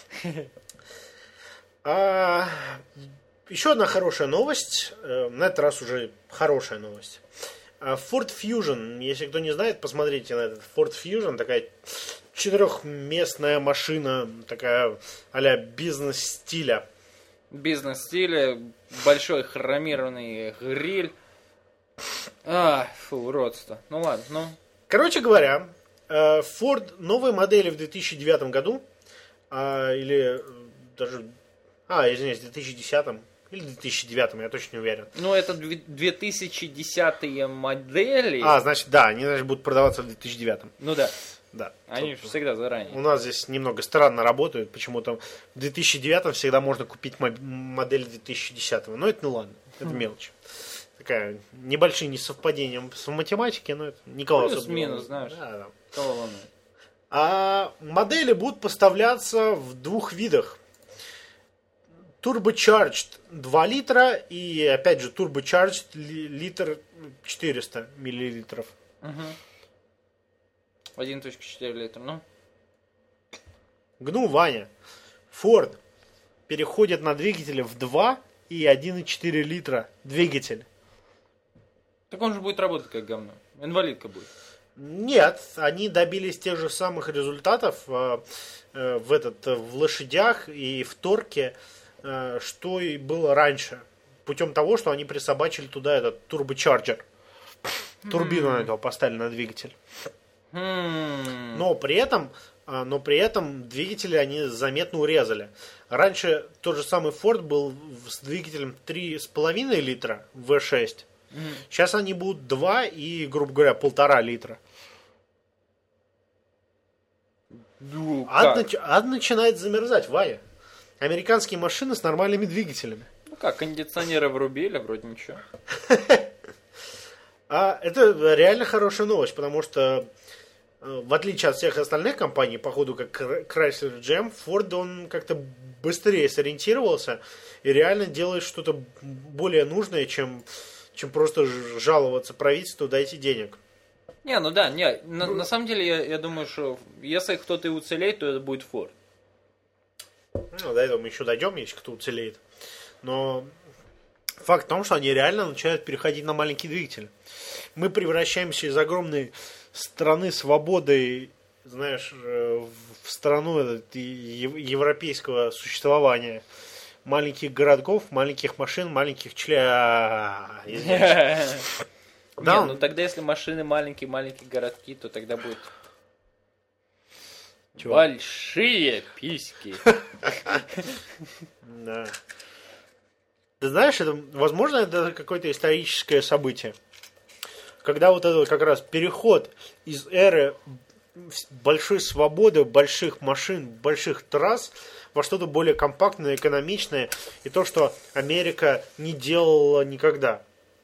А, еще одна хорошая новость. э, На этот раз уже хорошая новость. А, Ford Fusion, если кто не знает, посмотрите на этот Ford Fusion. Такая четырехместная машина, такая а-ля бизнес-стиля. Бизнес-стиле, большой хромированный гриль. А, фу, уродство. Ну ладно, ну. Короче говоря, э, Ford новые модели в две тысячи девятом году, а, или э, даже, а, извиняюсь, в две тысячи десятом или две тысячи девятом, я точно не уверен. Ну, это две- две тысячи десятые модели. А, значит, да, они, значит, будут продаваться в две тысячи девятом. Ну да, Да. они же всегда У заранее. нас здесь немного странно работают, почему-то в две тысячи девятом всегда можно купить мо- модель две тысячи десятого. Но это ну ладно, это мелочь. Такая небольшие несовпадения с математикой, но это никого особо не Плюс-минус, волнует. знаешь. Да, да. Кого волнует? А модели будут поставляться в двух видах. Turbocharged два литра и, опять же, Turbocharged ли- литр четыреста миллилитров. Угу. один целых четыре литра, ну. Гну, Ваня. Ford переходит на двигатели в два и один целых четыре литра двигатель. Так он же будет работать как говно. Инвалидка будет. Нет, они добились тех же самых результатов э, э, в, этот, э, в лошадях и в торке, э, что и было раньше. Путем того, что они присобачили туда этот турбочарджер. Турбину на этого поставили на двигатель. Хм. Но при этом, а, но при этом двигатели они заметно урезали. Раньше тот же самый Ford был с двигателем три с половиной литра ви шесть. Мгм. Сейчас они будут два и, грубо говоря, полтора литра. Ну, Ад, как? нач- ад начинает замерзать, Ваня. Американские машины с нормальными двигателями. Ну как, кондиционеры врубили, вроде ничего. А это реально хорошая новость, потому что э, в отличие от всех остальных компаний, походу как Кр- Chrysler джи эм, Ford он как-то быстрее сориентировался и реально делает что-то более нужное, чем, чем просто ж- жаловаться правительству, дайте денег. Не, ну да, не, на, на самом деле я, я думаю, что если кто-то и уцелеет, то это будет Ford. Ну, до этого мы еще дойдем, если кто уцелеет. Но факт в том, что они реально начинают переходить на маленький двигатель. Мы превращаемся из огромной страны свободы, знаешь, э, в страну этот, и- ев- европейского существования. Маленьких городков, маленьких машин, маленьких чля... извините. Да, Не, он- ну тогда если машины маленькие, маленькие городки, то тогда будет Чего? большие письки. Да. Ты знаешь, это, возможно, это какое-то историческое событие. Когда вот это как раз переход из эры большой свободы, больших машин, больших трасс во что-то более компактное, экономичное, и то, что Америка не делала никогда.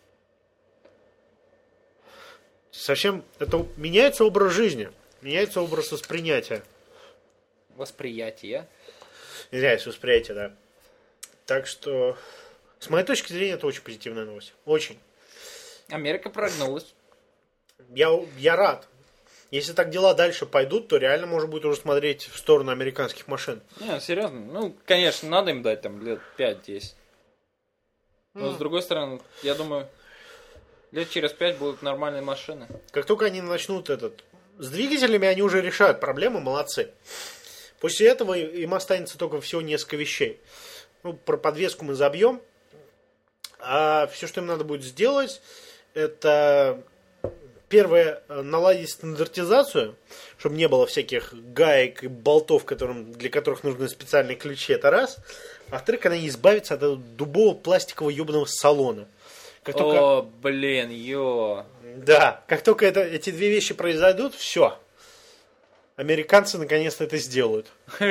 Совсем это меняется образ жизни, меняется образ восприятия. Восприятие. Извиняюсь, восприятие, да. Так что, с моей точки зрения, это очень позитивная новость. Очень. Америка прогнулась. Я, я рад. Если так дела дальше пойдут, то реально можно будет уже смотреть в сторону американских машин. Не, серьезно. Ну, конечно, надо им дать там лет пять-десять. Но с другой стороны, я думаю, лет через пять будут нормальные машины. Как только они начнут этот... С двигателями они уже решают проблемы, молодцы. После этого им останется только всего несколько вещей. Ну, про подвеску мы забьем. А все, что им надо будет сделать, это... Первое, наладить стандартизацию, чтобы не было всяких гаек и болтов, которым, для которых нужны специальные ключи, это раз. А во-вторых, они избавятся от этого дубового пластикового ебаного салона. Как только... О, блин, ё. Да, как только это, эти две вещи произойдут, все. Американцы наконец-то это сделают.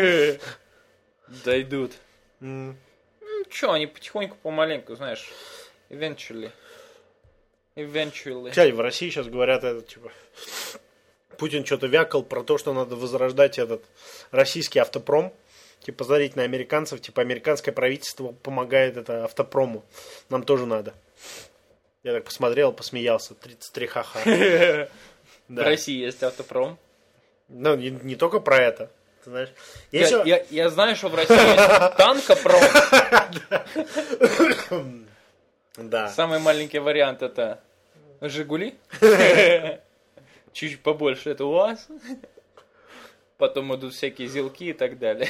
Дойдут. М. Ну, чё, они потихоньку, помаленьку, знаешь, eventually. Eventually. Кстати, в России сейчас говорят это, типа, Путин что-то вякал про то, что надо возрождать этот российский автопром. Типа, смотреть на американцев, типа, американское правительство помогает это автопрому. Нам тоже надо. Я так посмотрел, посмеялся. тридцать три ха-ха. В России есть автопром. Ну, не, не только про это. Ты знаешь. Я, Если... я, я знаю, что в России есть танкопром. Да. Самый маленький вариант это Жигули. Чуть побольше это УАЗ. Потом идут всякие зилки и так далее.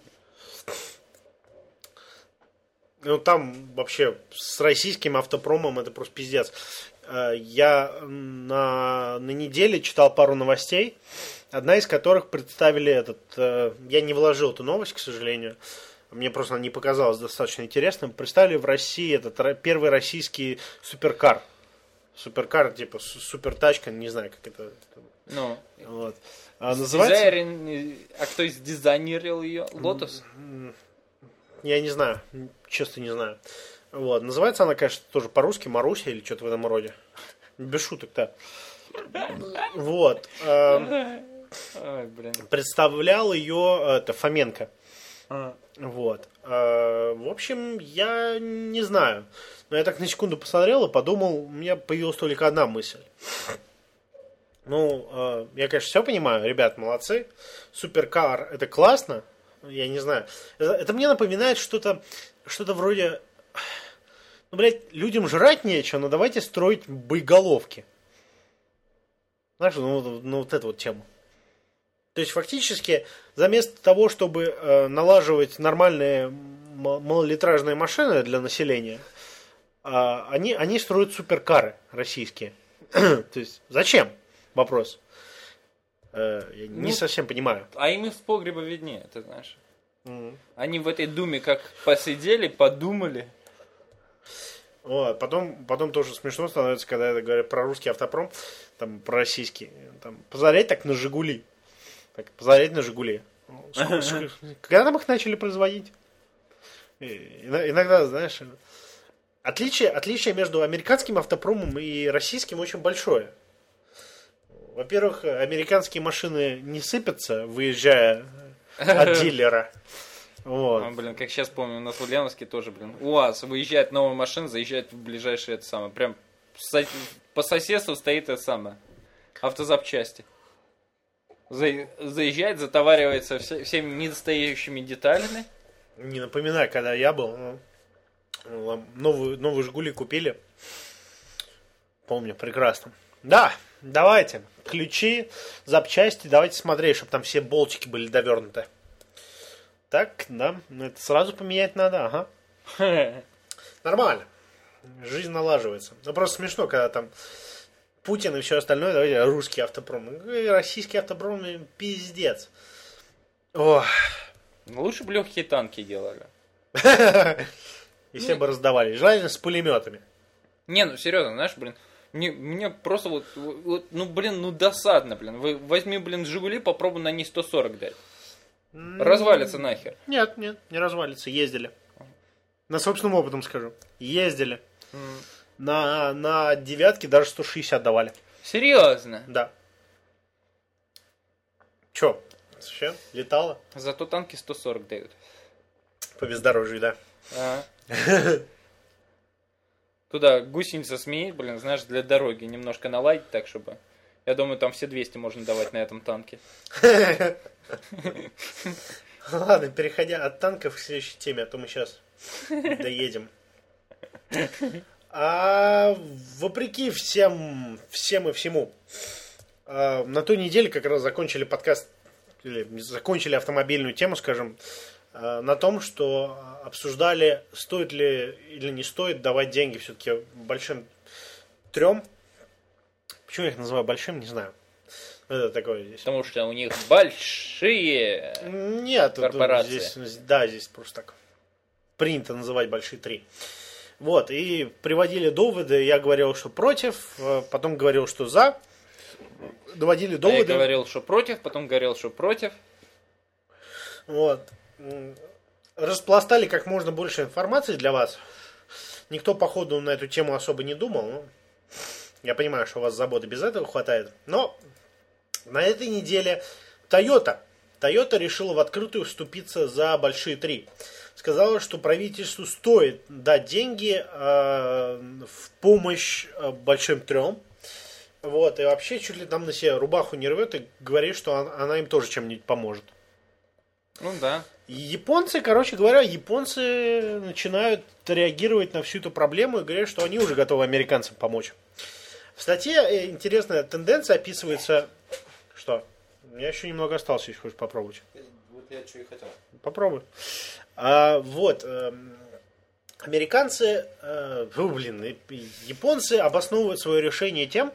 Ну, там вообще с российским автопромом это просто пиздец. Я на, на неделе читал пару новостей, одна из которых представили этот... Я не вложил эту новость, к сожалению. Мне просто она не показалась достаточно интересным. Представили в России этот первый российский суперкар. Суперкар, типа супертачка, не знаю, как это... Ну, вот. А, называется... Дизайнер... а кто из дизайнерил ее? Лотос? Я не знаю, честно не знаю. Вот. Называется она, конечно, тоже по-русски Маруся или что-то в этом роде. Без шуток-то. Вот. Ой, блин. Представлял ее это, Фоменко. А. Вот. В общем, я не знаю. Но я так на секунду посмотрел и подумал, у меня появилась только одна мысль. Ну, я, конечно, все понимаю, ребят, молодцы. Суперкар, это классно. Я не знаю. Это, это мне напоминает что-то, что-то вроде... Ну, блядь, людям жрать нечего, но давайте строить боеголовки. Знаешь, ну, ну вот эту вот тему. То есть, фактически, заместо того, чтобы э, налаживать нормальные малолитражные машины для населения, э, они, они строят суперкары российские. То есть, зачем? Вопрос. Э, я ну, не совсем понимаю. А им из погреба виднее, ты знаешь. Mm. Они в этой думе как посидели, подумали. Вот, потом, потом тоже смешно становится, когда это говорят про русский автопром, там, про российский. Там, позарять так на Жигули. Так, позарять на Жигули. Когда там их начали производить? Иногда, знаешь, отличие, отличие между американским автопромом и российским очень большое. Во-первых, американские машины не сыпятся, выезжая от дилера. Вот. А, блин, как сейчас помню, у нас в Ульяновске тоже, блин, УАЗ, выезжает новая машина, заезжает в ближайшее это самое, прям по соседству стоит это самое, автозапчасти. Заезжает, затоваривается вся, всеми недостающими деталями. Не напоминаю, когда я был, ну, новую, новую Жигули купили, помню прекрасно. Да, давайте, ключи, запчасти, давайте смотреть, чтобы там все болтики были довернуты. Так, да, это сразу поменять надо, ага. Нормально. Жизнь налаживается. Ну, просто смешно, когда там Путин и все остальное, давайте русский автопром. Российский автопром, пиздец. Ох. Лучше бы легкие танки делали. И все бы раздавали. Желательно с пулеметами. Не, ну серьезно, знаешь, блин, мне, мне просто вот, вот, ну, блин, ну досадно, блин. Вы возьми, блин, Жигули, попробуй на ней сто сорок дать. Развалится нахер. Нет, нет, не развалится. Ездили. На собственном опытом скажу. Ездили. Mm. На, на девятке даже сто шестьдесят давали. Серьезно? Да. Че? Вообще? Летало? Зато танки сто сорок дают. По бездорожью, да. А. Туда гусеница сменить, блин, знаешь, для дороги немножко наладить так, чтобы... Я думаю, там все двести можно давать на этом танке. Ладно, переходя от танков к следующей теме, а то мы сейчас доедем. А вопреки всем, всем и всему, на той неделе как раз закончили подкаст, или закончили автомобильную тему, скажем, на том, что обсуждали, стоит ли или не стоит давать деньги все-таки большим трем. Почему я их называю большим, не знаю. Это такое здесь. Потому что у них большие Нет, корпорации. Здесь, да, здесь просто так принято называть большие три. Вот, и приводили доводы, я говорил, что против, потом говорил, что за. Доводили доводы. А я говорил, что против, потом говорил, что против. Вот. Распластали как можно больше информации для вас. Никто, походу, на эту тему особо не думал, но... Я понимаю, что у вас заботы без этого хватает. Но На этой неделе Toyota. Toyota решила в открытую вступиться за большие три. Сказала, что правительству стоит дать деньги э, в помощь э, большим трем. Вот, и вообще чуть ли там на себе рубаху не рвет и говорит, что она, она им тоже чем-нибудь поможет. Ну да. И японцы, короче говоря, японцы начинают реагировать на всю эту проблему и говорят, что они уже готовы американцам помочь. В статье интересная тенденция описывается, что... У меня еще немного осталось, если хочешь попробовать. Вот я что и хотел. Попробуй. А, вот. Э, американцы, э, ну, блин, японцы обосновывают свое решение тем,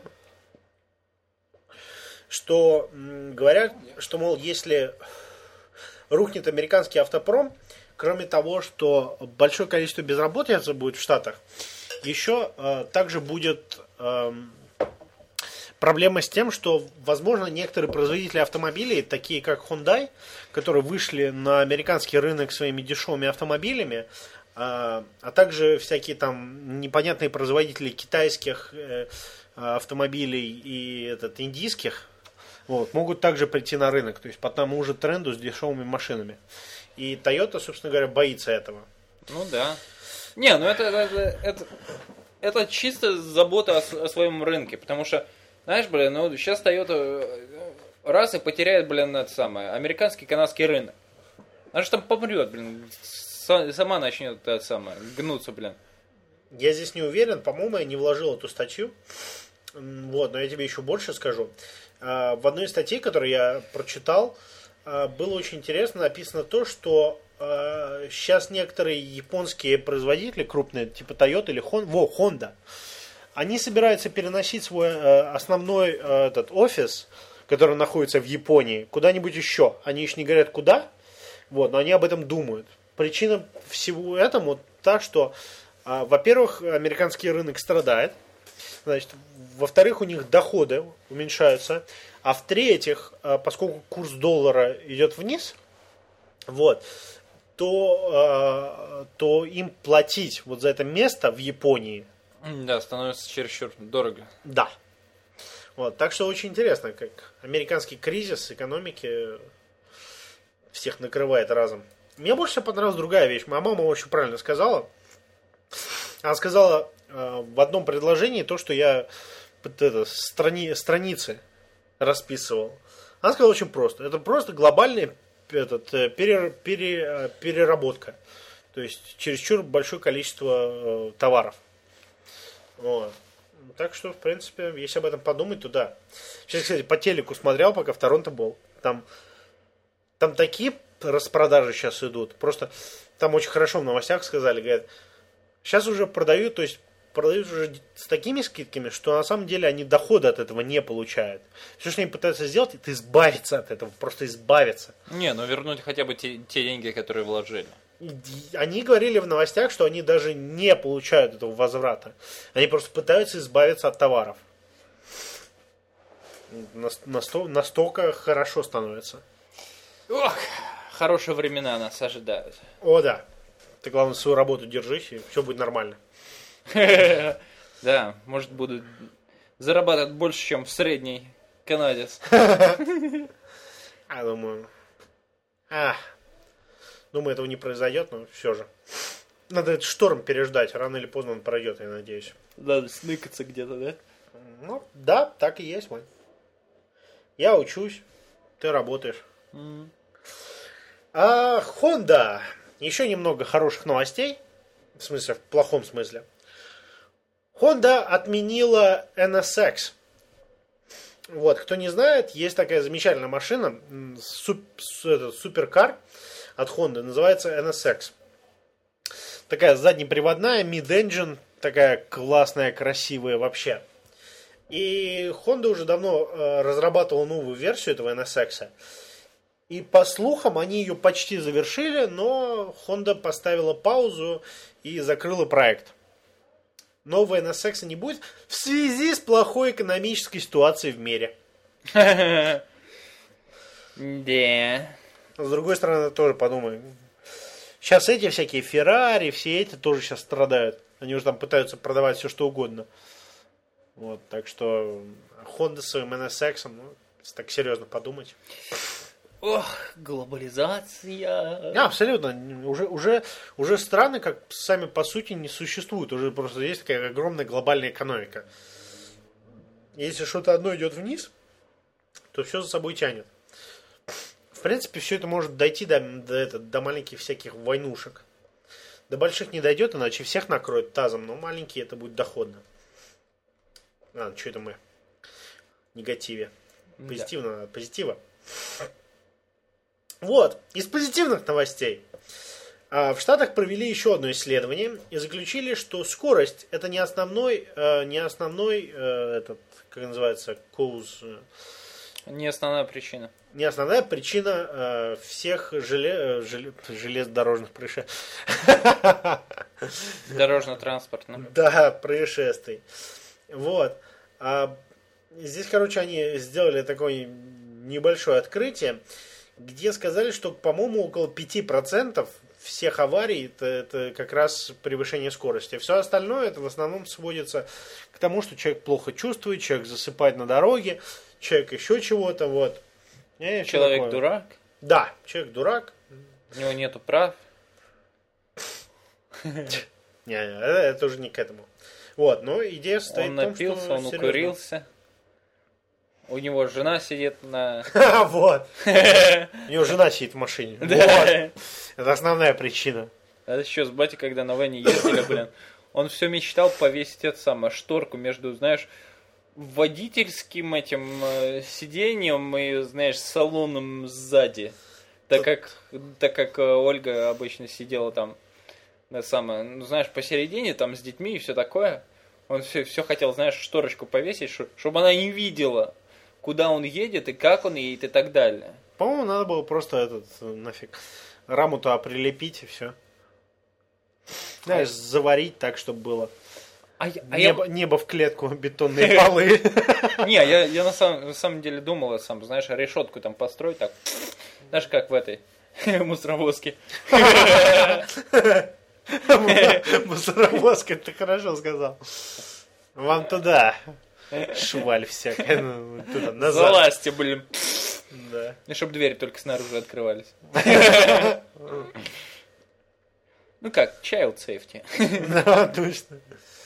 что м, говорят, что, мол, если рухнет американский автопром, кроме того, что большое количество безработицы будет в Штатах, еще э, также будет... Э, проблема с тем, что, возможно, некоторые производители автомобилей, такие как Hyundai, которые вышли на американский рынок своими дешевыми автомобилями, а, а также всякие там непонятные производители китайских э, автомобилей и этот, индийских, вот, могут также прийти на рынок, то есть по тому же тренду с дешевыми машинами. И Toyota, собственно говоря, боится этого. Ну да. Не, ну это, это, это, это чисто забота о, о своем рынке, потому что знаешь, блин, ну сейчас Toyota раз и потеряет, блин, это самое, американский, канадский рынок. Она же там помрет, блин, сама начнет это самое, гнуться, блин. Я здесь не уверен, по-моему, я не вложил эту статью. Вот, но я тебе еще больше скажу. В одной из статей, которую я прочитал, было очень интересно написано то, что сейчас некоторые японские производители, крупные, типа Toyota или Honda, во, Honda, они собираются переносить свой э, основной э, этот офис, который находится в Японии, куда-нибудь еще. Они еще не говорят куда, вот, но они об этом думают. Причина всего этому та, что, э, во-первых, американский рынок страдает, значит, во-вторых, у них доходы уменьшаются, а в-третьих, э, поскольку курс доллара идет вниз, вот, то, э, то им платить вот за это место в Японии. Да, становится чересчур дорого. Да. Вот, так что очень интересно, как американский кризис экономики всех накрывает разом. Мне больше всего понравилась другая вещь. Моя мама очень правильно сказала. Она сказала э, в одном предложении то, что я это, страни, страницы расписывал. Она сказала очень просто. Это просто глобальная этот, пере, пере, переработка. То есть чересчур большое количество э, товаров. Вот. Так что, в принципе, если об этом подумать, то да. Сейчас, кстати, по телеку смотрел, пока в Торонто был. Там, там такие распродажи сейчас идут. Просто там очень хорошо в новостях сказали. Говорят, сейчас уже продают, то есть продают уже с такими скидками, что на самом деле они дохода от этого не получают. Все, что они пытаются сделать, это избавиться от этого. Просто избавиться. Не, ну вернуть хотя бы те, те деньги, которые вложили. Они говорили в новостях, что они даже не получают этого возврата. Они просто пытаются избавиться от товаров. Настолько, настолько хорошо становится. Ох, хорошие времена нас ожидают. О, да. Ты, главное, свою работу держись, и все будет нормально. Да, может, буду зарабатывать больше, чем в средний канадец. Я думаю... Ах... Думаю, этого не произойдет, но все же. Надо этот шторм переждать. Рано или поздно он пройдет, я надеюсь. Надо сныкаться где-то, да? Ну, да, так и есть, Вань. Я учусь, ты работаешь. Mm. А Honda. Еще немного хороших новостей. В смысле, в плохом смысле. Honda отменила эн эс икс. Вот, кто не знает, есть такая замечательная машина, суп, этот, суперкар от Honda, называется эн эс икс. Такая заднеприводная, mid-engine, такая классная, красивая вообще. И Honda уже давно э, разрабатывала новую версию этого эн эс икс. И по слухам, они ее почти завершили, но Honda поставила паузу и закрыла проект. Нового эн эс икс не будет в связи с плохой экономической ситуацией в мире. Да. С другой стороны, тоже подумай. Сейчас эти всякие Феррари, все эти тоже сейчас страдают. Они уже там пытаются продавать все, что угодно. Вот, так что Honda своим эн эс икс, ну, Если так серьезно подумать. Ох, глобализация. Да, абсолютно. Уже, уже, уже страны, как сами по сути, не существуют. Уже просто есть такая огромная глобальная экономика. Если что-то одно идет вниз, то все за собой тянет. В принципе, все это может дойти до, до, это, до маленьких всяких войнушек. До больших не дойдет, иначе всех накроют тазом, но маленькие это будет доходно. Ладно, что это мы? Негативе. Позитивно, да. Позитива. Вот, из позитивных новостей. В Штатах провели еще одно исследование и заключили, что скорость это не основной, не основной этот, как называется, cause. Не основная причина. Не основная причина всех желе, желе, железнодорожных происшествий. Дорожно-транспортных. Да, происшествий. Вот. А здесь, короче, они сделали такое небольшое открытие, где сказали, что, по-моему, около пяти процентов всех аварий это, это как раз превышение скорости. Все остальное это в основном сводится к тому, что человек плохо чувствует, человек засыпает на дороге, человек еще чего-то. Вот. И человек дурак? Да, человек дурак. У него нету прав. Не, это уже не к этому. Вот, но идея состоит в том, напился, что... он серьезно. Укурился. У него жена сидит на... Вот. У него жена сидит в машине. Вот. Это основная причина. А еще с батей, когда на вене ездили, блин, он все мечтал повесить эту самую шторку между, знаешь, водительским этим э, сиденьем и, знаешь, салоном сзади. Так как, так как э, Ольга обычно сидела там, на самое, ну, знаешь, посередине, там, с детьми и все такое. Он все, все хотел, знаешь, шторочку повесить, чтобы она не видела, куда он едет и как он едет и так далее. По-моему, надо было просто этот, нафиг, раму туда прилепить и все. Знаешь, заварить так, чтобы было. А я, а небо, я... небо в клетку, бетонные полы. Не, я, я на, самом, на самом деле думал, сам, знаешь, решетку там построить так. Знаешь, как в этой мусоровозке. Мусоровозка, ты хорошо сказал. Вам туда. Шваль всякая. Ну, туда, назад. Залазьте, блин. Да. И чтобы двери только снаружи открывались. Ну как, child safety. Да, точно.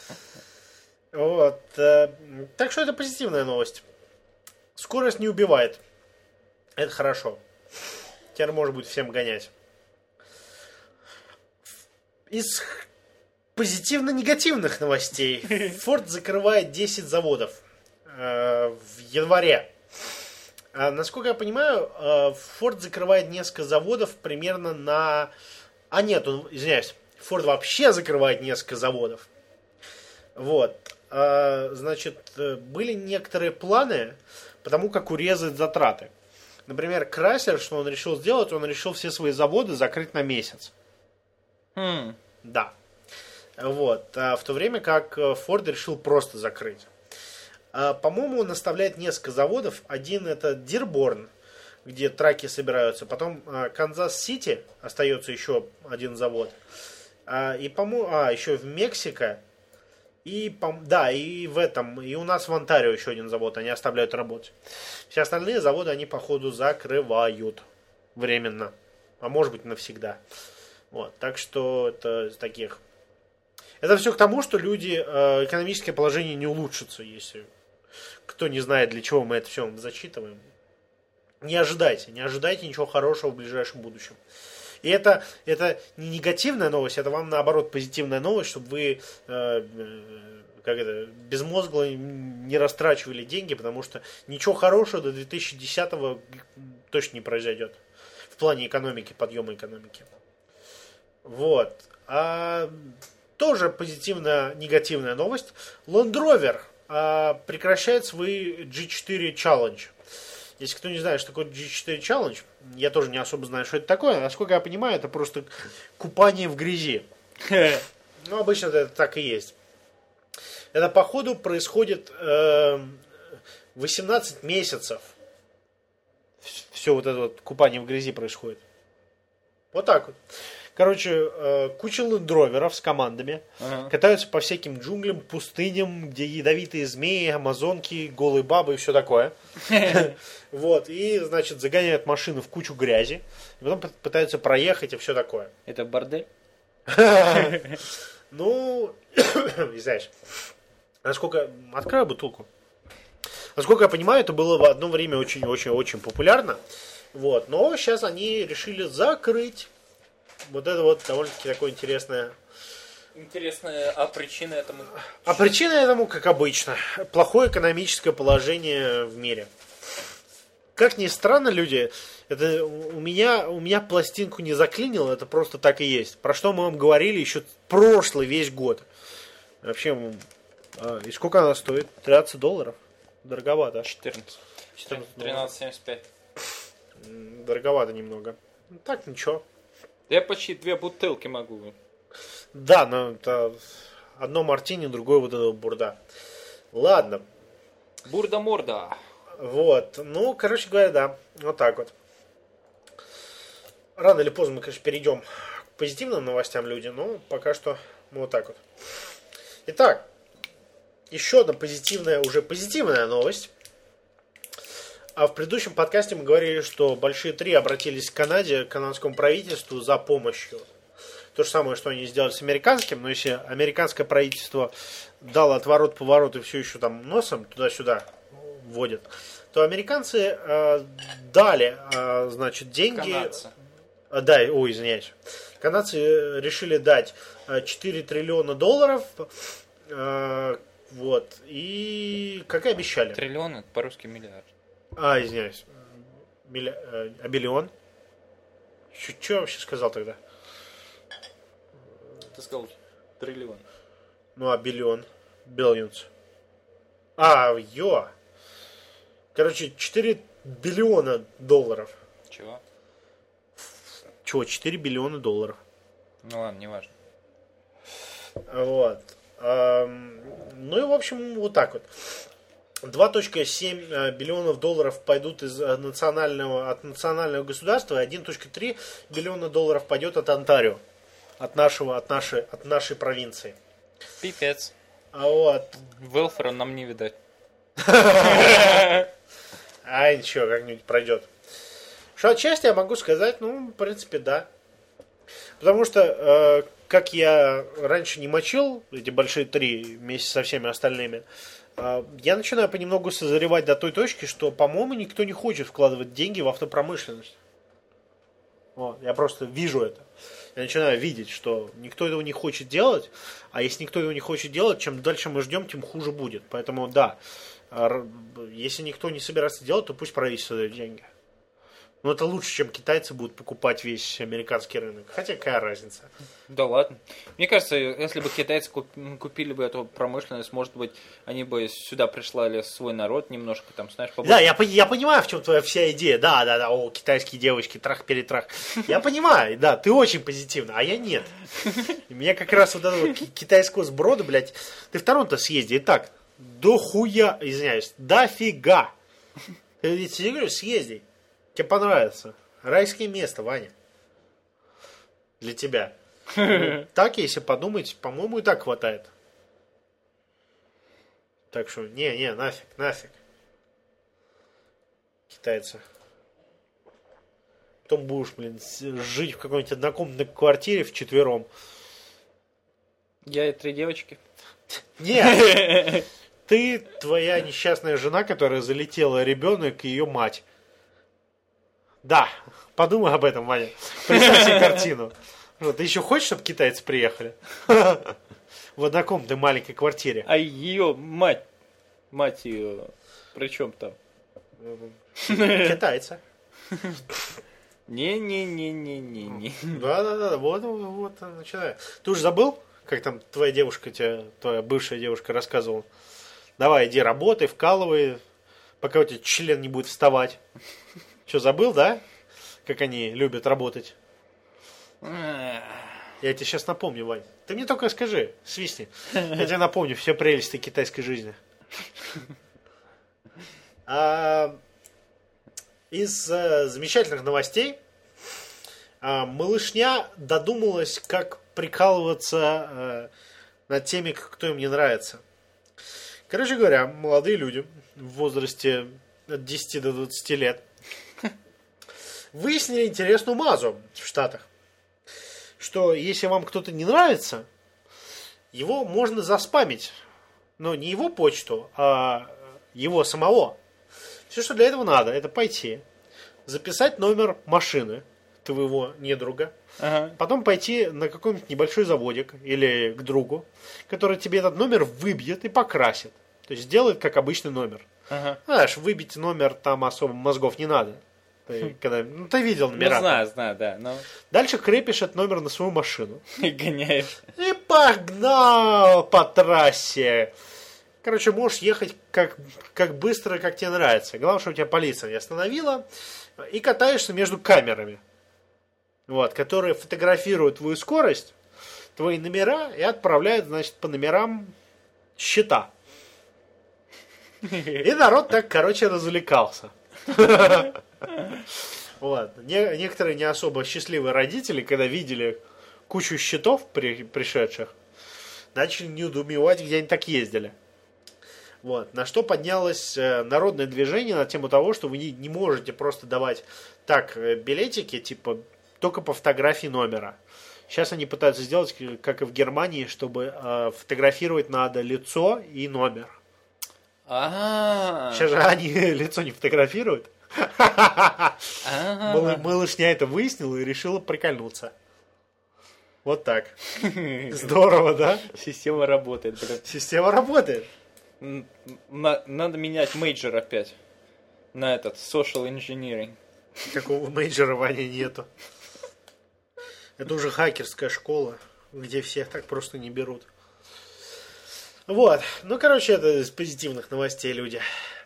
Вот. Так что это позитивная новость. Скорость не убивает. Это хорошо. Теперь может быть всем гонять. Из позитивно-негативных новостей. Ford закрывает десять заводов э, в январе. А, насколько я понимаю, э, Ford закрывает несколько заводов примерно на... А нет, он, извиняюсь, Ford вообще закрывает несколько заводов. Вот. А, значит, были некоторые планы, потому как урезать затраты. Например, Chrysler, что он решил сделать, он решил все свои заводы закрыть на месяц. Hmm. Да. Вот. А в то время как Ford решил просто закрыть. А, по-моему, он оставляет несколько заводов. Один это Дирборн, где траки собираются. Потом Канзас-Сити остается еще один завод. А, и, по-моему, а, еще в Мексико. И, да, и в этом, и у нас в Онтарио еще один завод, они оставляют работать. Все остальные заводы, они, походу, закрывают временно. А может быть, навсегда. Вот, так что это из таких... Это все к тому, что люди, экономическое положение не улучшится, если кто не знает, для чего мы это все зачитываем. Не ожидайте, не ожидайте ничего хорошего в ближайшем будущем. И это, это не негативная новость, это вам наоборот позитивная новость, чтобы вы э, как это, безмозгло не растрачивали деньги, потому что ничего хорошего до две тысячи десятого точно не произойдет в плане экономики, подъема экономики. Вот. А тоже позитивная, негативная новость. Land Rover а, прекращает свой джи четыре Challenge. Если кто не знает, что такое джи четыре Challenge, я тоже не особо знаю, что это такое. Насколько я понимаю, это просто купание в грязи. Ну, обычно это так и есть. Это, походу, происходит э, восемнадцать месяцев. Все вот это вот купание в грязи происходит. Вот так вот. Короче, э, куча лендроверов с командами Ага. катаются по всяким джунглям, пустыням, где ядовитые змеи, амазонки, голые бабы и все такое. Вот, и, значит, загоняют машину в кучу грязи, и потом п- пытаются проехать и все такое. Это бордель? Ну, не знаешь, насколько... Открою бутылку. Насколько я понимаю, это было в одно время очень-очень-очень популярно. Вот, но сейчас они решили закрыть. Вот это вот довольно-таки такое интересное. Интересная, а причина этому? А причина этому, как обычно, плохое экономическое положение в мире. Как ни странно, люди, это у меня, у меня пластинку не заклинило, это просто так и есть. Про что мы вам говорили еще прошлый весь год. Вообще, а, и сколько она стоит? тринадцать долларов? Дороговато. четырнадцать. четырнадцать тринадцать семьдесят пять. М, Дороговато немного. Ну, так, ничего. Я почти две бутылки могу. Да, но это одно мартини, другое вот это бурда. Ладно. Бурда-морда. Вот. Ну, короче говоря, да. Вот так вот. Рано или поздно мы, конечно, перейдем к позитивным новостям, люди, но пока что ну, вот так вот. Итак, еще одна позитивная, уже позитивная новость. А в предыдущем подкасте мы говорили, что Большие Три обратились к Канаде, к канадскому правительству за помощью. То же самое, что они сделали с американским, но если американское правительство дало отворот-поворот и все еще там носом туда-сюда вводит, то американцы э, дали, э, значит, деньги... Канадцы. А, да, ой, извиняюсь. Канадцы решили дать четыре триллиона долларов, э, вот, и как и обещали. Триллион, это по-русски миллиард. А, извиняюсь. Милли... э, А биллион? Что я вообще сказал тогда? Ты сказал триллион. Ну, а биллион? Billions. А, ё. Короче, четыре биллиона долларов. Чего? Чего, четыре биллиона долларов. Ну ладно, неважно. Вот. Эм, Ну и, в общем, вот так вот. два целых семь биллионов долларов пойдут из национального, от национального государства, и один целых три биллиона долларов пойдет от Онтарио. От нашего, от нашей, от нашей провинции. Пипец. А вот. Велфера нам не видать. А ничего, как-нибудь пройдет. Что отчасти я могу сказать, ну, в принципе, да. Потому что, э, как я раньше не мочил эти большие три вместе со всеми остальными, э, я начинаю понемногу созревать до той точки, что, по-моему, никто не хочет вкладывать деньги в автопромышленность. Вот, я просто вижу это. Я начинаю видеть, что никто этого не хочет делать, а если никто его не хочет делать, чем дальше мы ждем, тем хуже будет. Поэтому, да, р- если никто не собирается делать, то пусть правительство дает деньги. Но это лучше, чем китайцы будут покупать весь американский рынок. Хотя какая разница? Да ладно. Мне кажется, если бы китайцы куп- купили бы эту промышленность, может быть, они бы сюда прислали свой народ немножко, там, знаешь, побольше. Да, я, по- я понимаю, в чем твоя вся идея. Да, да, да, о, китайские девочки, трах-перетрах. Я понимаю, да, ты очень позитивно, а я нет. И мне как раз вот этого ки- китайского сброда, блядь, ты в Торонто съезди, и так, до хуя, извиняюсь, дофига. Я тебе говорю, съезди. Тебе понравится. Райское место, Ваня. Для тебя. Ну, так, если подумать, по-моему, и так хватает. Так что, не-не, нафиг, нафиг. Китайцы. Потом будешь, блин, с- жить в какой-нибудь однокомнатной квартире вчетвером. Я и три девочки. Нет! Ты, твоя несчастная жена, которая залетела, ребенок и ее мать. Да, подумай об этом, Ваня. Представь себе картину. Что, ты еще хочешь, чтобы китайцы приехали? В однокомнатной маленькой квартире. А ее мать, мать ее, при чем там? Китайцы. Не-не-не-не-не-не. Да-да-да, вот, вот, начинаю. Ты уже забыл, как там твоя девушка, тебе, твоя бывшая девушка рассказывала? Давай, иди работай, вкалывай, пока у тебя член не будет вставать. Что, забыл, да? Как они любят работать. Я тебе сейчас напомню, Вань. Ты мне только скажи, свистни. Я тебе напомню все прелести китайской жизни. А, из э, замечательных новостей А малышня додумалась, как прикалываться э, над теми, кто им не нравится. Короче говоря, молодые люди в возрасте от десяти до двадцати лет выяснили интересную мазу в Штатах, что если вам кто-то не нравится, его можно заспамить. Но не его почту, а его самого. Все, что для этого надо, это пойти, записать номер машины твоего недруга, ага. потом пойти на какой-нибудь небольшой заводик или к другу, который тебе этот номер выбьет и покрасит. То есть сделает как обычный номер. Ага. Знаешь, выбить номер там особо мозгов не надо. Ты, когда, ну, ты видел номера. Ну, знаю, знаю, да. Но... Дальше крепишь этот номер на свою машину. И гоняешь. И погнал по трассе. Короче, можешь ехать как, как быстро, как тебе нравится. Главное, чтобы тебя полиция не остановила. И катаешься между камерами. Вот, которые фотографируют твою скорость, твои номера и отправляют, значит, по номерам счета. И народ так, короче, развлекался. Вот. Некоторые не особо счастливые родители, когда видели кучу счетов при, пришедших, начали недоумевать, где они так ездили. Вот. На что поднялось э, народное движение на тему того, что вы не, не можете просто давать так э, билетики, типа, только по фотографии номера. Сейчас они пытаются сделать, как и в Германии, чтобы э, фотографировать надо лицо и номер. А-а-а. Сейчас же они лицо не фотографируют. Малышня это выяснила и решила прикольнуться. Вот так. Здорово, да? Система работает, блин. Система работает. Надо менять мейджор опять. На этот, social engineering. Такого мейджора, Ваня, нету. Это уже хакерская школа, где всех так просто не берут. Вот. Ну, короче, это из позитивных новостей, люди.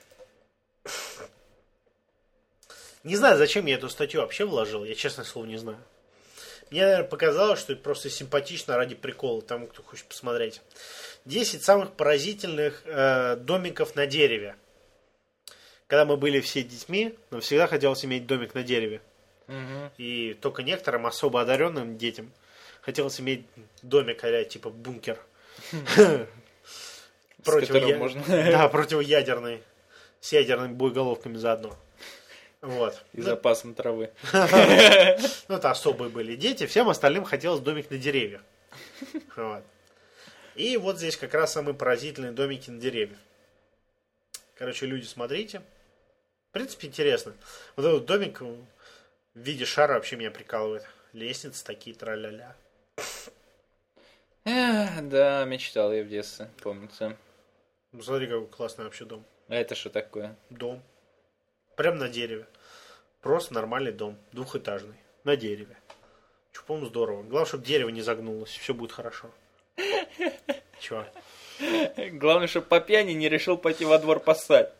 Не знаю, зачем я эту статью вообще вложил. Я, честное слово, не знаю. Мне, наверное, показалось, что это просто симпатично ради прикола тому, кто хочет посмотреть. десять самых поразительных э, домиков на дереве. Когда мы были все детьми, нам всегда хотелось иметь домик на дереве. Угу. И только некоторым особо одаренным детям хотелось иметь домик, а типа бункер. Противоядерный. С ядерными боеголовками заодно. Вот. И запасом травы. Ну, это особые были дети. Всем остальным хотелось домик на деревьях. Вот. И вот здесь как раз самые поразительные домики на деревьях. Короче, люди, смотрите. В принципе, интересно. Вот этот домик в виде шара вообще меня прикалывает. Лестницы такие, тра-ля-ля. Да, мечтал я в детстве, помнится. Ну, смотри, какой классный вообще дом. А это что такое? Дом. Прям на дереве. Просто нормальный дом. Двухэтажный. На дереве. Че, по-моему, здорово. Главное, чтобы дерево не загнулось. Все будет хорошо. Чего? Главное, чтобы по пьяни не решил пойти во двор поссать.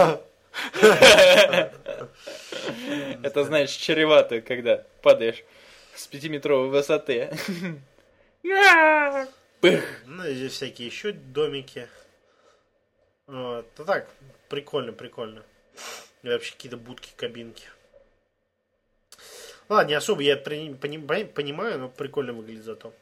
Это, знаешь, чревато, когда падаешь с пятиметровой высоты. Ну, здесь всякие еще домики. Вот. Ну так, прикольно, прикольно. И вообще какие-то будки, кабинки. Ладно, не особо я понимаю, но прикольно выглядит зато.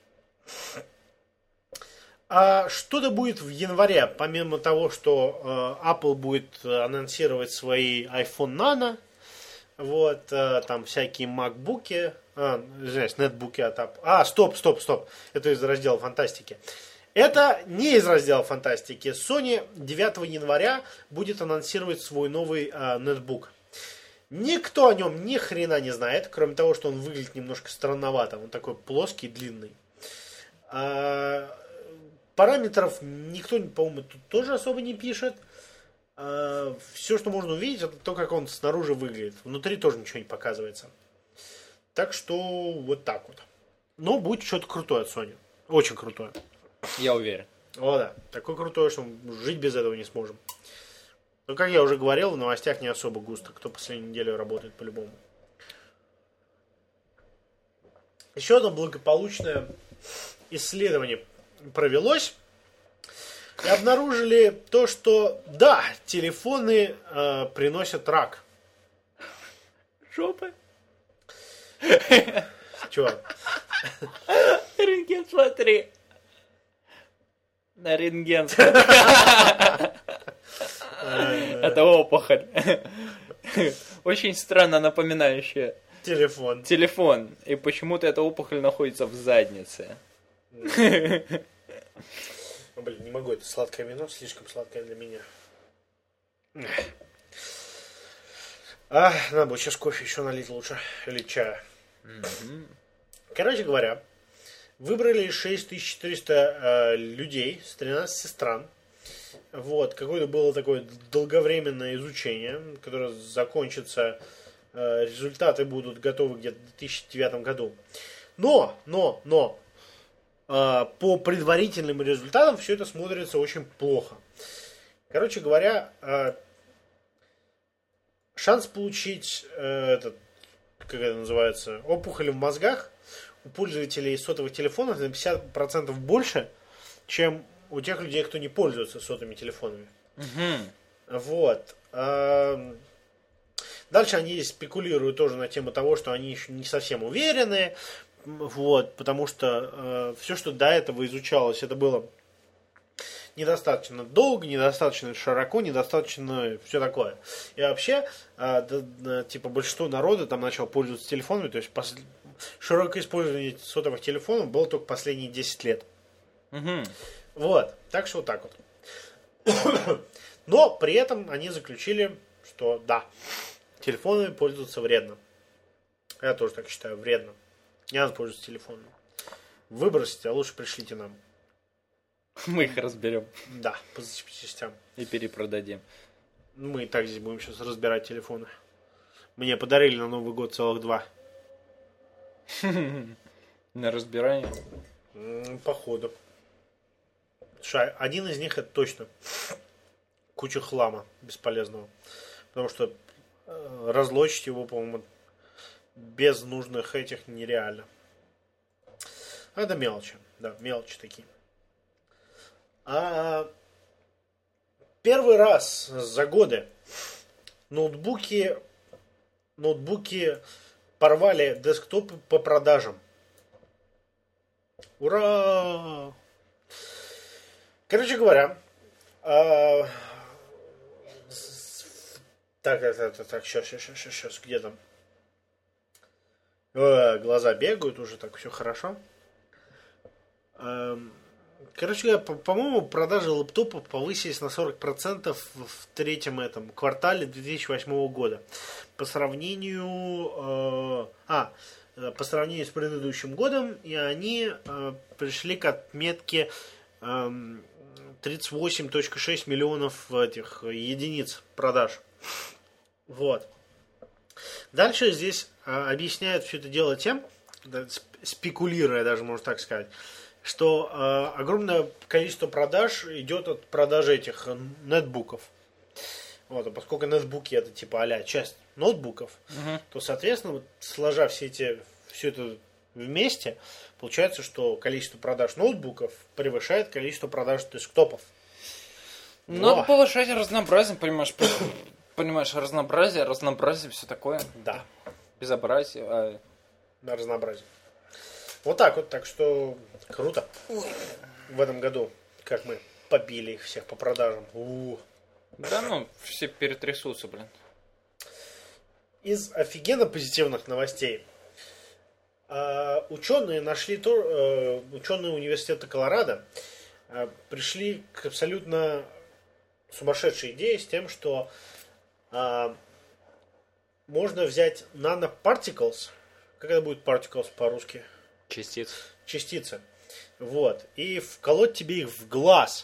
А что-то будет в январе, помимо того, что э, Apple будет анонсировать свои iPhone Nano, вот, э, там всякие MacBook'и, а, извиняюсь, нетбуки от Apple. А, стоп, стоп, стоп, это из раздела фантастики. Это не из раздела фантастики. Sony девятого января будет анонсировать свой новый э, нетбук. Никто о нем ни хрена не знает, кроме того, что он выглядит немножко странновато. Он такой плоский, длинный. А, параметров никто, по-моему, тут тоже особо не пишет. А, все, что можно увидеть, это то, как он снаружи выглядит. Внутри тоже ничего не показывается. Так что вот так вот. Но будет что-то крутое от Sony. Очень крутое. Я уверен. О, да. Такое крутое, что мы жить без этого не сможем. Но, как я уже говорил, в новостях не особо густо. Кто последнюю неделю работает по-любому. Еще одно благополучное исследование провелось. И обнаружили то, что да, телефоны э, приносят рак. Жопы. чувак. Рентген, смотри. На рентген. Это опухоль. Очень странно напоминающая Телефон. телефон. И почему-то эта опухоль находится в заднице. Блин, не могу, это сладкое вино, слишком сладкое для меня. А, надо будет сейчас кофе еще налить лучше. Или чая. Mm-hmm. Короче говоря, выбрали шесть тысяч четыреста э, людей с тринадцати стран. Вот, какое-то было такое долговременное изучение, которое закончится, э, результаты будут готовы где-то в две тысячи девятом году. Но, но, но, э, по предварительным результатам все это смотрится очень плохо. Короче говоря, э, шанс получить э, этот, как это называется, опухоль в мозгах у пользователей сотовых телефонов на пятьдесят процентов больше, чем у тех людей, кто не пользуется сотовыми телефонами. Угу. Вот. Дальше они спекулируют тоже на тему того, что они еще не совсем уверены. Вот, потому что э, все, что до этого изучалось, это было недостаточно долго, недостаточно широко, недостаточно все такое. И вообще, э, да, да, типа, большинство народа там начало пользоваться телефонами, то есть пос... широкое использование сотовых телефонов было только последние десять лет. Угу. Вот, так что вот так вот. Но при этом они заключили, что да, телефонами пользоваться вредно. Я тоже так считаю, вредно. Не надо пользоваться телефоном. Выбросите, а лучше пришлите нам. Мы их разберем. Да, по запчастям. И перепродадим. Мы и так здесь будем сейчас разбирать телефоны. Мне подарили на Новый год целых два. На разбирание? Походу. Слушай, один из них это точно куча хлама бесполезного. Потому что э, разлочить его, по-моему, без нужных этих нереально. А это мелочи. Да, мелочи такие. А первый раз за годы ноутбуки, ноутбуки порвали десктопы по продажам. Ура! Короче говоря, а, так, так, так, так, сейчас, сейчас, сейчас, сейчас, где там? О, глаза бегают, уже так все хорошо. Короче говоря, по-моему, продажи лэптопов повысились на сорок процентов в третьем этом квартале две тысячи восьмого года. По сравнению... Э, а, по сравнению с предыдущим годом, и они э, пришли к отметке э, тридцать восемь целых шесть миллионов этих единиц продаж. Вот. Дальше здесь э, объясняют все это дело тем, спекулируя даже, можно так сказать, что э, огромное количество продаж идет от продажи этих нетбуков. Вот, а поскольку нетбуки это типа а-ля часть ноутбуков, uh-huh. то, соответственно, вот, сложа все эти, все это вместе, получается, что количество продаж ноутбуков превышает количество продаж десктопов. Надо повышать разнообразие, понимаешь, понимаешь, разнообразие, разнообразие, все такое. Да. Безобразие. А... Да, разнообразие. Вот так вот, так что круто. В этом году, как мы побили их всех по продажам. У-у-у. Да ну, все перетрясутся, блин. Из офигенно позитивных новостей. Э, ученые нашли то, э, ученые университета Колорадо э, пришли к абсолютно сумасшедшей идее с тем, что э, можно взять nanoparticles. Как это будет particles по-русски? Частицы. Частицы. Вот. И вколоть тебе их в глаз.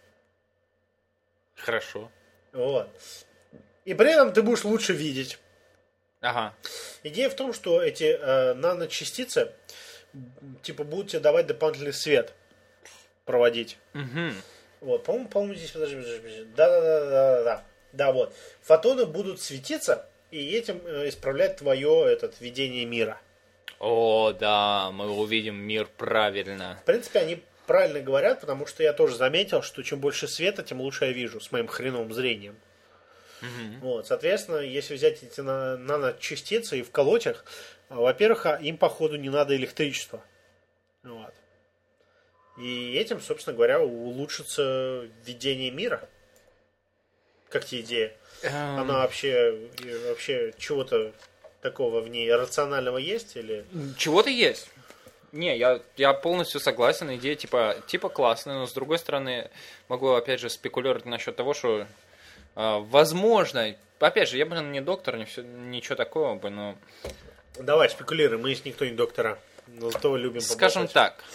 Хорошо. Вот. И при этом ты будешь лучше видеть. Ага. Идея в том, что эти э, наночастицы типа будут тебе давать дополнительный свет проводить. Угу. Вот, по-моему, по-моему, здесь подожди, подожди, подожди. Да, да, да, да, да. Да, вот. Фотоны будут светиться и этим э, исправлять твое этот видение мира. О, да, мы увидим мир правильно. В принципе, они правильно говорят, потому что я тоже заметил, что чем больше света, тем лучше я вижу с моим хреновым зрением. Угу. Вот, соответственно, если взять эти наночастицы и вколоть их, Во-первых, им, походу, не надо электричество. Вот. И этим, собственно говоря, улучшится видение мира. Как тебе идея? Um... Она вообще, вообще чего-то такого в ней рационального есть? Или... Чего-то есть. Не, я, я полностью согласен. Идея типа, типа классная, но с другой стороны, могу опять же спекулировать насчет того, что э, возможно, опять же, я, блин, не доктор, не все, ничего такого бы, но... Давай, спекулируй, мы есть никто не доктора. Но зато любим поболтать. Скажем так.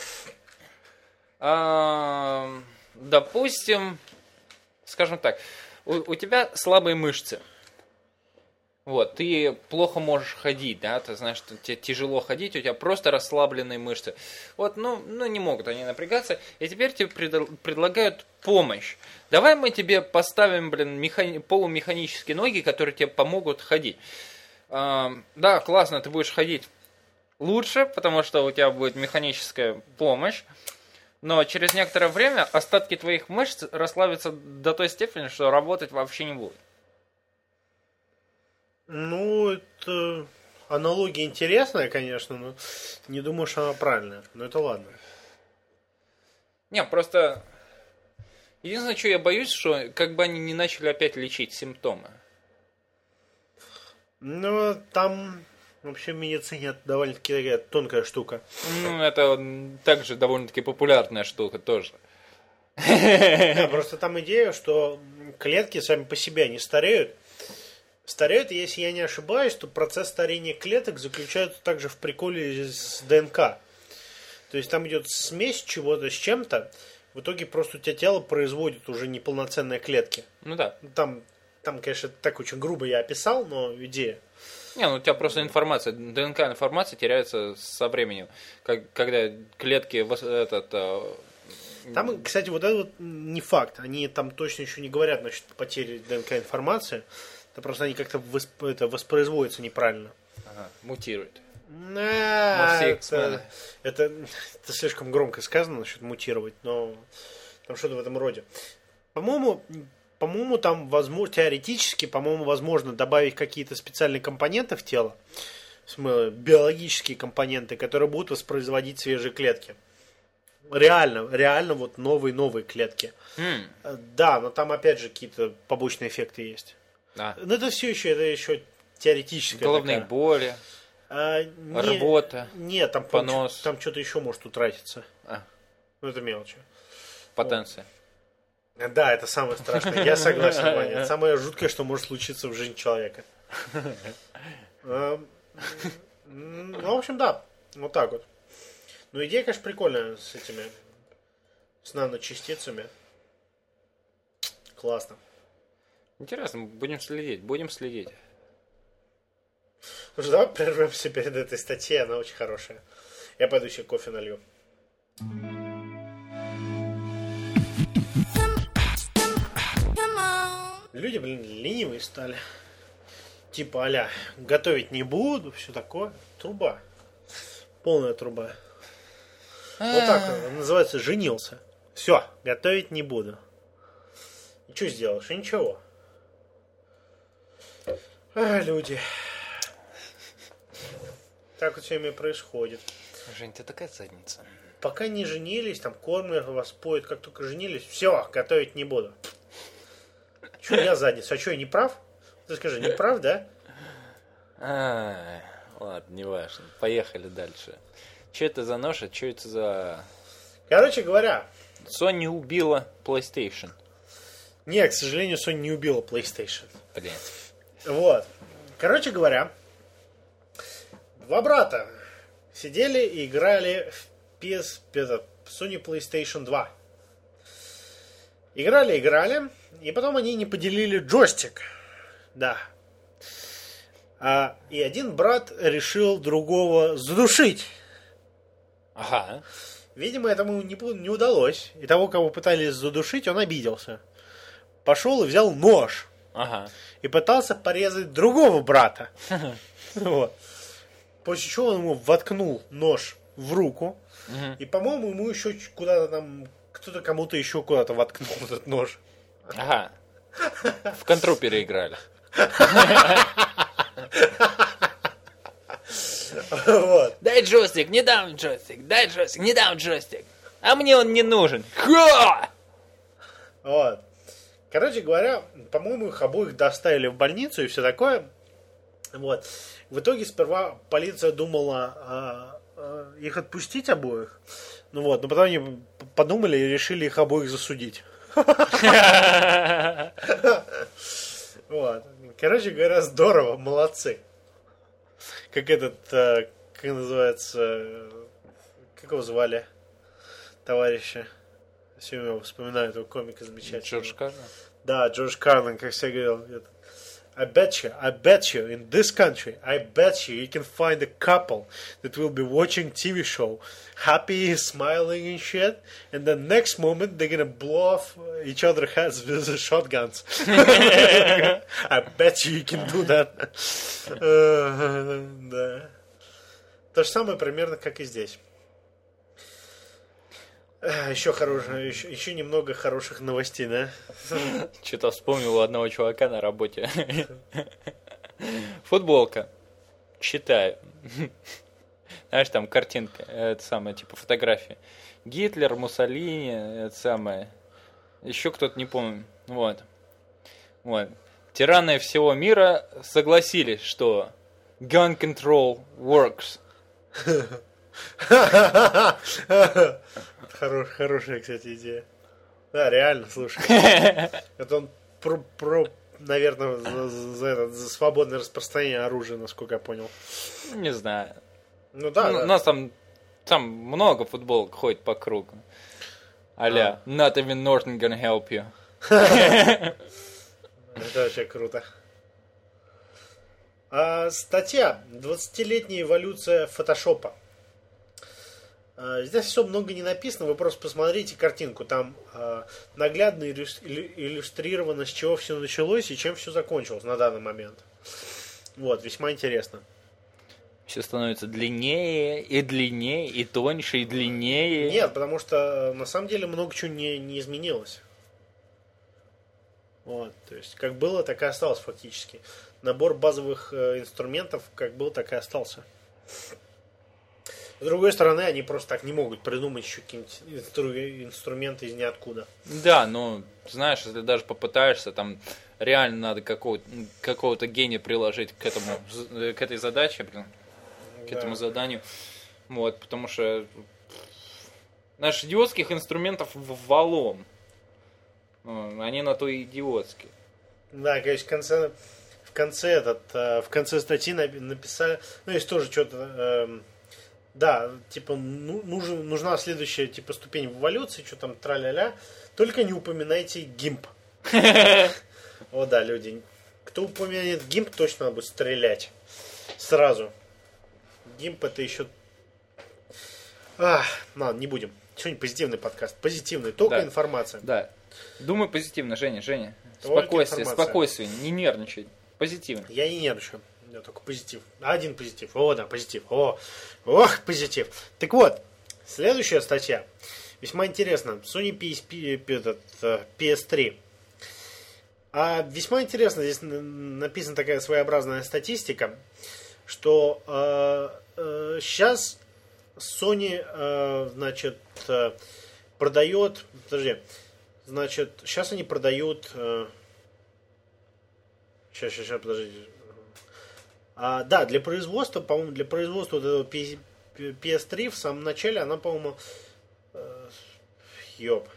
Э, допустим, скажем так, у, у тебя слабые мышцы. Вот, ты плохо можешь ходить, да, ты знаешь, что тебе тяжело ходить, у тебя просто расслабленные мышцы. Вот, ну, ну не могут они напрягаться, и теперь тебе пред, предлагают помощь. Давай мы тебе поставим, блин, механи, полумеханические ноги, которые тебе помогут ходить. А, да, классно, ты будешь ходить лучше, потому что у тебя будет механическая помощь, но через некоторое время остатки твоих мышц расслабятся до той степени, что работать вообще не будут. Ну, это аналогия интересная, конечно, но не думаю, что она правильная. Но это ладно. Не, просто... Единственное, что я боюсь, что как бы они не начали опять лечить симптомы. Ну, там вообще в медицине это довольно-таки такая тонкая штука. Ну, это также довольно-таки популярная штука тоже. Да, просто там идея, что клетки сами по себе не стареют. Стареют, если я не ошибаюсь, то процесс старения клеток заключается также в приколе с ДНК. То есть там идет смесь чего-то с чем-то, в итоге просто у тебя тело производит уже неполноценные клетки. Ну да. Там, там, конечно, так очень грубо я описал, но идея. Не, ну у тебя просто информация, ДНК-информация теряется со временем. Как, когда клетки этот... Там, кстати, вот это вот не факт. Они там точно еще не говорят насчет потери ДНК-информации. Это просто они как-то восп... это воспроизводятся неправильно. Ага, мутируют. А, это, это, это слишком громко сказано насчет мутировать, но там что-то в этом роде. По-моему, по-моему, там возможно, теоретически, по-моему, возможно добавить какие-то специальные компоненты в тело, биологические компоненты, которые будут воспроизводить свежие клетки. Реально, реально вот новые-новые клетки. Mm. Да, но там опять же какие-то побочные эффекты есть. А. Но это все еще, это еще теоретическая. Головные такая. боли, а, не, рвота, нет, там, понос. Там что-то еще может утратиться. А. Ну, это мелочи. Потенция. Вот. Да, это самое страшное. Я согласен, Ваня. Это самое жуткое, что может случиться в жизни человека. Ну, в общем, да. Вот так вот. Ну, идея, конечно, прикольная с этими, с наночастицами. Классно. Интересно, будем следить, будем следить. Ну что, давай прервемся перед этой статьей, она очень хорошая. Я пойду еще кофе налью. Люди, блин, ленивые стали. Типа а-ля, готовить не буду, все такое. Труба. Полная труба. Вот так он называется, женился. Все, готовить не буду. И что сделаешь? И ничего. А, люди. Так вот все и происходит. Жень, ты такая задница. Пока не женились, там кормят, вас поют, как только женились, все, готовить не буду. Че я задница? А что, я не прав? Ты скажи, не прав, да? А, ладно, не важно. Поехали дальше. Что это за ноша? Что это за... Короче говоря... Sony убила PlayStation. Не, к сожалению, Sony не убила PlayStation. Блин. Вот. Короче говоря, два брата сидели и играли в пи эс, Sony PlayStation два. Играли, играли, и потом они не поделили джойстик. Да. А, и один брат решил другого задушить. Ага. Видимо, этому не, не удалось. И того, кого пытались задушить, он обиделся. Пошел и взял нож. Ага. И пытался порезать другого брата. Вот. После чего он ему воткнул нож в руку. Угу. И, по-моему, ему еще куда-то там... Кто-то кому-то еще куда-то воткнул этот нож. Ага. В контру переиграли. Вот. Дай джойстик, не дам джойстик, дай джойстик, не дам джойстик. А мне он не нужен. Ха! Вот. Короче говоря, по-моему, их обоих доставили в больницу и все такое. Вот. В итоге сперва полиция думала а, а, их отпустить обоих. Ну вот, но потом они подумали и решили их обоих засудить. Вот. Короче говоря, здорово, молодцы. Как этот, как называется, как его звали, товарища? Все время вспоминаю этого комика замечательного. Джордж Карлин? Да, Джордж Карлин, как всегда говорил. I bet you, I bet you, in this country, I bet you, you can find a couple that will be watching T V show, happy, smiling and shit, and the next moment they're gonna blow off each other's heads with the shotguns. I bet you, you can do that. Да. То же самое примерно, как и здесь. Еще хорошее, еще, еще немного хороших новостей, да? Что-то вспомнил у одного чувака на работе. Футболка. Читаю. Знаешь, там картинка, это самое, типа фотография. Гитлер, Муссолини, это самое. Еще кто-то, не помню. Вот. Вот. Тираны всего мира согласились, что gun control works. Хорош, хорошая, кстати, идея. Да, реально, слушай. Это он про, про наверное, за, за, это, за свободное распространение оружия, насколько я понял. Не знаю. Ну да, ну, да. У нас там, там много футболок ходит по кругу. А-ля, а. Not even Norton gonna help you. Это вообще круто. А, статья «двадцатилетняя эволюция фотошопа». Здесь особо много не написано, вы просто посмотрите картинку. Там э, наглядно иллюстрировано, с чего все началось и чем все закончилось на данный момент. Вот, весьма интересно. Все становится длиннее и длиннее, и тоньше, и длиннее. Нет, потому что на самом деле много чего не, не изменилось. Вот, то есть как было, так и осталось фактически. Набор базовых э, инструментов как был, так и остался. С другой стороны, они просто так не могут придумать еще какие-нибудь инстру- инструменты из ниоткуда. Да, но, знаешь, если даже попытаешься, там реально надо какого-то, какого-то гения приложить к этому, к этой задаче, блин, к да. этому заданию. Вот, потому что, знаешь, идиотских инструментов валом. Они на то и идиотские. Да, конечно, в конце, в конце, этот, в конце статьи написали, ну, есть тоже что-то... Да, типа, ну, нужен, нужна следующая типа ступень в эволюции, что там тра-ля-ля. Только не упоминайте гимп. О, да, люди. Кто упомянет гимп, точно надо будет стрелять. Сразу. Гимп это еще... Ах, ладно, не будем. Сегодня позитивный подкаст. Позитивный, только да. информация. Да. Думай позитивно, Женя, Женя. Только спокойствие, информация. Спокойствие, не нервничай. Позитивно. Я не нервничаю. Да, только позитив. Один позитив. О, да, позитив. О, ох, позитив. Так вот, следующая статья. Весьма интересно. Sony пи эс пи, этот, пи эс три. А весьма интересно, здесь написана такая своеобразная статистика, что э, э, сейчас Sony, э, значит, э, продает, подожди, значит, сейчас они продают, э, сейчас, сейчас, сейчас, подождите. А, да, для производства, по-моему, для производства вот этого пи эс три в самом начале она, по-моему, э, ёб.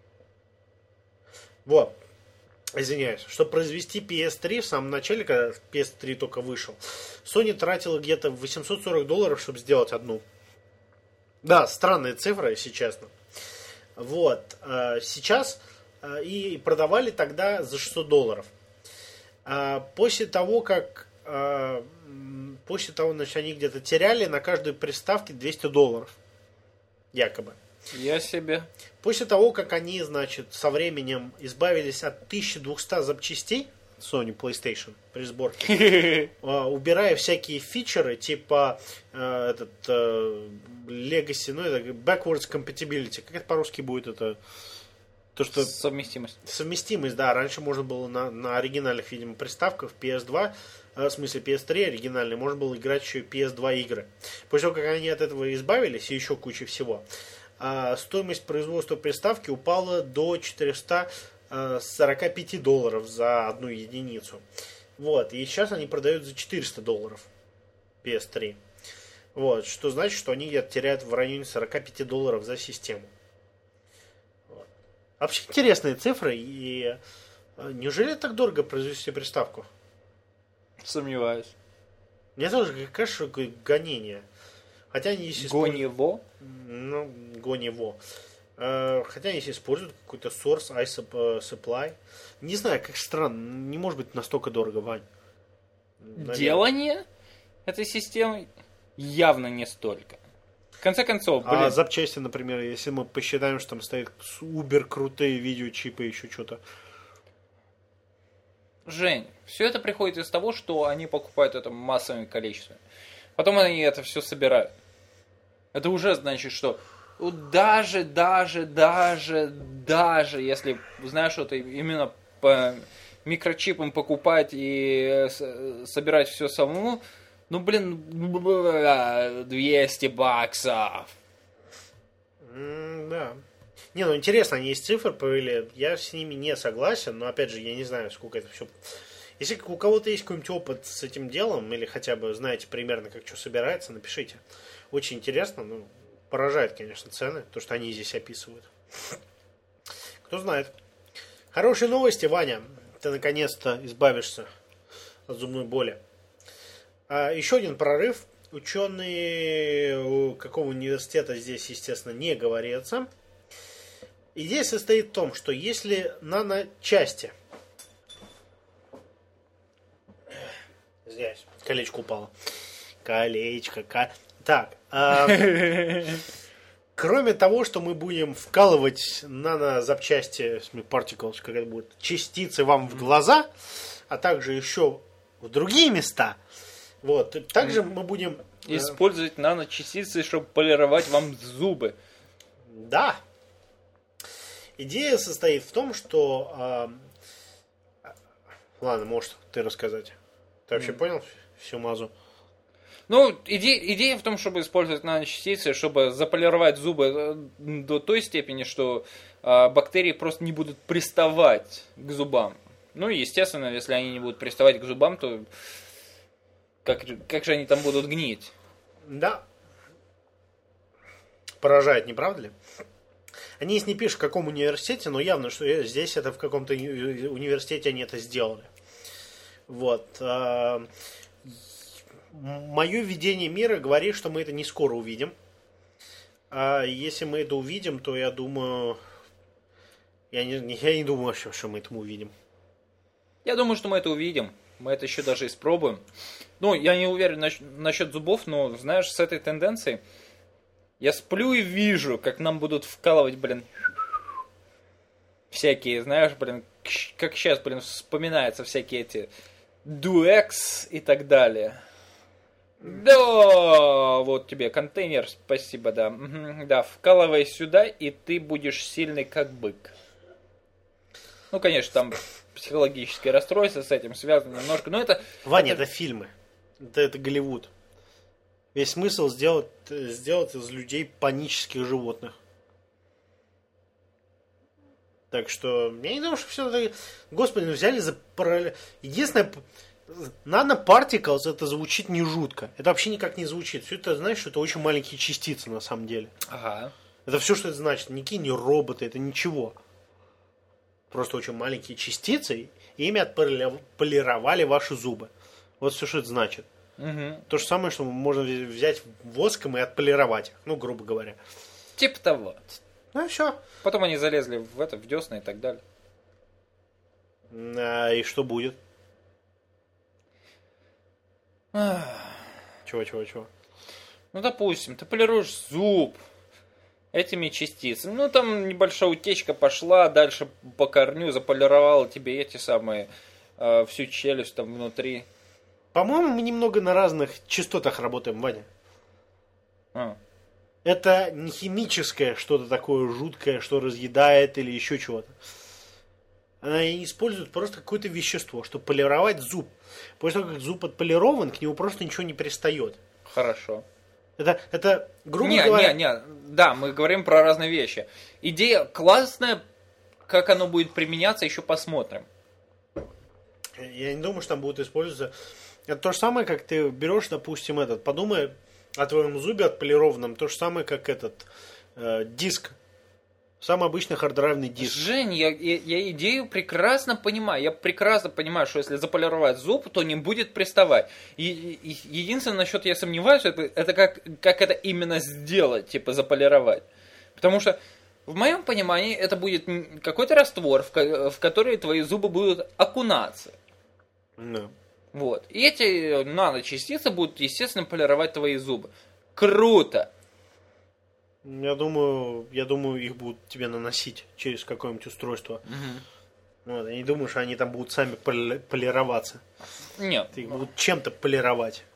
Вот, извиняюсь, чтобы произвести пи эс три в самом начале, когда пи эс три только вышел, Sony тратила где-то восемьсот сорок долларов, чтобы сделать одну. Да, странная цифра, если честно. Вот, э, сейчас э, и продавали тогда за шестьсот долларов. А после того, как После того, значит, они где-то теряли на каждой приставке двести долларов. Якобы. Я себе. После того, как они, значит, со временем избавились от тысячи двухсот запчастей Sony PlayStation при сборке, убирая всякие фичеры, типа этот Legacy, ну, это Backwards Compatibility. Как это по-русски будет? Это то, что... Совместимость. Совместимость, да. Раньше можно было на, на оригинальных, видимо, приставках пи эс два в смысле пи эс три оригинальный, можно было играть еще и пи эс два игры. После того, как они от этого избавились, и еще куча всего, стоимость производства приставки упала до четыреста сорок пять долларов за одну единицу. Вот, и сейчас они продают за четыреста долларов пи эс три. Вот, что значит, что они теряют в районе сорок пять долларов за систему. Вот. Вообще интересные цифры, и неужели так дорого произвести приставку? Сомневаюсь. Мне тоже кажется, что гонение. Хотя они здесь Гонево? Ну, гонево. Хотя они здесь используют какой-то source iSupply. Не знаю, как странно, не может быть настолько дорого, Вань. Наверное. Делание этой системы явно не столько. В конце концов, блин. А запчасти, например, если мы посчитаем, что там стоят убер крутые видеочипы и еще что-то. Жень, все это приходит из того, что они покупают это массовыми количествами. Потом они это все собирают. Это уже значит, что даже, даже, даже, даже, если знаешь, что ты именно по микрочипам покупать и собирать все самому, ну, блин, двести баксов. Mm, да. Не, ну интересно, они есть цифры провели. Я с ними не согласен, но опять же, я не знаю, сколько это все. Если у кого-то есть какой-нибудь опыт с этим делом, или хотя бы знаете примерно, как что собирается, напишите. Очень интересно, ну, поражает, конечно, цены, то, что они здесь описывают. Кто знает. Хорошие новости, Ваня. Ты наконец-то избавишься от зубной боли. А еще один прорыв. Ученые какого университета здесь, естественно, не говорится. Идея состоит в том, что если наночасти... Здесь колечко упало. Колечко, ко... Так. А... Кроме того, что мы будем вкалывать нанозапчасти, particles, как это будет, частицы вам в глаза, а также еще в другие места, вот, также мы будем... Использовать наночастицы, чтобы полировать вам зубы. Да. Идея состоит в том, что... Э, ладно, может, ты рассказать. Ты вообще mm. понял всю мазу? Ну, идея, идея в том, чтобы использовать наночастицы, чтобы заполировать зубы до той степени, что э, бактерии просто не будут приставать к зубам. Ну, и, естественно, если они не будут приставать к зубам, то как, как же они там будут гнить? Да. Поражает, не правда ли? Они здесь не пишут, в каком университете, но явно, что здесь это в каком-то университете они это сделали. Вот. Мое видение мира говорит, что мы это не скоро увидим. А если мы это увидим, то я думаю... Я не, я не думаю, что, что мы это увидим. Я думаю, что мы это увидим. Мы это еще даже испробуем. Ну, я не уверен насчет зубов, но, знаешь, с этой тенденцией я сплю и вижу, как нам будут вкалывать, блин, всякие, знаешь, блин, как сейчас, блин, вспоминаются всякие эти дуэкс и так далее. Да, вот тебе контейнер, спасибо, да. Угу, да, вкалывай сюда, и ты будешь сильный как бык. Ну, конечно, там психологические расстройства с этим связаны немножко, но это... Ваня, это, это фильмы. Это, это Голливуд. Весь смысл сделать, сделать из людей панических животных. Так что, я не думаю, что все это... Господи, ну взяли за... Единственное... Nanoparticles, это звучит не жутко. Это вообще никак не звучит. Все это, знаешь, что это очень маленькие частицы на самом деле. Ага. Это все, что это значит. Никакие не роботы, это ничего. Просто очень маленькие частицы, и ими отполировали ваши зубы. Вот все, что это значит. Угу. То же самое, что можно взять воском и отполировать их, ну, грубо говоря. Типа того. Ну и все. Потом они залезли в это, в десна и так далее. А, и что будет? Чего, чего, чего? Ну, допустим, ты полируешь зуб этими частицами. Ну, там небольшая утечка пошла, дальше по корню заполировала тебе эти самые, э, всю челюсть там внутри. По-моему, мы немного на разных частотах работаем, Ваня. А. Это не химическое что-то такое жуткое, что разъедает или еще чего-то. она использует просто какое-то вещество, чтобы полировать зуб. После того, как зуб отполирован, к нему просто ничего не пристает. Хорошо. Это, это грубо не, говоря... Не, не, да, мы говорим про разные вещи. Идея классная, как оно будет применяться, еще посмотрим. Я не думаю, что там будет использоваться... Это то же самое, как ты берешь, допустим, этот, подумай о твоем зубе отполированном, то же самое, как этот э, диск. Самый обычный харддрайвный диск. Жень, я, я, я идею прекрасно понимаю. Я прекрасно понимаю, что если заполировать зуб, то не будет приставать. И, и, единственное, насчет я сомневаюсь, это, это как, как это именно сделать, типа заполировать. Потому что в моем понимании это будет какой-то раствор, в, в который твои зубы будут окунаться. Да. Вот. И эти наночастицы будут, естественно, полировать твои зубы. Круто! Я думаю, я думаю, их будут тебе наносить через какое-нибудь устройство. Угу. Вот, я не думаю, что они там будут сами поли- полироваться. Нет. Их будут чем-то полировать.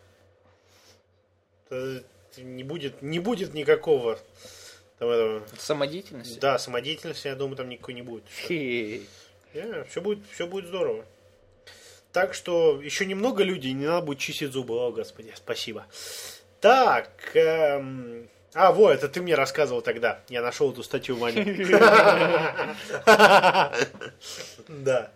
Это не будет, не будет никакого там, этого... Самодеятельности? Да, самодеятельности, я думаю, там никакой не будет. Yeah, все будет, все будет здорово. Так что еще немного людей, не надо будет чистить зубы. О, господи, спасибо. Так, эм... а, вот, это ты мне рассказывал тогда. Я нашел эту статью, Ваня. Да.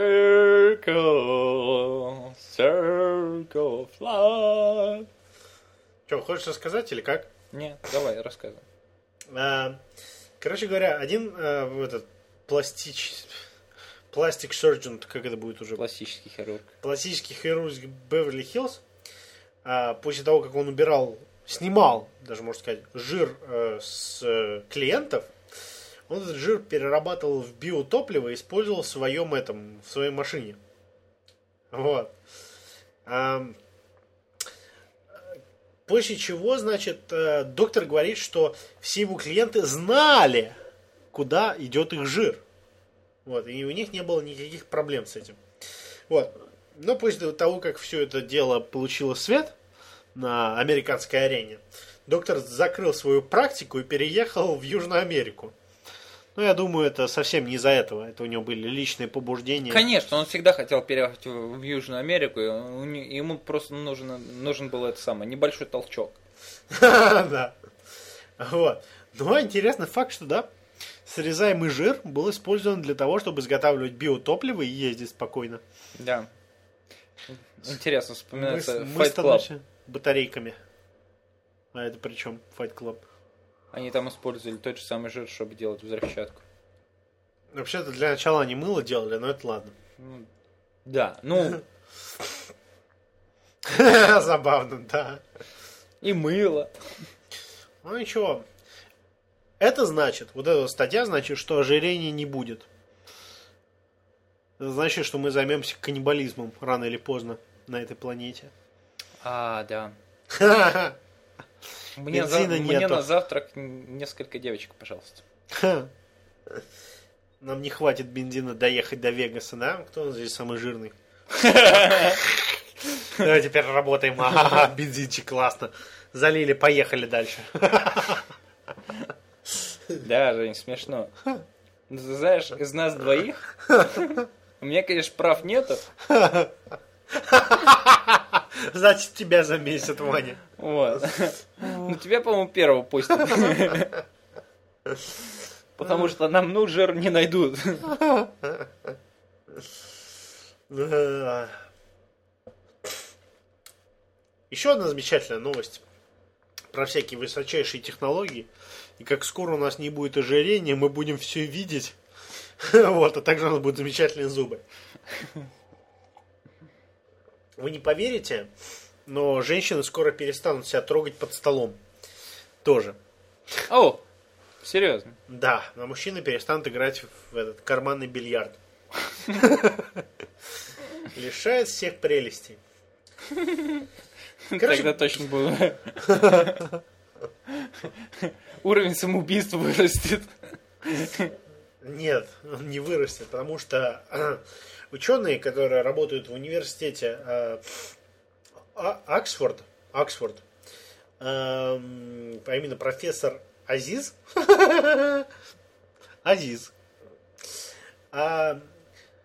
Circle, circle, fly. Что, хочешь рассказать или как? Нет, давай, рассказывай. Короче говоря, один этот пластич... Пластик surgeon, как это будет уже? Пластический хирург. Пластический хирург Беверли-Хиллз. После того, как он убирал, снимал, даже можно сказать, жир э, с э, клиентов, он этот жир перерабатывал в биотопливо и использовал в своем этом, в своей машине. Вот. А, после чего, значит, э, доктор говорит, что все его клиенты знали, куда идет их жир. Вот, и у них не было никаких проблем с этим. Вот. Но после того, как все это дело получило свет на американской арене, доктор закрыл свою практику и переехал в Южную Америку. Ну, я думаю, это совсем не из-за этого. Это у него были личные побуждения. Конечно, он всегда хотел переехать в Южную Америку, и ему просто нужен, нужен был это самое, небольшой толчок. Да. Вот. Но интересный факт, что да, срезаемый жир был использован для того, чтобы изготавливать биотопливо и ездить спокойно. Да. Интересно, вспоминается мы, Fight Club. Мы батарейками. А это при чем Fight Club? Они там использовали тот же самый жир, чтобы делать взрывчатку. Вообще-то для начала они мыло делали, но это ладно. Да, ну... Забавно, да. И мыло. Ну ничего. Это значит, вот эта статья значит, что ожирения не будет. Это значит, что мы займемся каннибализмом рано или поздно на этой планете. А, да. Мне, за, мне на завтрак несколько девочек, пожалуйста. Нам не хватит бензина доехать до Вегаса, да? Кто здесь самый жирный? Давай теперь работаем. Ага, бензинчик, классно. Залили, поехали дальше. Да, Жень, смешно. Знаешь, из нас двоих у меня, конечно, прав нету. Значит, тебя замесят, Ваня. Вот. Ну, тебя, по-моему, первого пустят. Потому что нам, ну, жир не найдут. Еще одна замечательная новость про всякие высочайшие технологии. И как скоро у нас не будет ожирения, мы будем все видеть. Вот, а также у нас будут замечательные зубы. Вы не поверите, но женщины скоро перестанут себя трогать под столом. Тоже. О, серьезно? Да, но мужчины перестанут играть в этот карманный бильярд. Лишает всех прелестей. Короче... Тогда точно было. Уровень самоубийства вырастет. Нет, он не вырастет, потому что ученые, которые работают в университете э, Оксфорд, Оксфорд, э, а именно профессор Азиз, Азиз, э,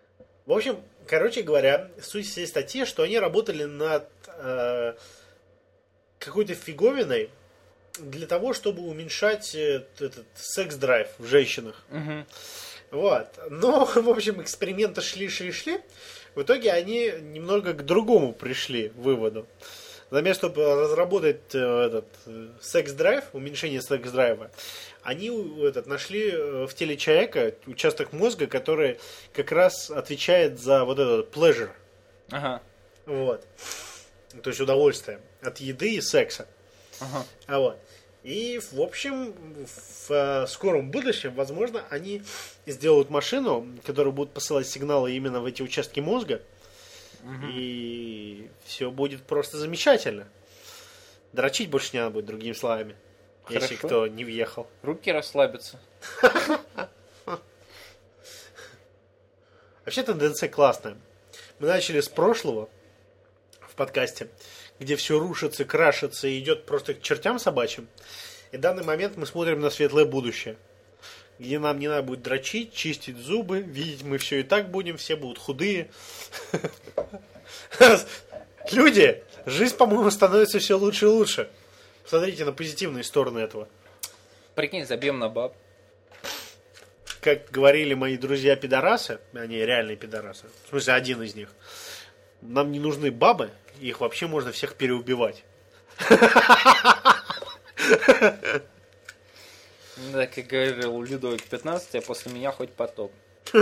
В общем, короче говоря, суть всей статьи, что они работали над э, какой-то фиговиной для того, чтобы уменьшать э, этот секс-драйв в женщинах. Угу. Вот. Но, в общем, эксперименты шли, шли, шли. В итоге они немного к другому пришли выводу. Заместо чтобы разработать э, этот э, секс-драйв, уменьшение секс-драйва, они этот, нашли в теле человека участок мозга, который как раз отвечает за вот этот pleasure. Ага. Вот. То есть удовольствие от еды и секса. Ага. А вот. И, в общем, в э, скором будущем, возможно, они сделают машину, которая будет посылать сигналы именно в эти участки мозга. Угу. И все будет просто замечательно. Дрочить больше не надо будет, другими словами. Хорошо. Если кто не въехал. Руки расслабятся. Вообще тенденция классная. Мы начали с прошлого в подкасте, где все рушится, крашится и идет просто к чертям собачьим. И в данный момент мы смотрим на светлое будущее, где нам не надо будет дрочить, чистить зубы, видеть мы все и так будем, все будут худые. Люди, жизнь, по-моему, становится все лучше и лучше. Посмотрите на позитивные стороны этого. Прикинь, забьем на баб. Как говорили мои друзья-пидорасы, они реальные пидорасы, в смысле один из них, нам не нужны бабы, их вообще можно всех переубивать. Да, как говорил Людовик пятнадцатый, а после меня хоть потоп.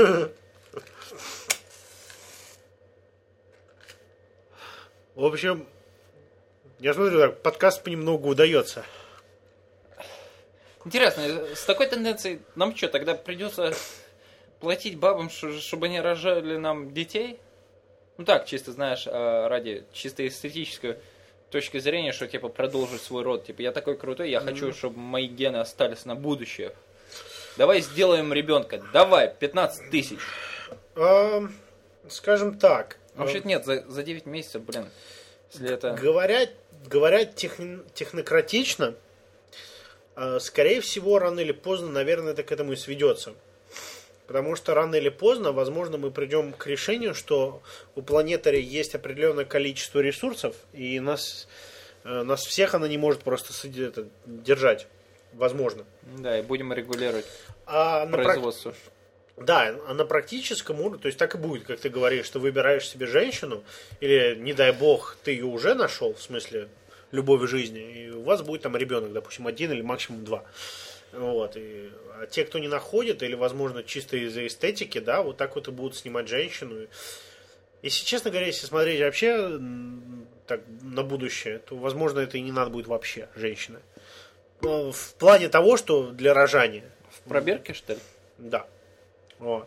В общем, я смотрю, так, подкаст понемногу удается. Интересно, с такой тенденцией нам что, тогда придется платить бабам, чтобы они рожали нам детей? Ну так, чисто, знаешь, ради чисто эстетической точки зрения, что типа продолжить свой род. Типа я такой крутой, я mm-hmm. хочу, чтобы мои гены остались на будущее. Давай сделаем ребенка. Давай, пятнадцать тысяч. Uh, скажем так. Вообще-то нет, за, за девять месяцев, блин. Если это... Говоря, говоря техни, технократично, uh, скорее всего, рано или поздно, наверное, это к этому и сведется. Потому что рано или поздно, возможно, мы придем к решению, что у планеты есть определенное количество ресурсов, и нас, э, нас всех она не может просто это, держать. Возможно. Да, и будем регулировать а производство. На, да, а на практическом уровне, то есть так и будет, как ты говоришь, что выбираешь себе женщину, или, не дай бог, ты ее уже нашел, в смысле любовь в жизни, и у вас будет там ребенок, допустим, один или максимум два. Вот, и, а те, кто не находит, или, возможно, чисто из-за эстетики, да, вот так вот и будут снимать женщину. Если, честно говоря, если смотреть вообще так, на будущее, то, возможно, это и не надо будет вообще, женщины. Но в плане того, что для рожания. В пробирке, что ли? Да. Вот.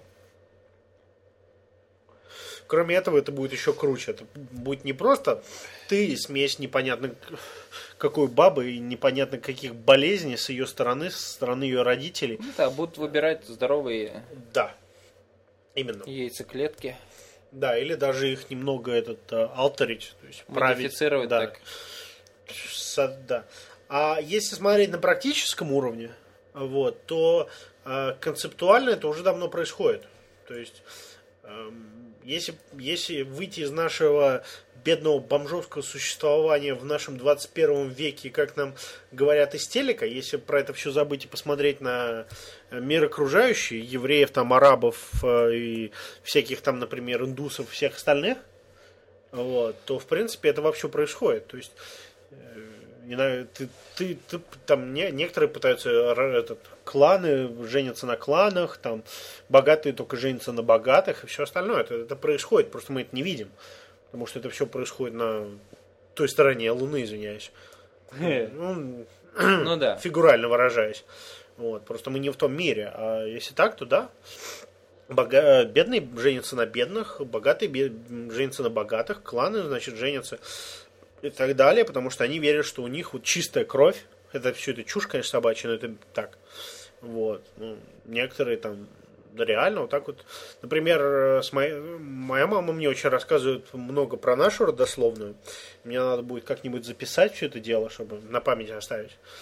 Кроме этого, это будет еще круче. Это будет не просто ты, смесь непонятно какой бабы и непонятно каких болезней с ее стороны, со стороны ее родителей. Ну да, будут выбирать здоровые да. Именно. яйцеклетки. Да, или даже их немного этот алтерить, то есть модифицировать править, так. Да. С, да. А если смотреть на практическом уровне, вот, то э, концептуально это уже давно происходит. То есть э, если, если выйти из нашего бедного бомжовского существования в нашем двадцать первом веке, как нам говорят из телека, если про это все забыть и посмотреть на мир окружающий, евреев, там, арабов и всяких там, например, индусов, всех остальных, вот, то, в принципе, это вообще происходит. То есть, не знаю, ты, ты, ты там не, некоторые пытаются этот, кланы женятся на кланах, там, богатые только женятся на богатых и все остальное. Это, это происходит, просто мы это не видим. Потому что это все происходит на той стороне Луны, извиняюсь. Ну, ну да. Фигурально выражаясь. Вот, просто мы не в том мире. А если так, то да. Бога... Бедные женятся на бедных, богатые бед... женятся на богатых, кланы, значит, женятся и так далее, потому что они верят, что у них вот чистая кровь. Это все это чушь, конечно, собачья, но это так. Вот. Ну, некоторые там реально вот так вот. Например, с моей... моя мама мне очень рассказывает много про нашу родословную. Мне надо будет как-нибудь записать все это дело, чтобы на память оставить.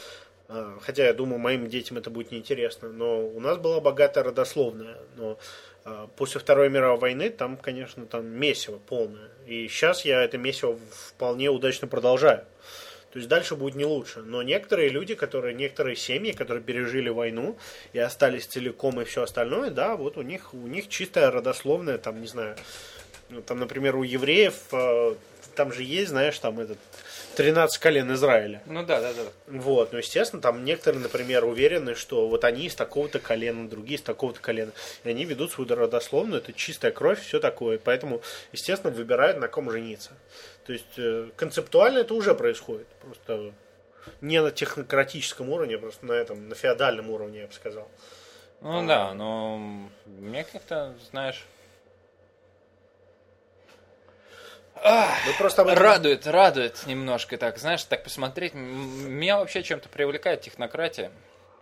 Хотя я думаю, моим детям это будет неинтересно. Но у нас была богатая родословная. Но после Второй мировой войны там, конечно, там месиво полное. И сейчас я это месиво вполне удачно продолжаю. То есть дальше будет не лучше. Но некоторые люди, которые, некоторые семьи, которые пережили войну и остались целиком и все остальное, да, вот у них, у них чистая родословная, там, не знаю, там, например, у евреев, там же есть, знаешь, там этот тринадцать колен Израиля. Ну да, да, да. Вот, ну, естественно, там некоторые, например, уверены, что вот они из такого-то колена, другие из такого-то колена. И они ведут свою родословную, это чистая кровь, все такое. Поэтому, естественно, выбирают, на ком жениться. То есть, концептуально это уже происходит. Просто не на технократическом уровне, просто на этом, на феодальном уровне, я бы сказал. Ну а, да, но мне как-то, знаешь... Ах, просто этом... Радует, радует немножко так, знаешь, так посмотреть. Меня вообще чем-то привлекает технократия.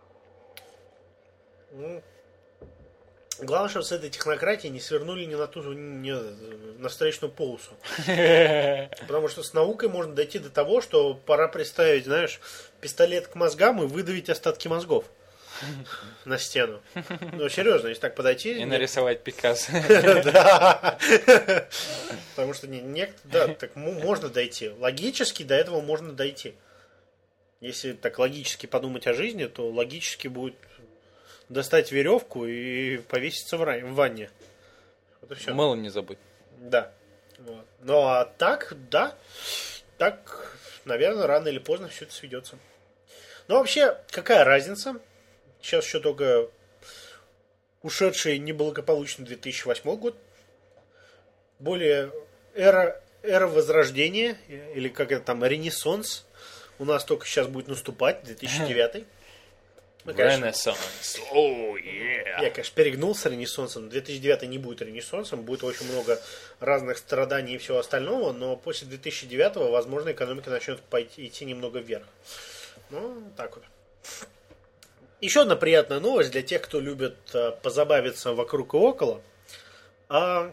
Ну, главное, чтобы с этой технократией не свернули ни на ту, ни на встречную полосу. Потому что с наукой можно дойти до того, что пора приставить, знаешь, пистолет к мозгам и выдавить остатки мозгов на стену. Ну, серьезно, если так подойти... И нарисовать Пикассо. Да. Потому что нет, да, так можно дойти. Логически до этого можно дойти. Если так логически подумать о жизни, то логически будет достать веревку и повеситься в ванне. Вот и все. Мыло не забудь. Да. Вот. Ну а так, да, так, наверное, рано или поздно все это сведется. Но вообще, какая разница? Сейчас еще только ушедший неблагополучный две тысячи восьмой год. Более эра, эра возрождения, или как это там, ренессанс, у нас только сейчас будет наступать, две тысячи девятый. Ренессанс. Oh, yeah. Я, конечно, перегнулся ренессансом. две тысячи девятый не будет ренессансом, будет очень много разных страданий и всего остального, но после две тысячи девятого, возможно, экономика начнет пойти, идти немного вверх. Ну, так вот. Еще одна приятная новость для тех, кто любит а, позабавиться вокруг и около. А,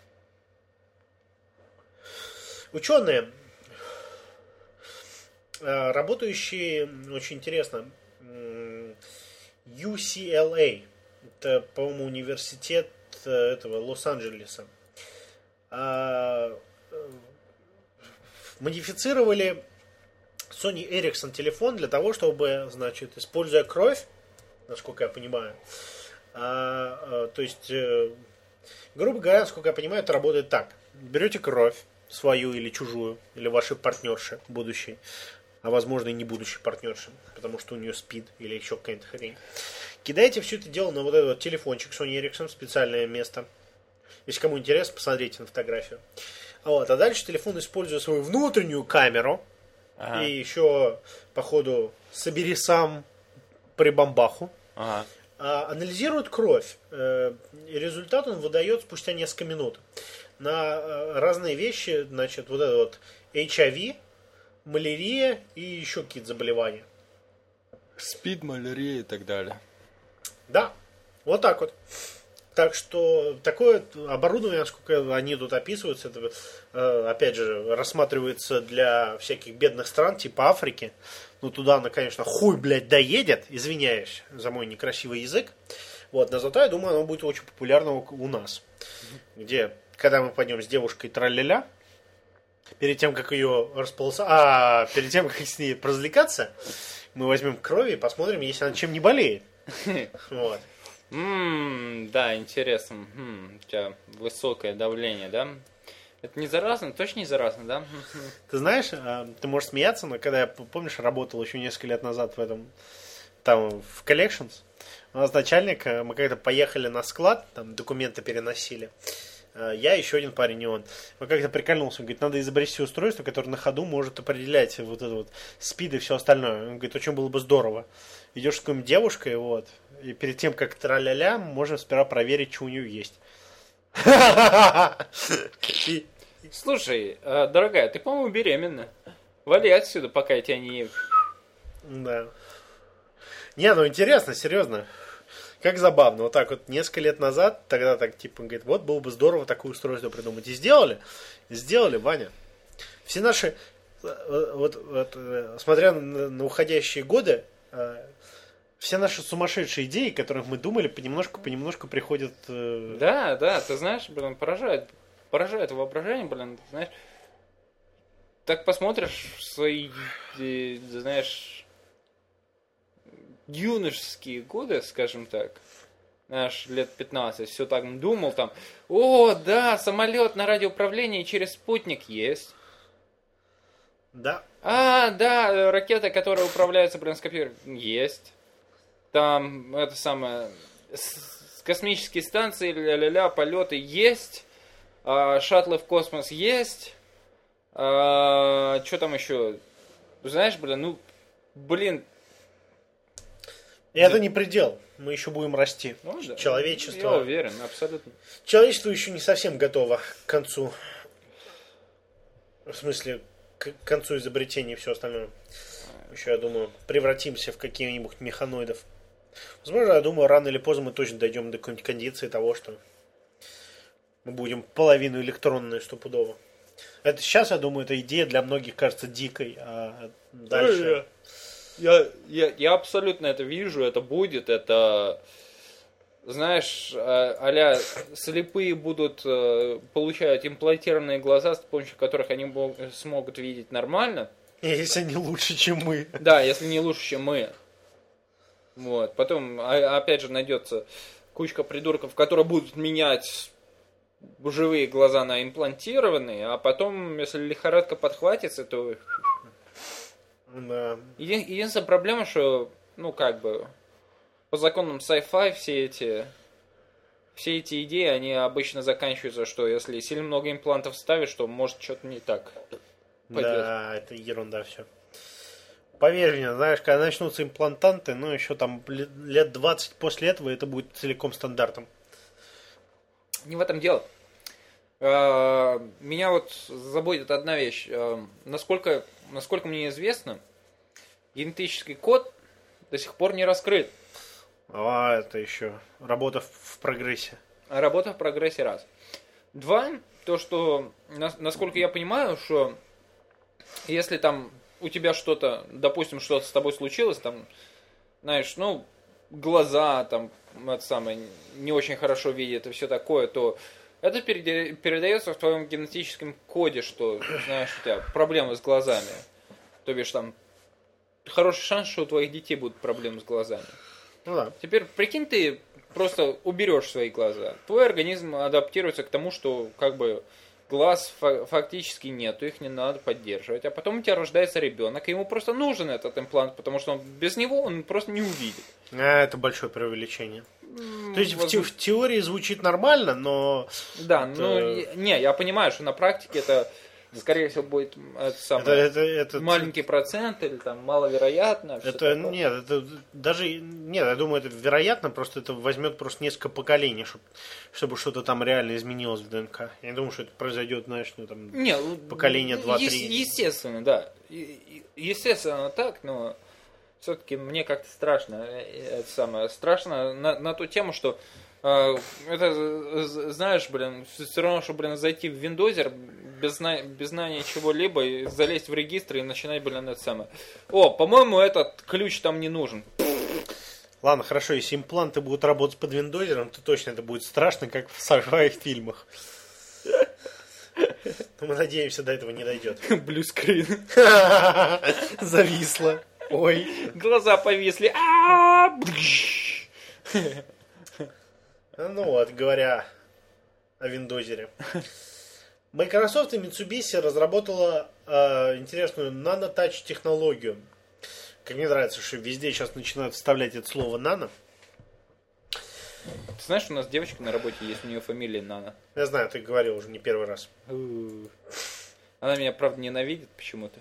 ученые, а, работающие, очень интересно, ю си эл эй, это, по-моему, университет этого Лос-Анджелеса, а, модифицировали Sony Ericsson телефон для того, чтобы, значит, используя кровь, насколько я понимаю, а, а, то есть, э, грубо говоря, насколько я понимаю, это работает так. Берете кровь, свою или чужую, или вашей партнерши будущей, а возможно и не будущей партнерши, потому что у нее спид или еще какая-то хрень. Кидаете все это дело на вот этот вот телефончик Sony Ericsson, специальное место. Если кому интересно, посмотрите на фотографию. Вот, а дальше телефон, используя свою внутреннюю камеру, ага. И еще, походу, собери сам прибамбаху, ага. а, анализирует кровь. Э, и результат он выдает спустя несколько минут. На э, разные вещи, значит, вот это вот эйч ай ви, малярия и еще какие-то заболевания. СПИД, малярия и так далее. Да, вот так вот. Так что такое оборудование, насколько они тут описываются, это, э, опять же, рассматривается для всяких бедных стран, типа Африки. Ну, туда она, конечно, хуй, блядь, доедет, извиняюсь за мой некрасивый язык. Вот, но зато, я думаю, оно будет очень популярно у нас. Где, когда мы пойдем с девушкой тралля-ля, перед тем, как ее располосать, а перед тем, как с ней развлекаться, мы возьмем крови и посмотрим, если она чем не болеет. Вот. Ммм, да, интересно. М-м, у тебя высокое давление, да? Это не заразно? Точно не заразно, да? Ты знаешь, ты можешь смеяться, но когда я, помнишь, работал еще несколько лет назад в этом, там, в Collections, у нас начальник, мы как-то поехали на склад, там, документы переносили. Я, еще один парень, и он. Он как-то прикольнулся. Он говорит, надо изобрести устройство, которое на ходу может определять вот это вот спид и все остальное. Он говорит, очень было бы здорово. Идешь с какой-нибудь девушкой, вот, и перед тем, как тра-ля-ля, можно сперва проверить, что у нее есть. Слушай, дорогая, ты, по-моему, беременна. Вали отсюда, пока я тебя не... Да. Не, ну интересно, серьезно. Как забавно. Вот так вот несколько лет назад, тогда так типа, он говорит, вот было бы здорово такое устройство придумать. И сделали. Сделали, Ваня. Все наши, вот, вот, смотря на, на уходящие годы, э, все наши сумасшедшие идеи, о которых мы думали, понемножку-понемножку приходят... Э... Да, да, ты знаешь, блин, поражает, поражает воображение, блин, ты знаешь, так посмотришь в свои, э, знаешь, юношеские годы, скажем так, знаешь, лет пятнадцать, все так думал там, о, да, самолет на радиоуправлении через спутник есть. Да. А, да, ракета, которая управляется, блин, с компьютером, есть. Там, это самое, с, с космические станции, ля-ля-ля, полеты есть. А, шаттлы в космос есть. А, что там еще? Знаешь, блин, ну, блин. И это не предел. Мы еще будем расти. Ну, да. Человечество... Я уверен, абсолютно. Человечество еще не совсем готово к концу. В смысле, к концу изобретения и все остальное. Еще, я думаю, превратимся в каких-нибудь механоидов. Возможно, я думаю, рано или поздно мы точно дойдем до какой-нибудь кондиции того, что мы будем половину электронные стопудово. Это сейчас, я думаю, эта идея для многих кажется дикой, а дальше... Я, я, я абсолютно это вижу, это будет, это, знаешь, а-ля слепые будут получать имплантированные глаза, с помощью которых они смогут видеть нормально. Если не лучше, чем мы. Да, если не лучше, чем мы. Вот. Потом, опять же, найдется кучка придурков, которые будут менять живые глаза на имплантированные, а потом, если лихорадка подхватится, то... Да. Еди- единственная проблема, что, ну, как бы, по законам sci-fi все эти... Все эти идеи, они обычно заканчиваются, что если сильно много имплантов ставишь, то может что-то не так пойдет. Да, это ерунда все. Поверь мне, знаешь, когда начнутся имплантанты, ну, еще там лет двадцать после этого это будет целиком стандартом. Не в этом дело. Меня вот заботит одна вещь. Насколько, насколько мне известно, генетический код до сих пор не раскрыт. А, это еще работа в прогрессе. Работа в прогрессе раз. Два, то, что, насколько я понимаю, что если там у тебя что-то, допустим, что-то с тобой случилось, там, знаешь, ну, глаза, там, это самое, не очень хорошо видят и все такое, то это передается в твоем генетическом коде, что, знаешь, у тебя проблемы с глазами. То бишь, там, хороший шанс, что у твоих детей будут проблемы с глазами. Ну да. Теперь, прикинь, ты просто уберешь свои глаза. Твой организм адаптируется к тому, что, как бы, глаз фактически нету, их не надо поддерживать. А потом у тебя рождается ребенок, и ему просто нужен этот имплант, потому что он, без него он просто не увидит. А, это большое преувеличение. Mm, То есть возможно... в, те, в теории звучит нормально, но... Да, это... ну, не, я понимаю, что на практике это, скорее всего, будет это самое, это, это, это... маленький процент, или там маловероятно. Это, нет, это даже... Нет, я думаю, это вероятно, просто это возьмет просто несколько поколений, чтобы, чтобы что-то там реально изменилось в ДНК. Я не думаю, что это произойдет, знаешь, ну там не, поколение два-три. Е- естественно, да. Естественно, так, но все-таки мне как-то страшно. Это самое страшно на, на ту тему, что э, это, знаешь, блин, все равно, что, блин, зайти в Виндозер без, зна- без знания чего-либо и залезть в регистр и начинать, блин, это самое. О, по-моему, этот ключ там не нужен. Ладно, хорошо, если импланты будут работать под виндозером, то точно это будет страшно, как в sci-fi фильмах. Но мы надеемся, до этого не дойдет. Блюскрин. Зависло. Ой. Глаза повисли. Ну вот, говоря о виндозере. Microsoft и Mitsubishi разработала э, интересную нано-тач технологию. Как мне нравится, что везде сейчас начинают вставлять это слово «нано». Ты знаешь, у нас девочка на работе есть, у нее фамилия Нана. Я знаю, ты говорил уже не первый раз. Она меня, правда, ненавидит почему-то.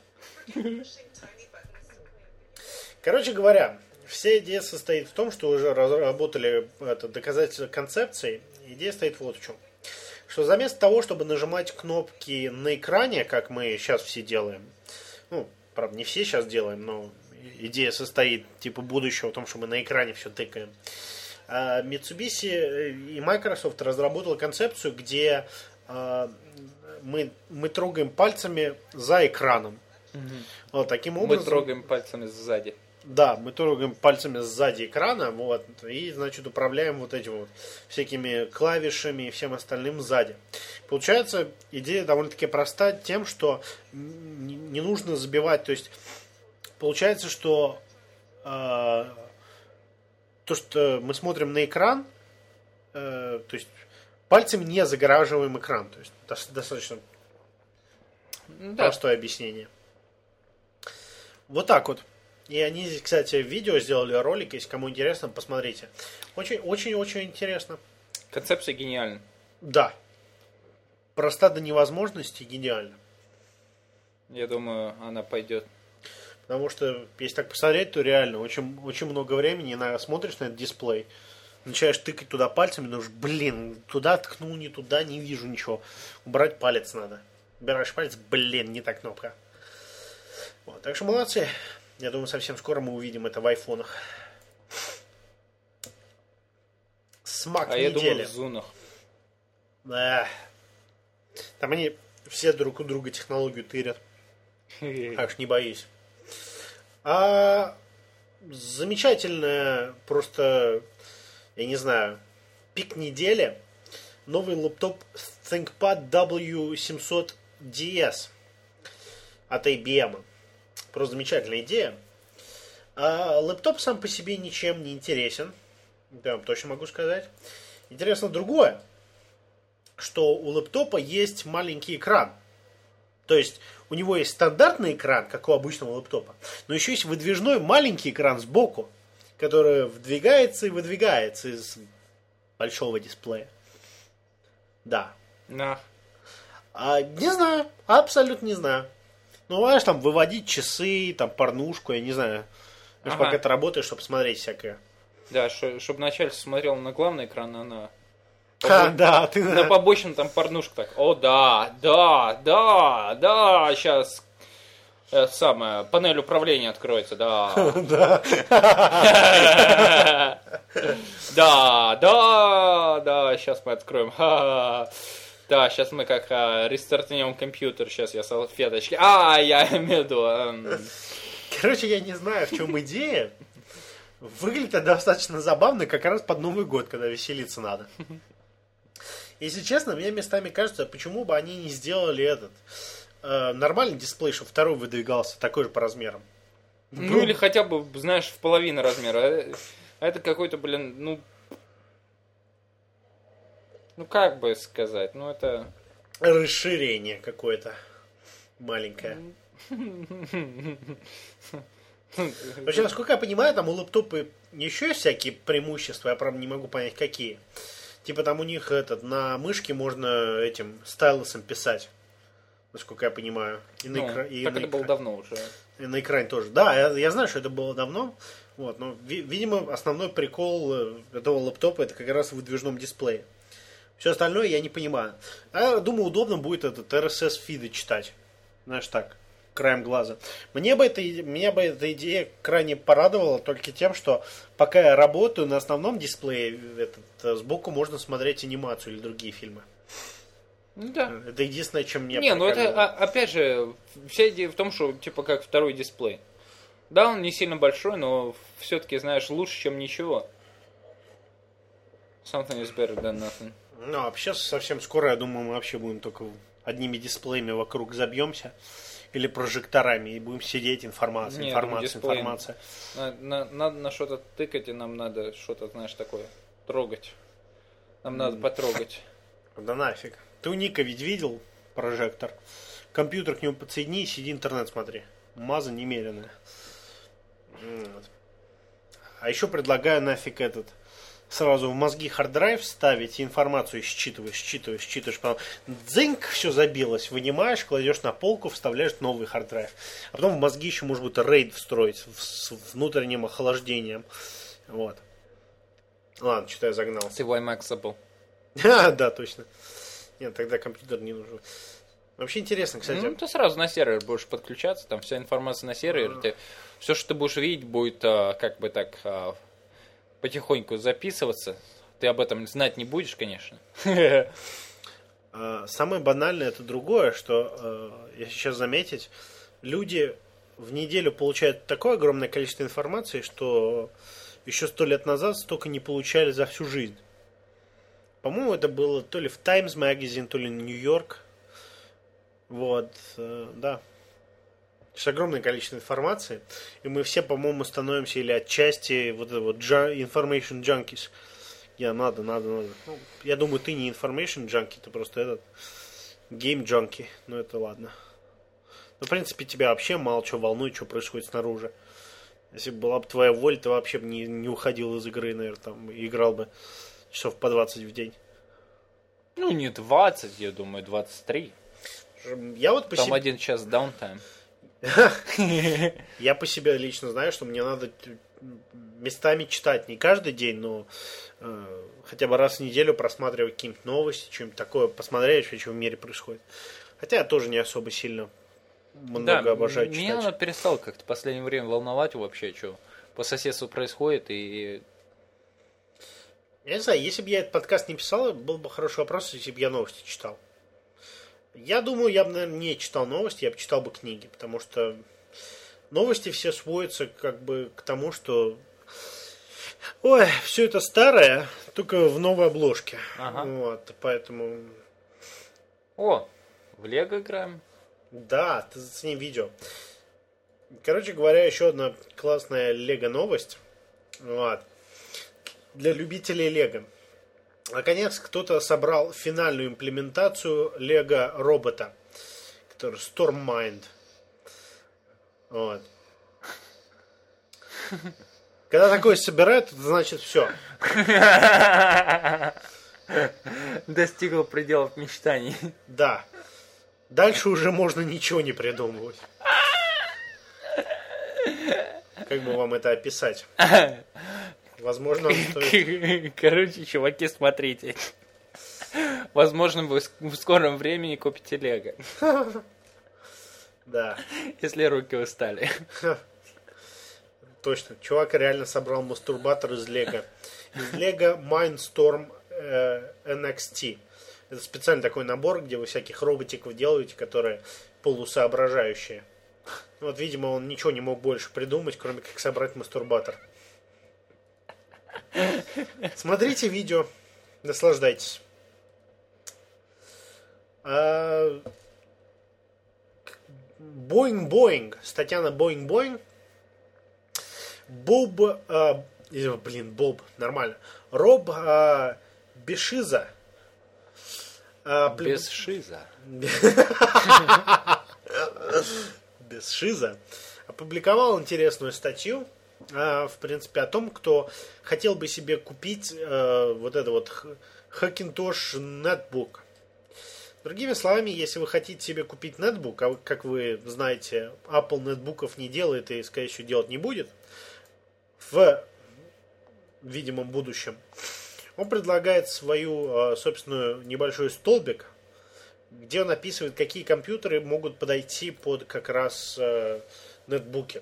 Короче говоря, вся идея состоит в том, что уже разработали это доказательство концепции. Идея стоит вот в чем. Что заместо того, чтобы нажимать кнопки на экране, как мы сейчас все делаем, ну, правда, не все сейчас делаем, но идея состоит, типа, будущего в том, что мы на экране все тыкаем. А Mitsubishi и Microsoft разработали концепцию, где а, мы, мы трогаем пальцами за экраном. Угу. Вот таким образом. Мы трогаем пальцами сзади. Да, мы трогаем пальцами сзади экрана, вот, и, значит, управляем вот этими вот всякими клавишами и всем остальным сзади. Получается, идея довольно-таки проста тем, что не нужно забивать, то есть, получается, что э, то, что мы смотрим на экран, э, то есть, пальцами не загораживаем экран, то есть, достаточно да. простое объяснение. Вот так вот. И они здесь, кстати, видео сделали, ролик, если кому интересно, посмотрите. Очень-очень-очень интересно. Концепция гениальна. Да. Проста до невозможности, гениально. Я думаю, она пойдет. Потому что, если так посмотреть, то реально очень, очень много времени на, смотришь на этот дисплей, начинаешь тыкать туда пальцами, думаешь, блин, туда ткнул, не туда, не вижу ничего. Убрать палец надо. Убираешь палец, блин, не та кнопка. Вот, так что молодцы. Я думаю, совсем скоро мы увидим это в айфонах. Смак а недели. я думаю, в зунах. Да. Там они все друг у друга технологию тырят. Так что не боись. А замечательная просто, я не знаю, пик недели. Новый лэптоп ThinkPad дабл ю семьсот ди эс от эй би эм. Просто замечательная идея. А лэптоп сам по себе ничем не интересен. Я вам точно могу сказать. Интересно другое, что у лэптопа есть маленький экран. То есть у него есть стандартный экран, как у обычного лэптопа, но еще есть выдвижной маленький экран сбоку, который вдвигается и выдвигается из большого дисплея. Да. Да. А, не знаю, абсолютно не знаю. Ну, знаешь, там выводить часы, там порнушку, я не знаю. Ага. Пока ты работаешь, чтобы смотреть всякое. Да, чтобы начальство смотрел на главный экран, а на... А, да, ты... На побочном там порнушка так. О, да, да, да, да, сейчас это самое, панель управления откроется, да. Да. Да, да, да, сейчас мы откроем. Да, сейчас мы как а, рестартнем компьютер. Сейчас я салфеточки. А, я имею в виду. Короче, я не знаю, в чем идея. Выглядит это достаточно забавно, как раз под Новый год, когда веселиться надо. Если честно, мне местами кажется, почему бы они не сделали этот э, нормальный дисплей, чтобы второй выдвигался такой же по размерам. Ну, ну или хотя бы, знаешь, в половину размера. А это какой-то, блин, ну... Ну, как бы сказать, ну это... Расширение какое-то маленькое. Вообще, насколько я понимаю, там у лэптопа еще есть всякие преимущества, я, правда, не могу понять, какие. Типа там у них этот, на мышке можно этим стайлусом писать, насколько я понимаю. И ну, на экра... и так на это экра... было давно уже. И на экране тоже. Да, я, я знаю, что это было давно. Вот, но, ви- видимо, основной прикол этого лэптопа это как раз в выдвижном дисплее. Все остальное я не понимаю. А я думаю, удобно будет этот эр эс эс-фиды читать. Знаешь, так, краем глаза. Мне бы это, меня бы эта идея крайне порадовала только тем, что пока я работаю на основном дисплее, этот, сбоку можно смотреть анимацию или другие фильмы. Да. Это единственное, чем мне... Не, ну это, опять же, вся идея в том, что, типа, как второй дисплей. Да, он не сильно большой, но все-таки, знаешь, лучше, чем ничего. Something is better than nothing. Ну, а вообще совсем скоро, я думаю, мы вообще будем только одними дисплеями вокруг забьемся. Или прожекторами, и будем сидеть, информация, Нет, информация, информация. Надо на, на, на что-то тыкать, и нам надо что-то, знаешь, такое трогать. Нам надо потрогать. Да нафиг. Ты у Ника ведь видел прожектор? Компьютер к нему подсоедини и сиди интернет смотри. Маза немеренная. Вот. А еще предлагаю нафиг этот... Сразу в мозги харддрайв ставить и информацию считываешь, считываешь, считываешь, потом дзыньк, все забилось, вынимаешь, кладешь на полку, вставляешь новый харддрайв. А потом в мозги еще может быть рейд встроить с внутренним охлаждением. Вот. Ладно, что-то я загнался. Ты в iMac забыл. А, да, точно. Нет, тогда компьютер не нужен. Вообще интересно, кстати. Ну, ты сразу на сервер будешь подключаться, там вся информация на сервере. Ты, все, что ты будешь видеть, будет как бы так... потихоньку записываться. Ты об этом знать не будешь, конечно. Самое банальное это другое, что, если сейчас заметить, люди в неделю получают такое огромное количество информации, что еще сто лет назад столько не получали за всю жизнь. По-моему, это было то ли в Times Magazine, то ли Нью-Йорк. Вот, э, да. Сейчас огромное количество информации, и мы все, по-моему, становимся или отчасти вот это вот information junkies. Я надо, надо, надо. Ну, я думаю, ты не information junkie, ты просто этот game junkie. Ну, это ладно. Ну, в принципе, тебя вообще мало что волнует, что происходит снаружи. Если бы была бы твоя воля, ты вообще бы не, не уходил из игры, наверное, там, и играл бы часов по двадцать в день. Ну, не двадцать, я думаю, двадцать три. Я вот по Там себе... один час даунтайм. Я по себе лично знаю, что мне надо местами читать не каждый день, но э, хотя бы раз в неделю просматривать какие-нибудь новости, что-нибудь такое, посмотреть, что в мире происходит. Хотя я тоже не особо сильно много Да, обожаю читать. меня оно перестало как-то в последнее время волновать вообще, что по соседству происходит, и... Я не знаю, если бы я этот подкаст не писал, был бы хороший вопрос, если бы я новости читал. Я думаю, я бы, наверное, не читал новости, я бы читал бы книги, потому что новости все сводятся как бы к тому, что ой, все это старое, только в новой обложке. Ага. Вот, поэтому... О, в Лего играем. Да, ты зацени видео. Короче говоря, еще одна классная Лего новость. Вот. Для любителей Лего. Наконец, кто-то собрал финальную имплементацию Лего робота, который Stormmind. Вот. Когда такое собирают, это значит все. Достигл пределов мечтаний. Да. Дальше уже можно ничего не придумывать. Как бы вам это описать? Возможно, он стоит... Короче, чуваки, смотрите. Возможно, вы в скором времени купите Лего. Да. Если руки устали. Точно. Чувак реально собрал мастурбатор из Лего. Из Лего Mindstorm э, эн икс ти. Это специальный такой набор, где вы всяких роботиков делаете, которые полусоображающие. Вот, видимо, он ничего не мог больше придумать, кроме как собрать мастурбатор. Смотрите видео, наслаждайтесь. Боинг-Боинг. Статья на Боинг-Боинг. Боб... А, блин, Боб, нормально. Роб а, Бешиза. А, Без шиза. Без шиза. Опубликовал интересную статью, в принципе, о том, кто хотел бы себе купить э, вот это вот Hackintosh Netbook. Другими словами, если вы хотите себе купить нетбук, а как вы знаете, Apple нетбуков не делает и, скорее всего, делать не будет в видимом будущем, он предлагает свою э, собственную небольшой столбик, где он описывает, какие компьютеры могут подойти под как раз э, нетбуки.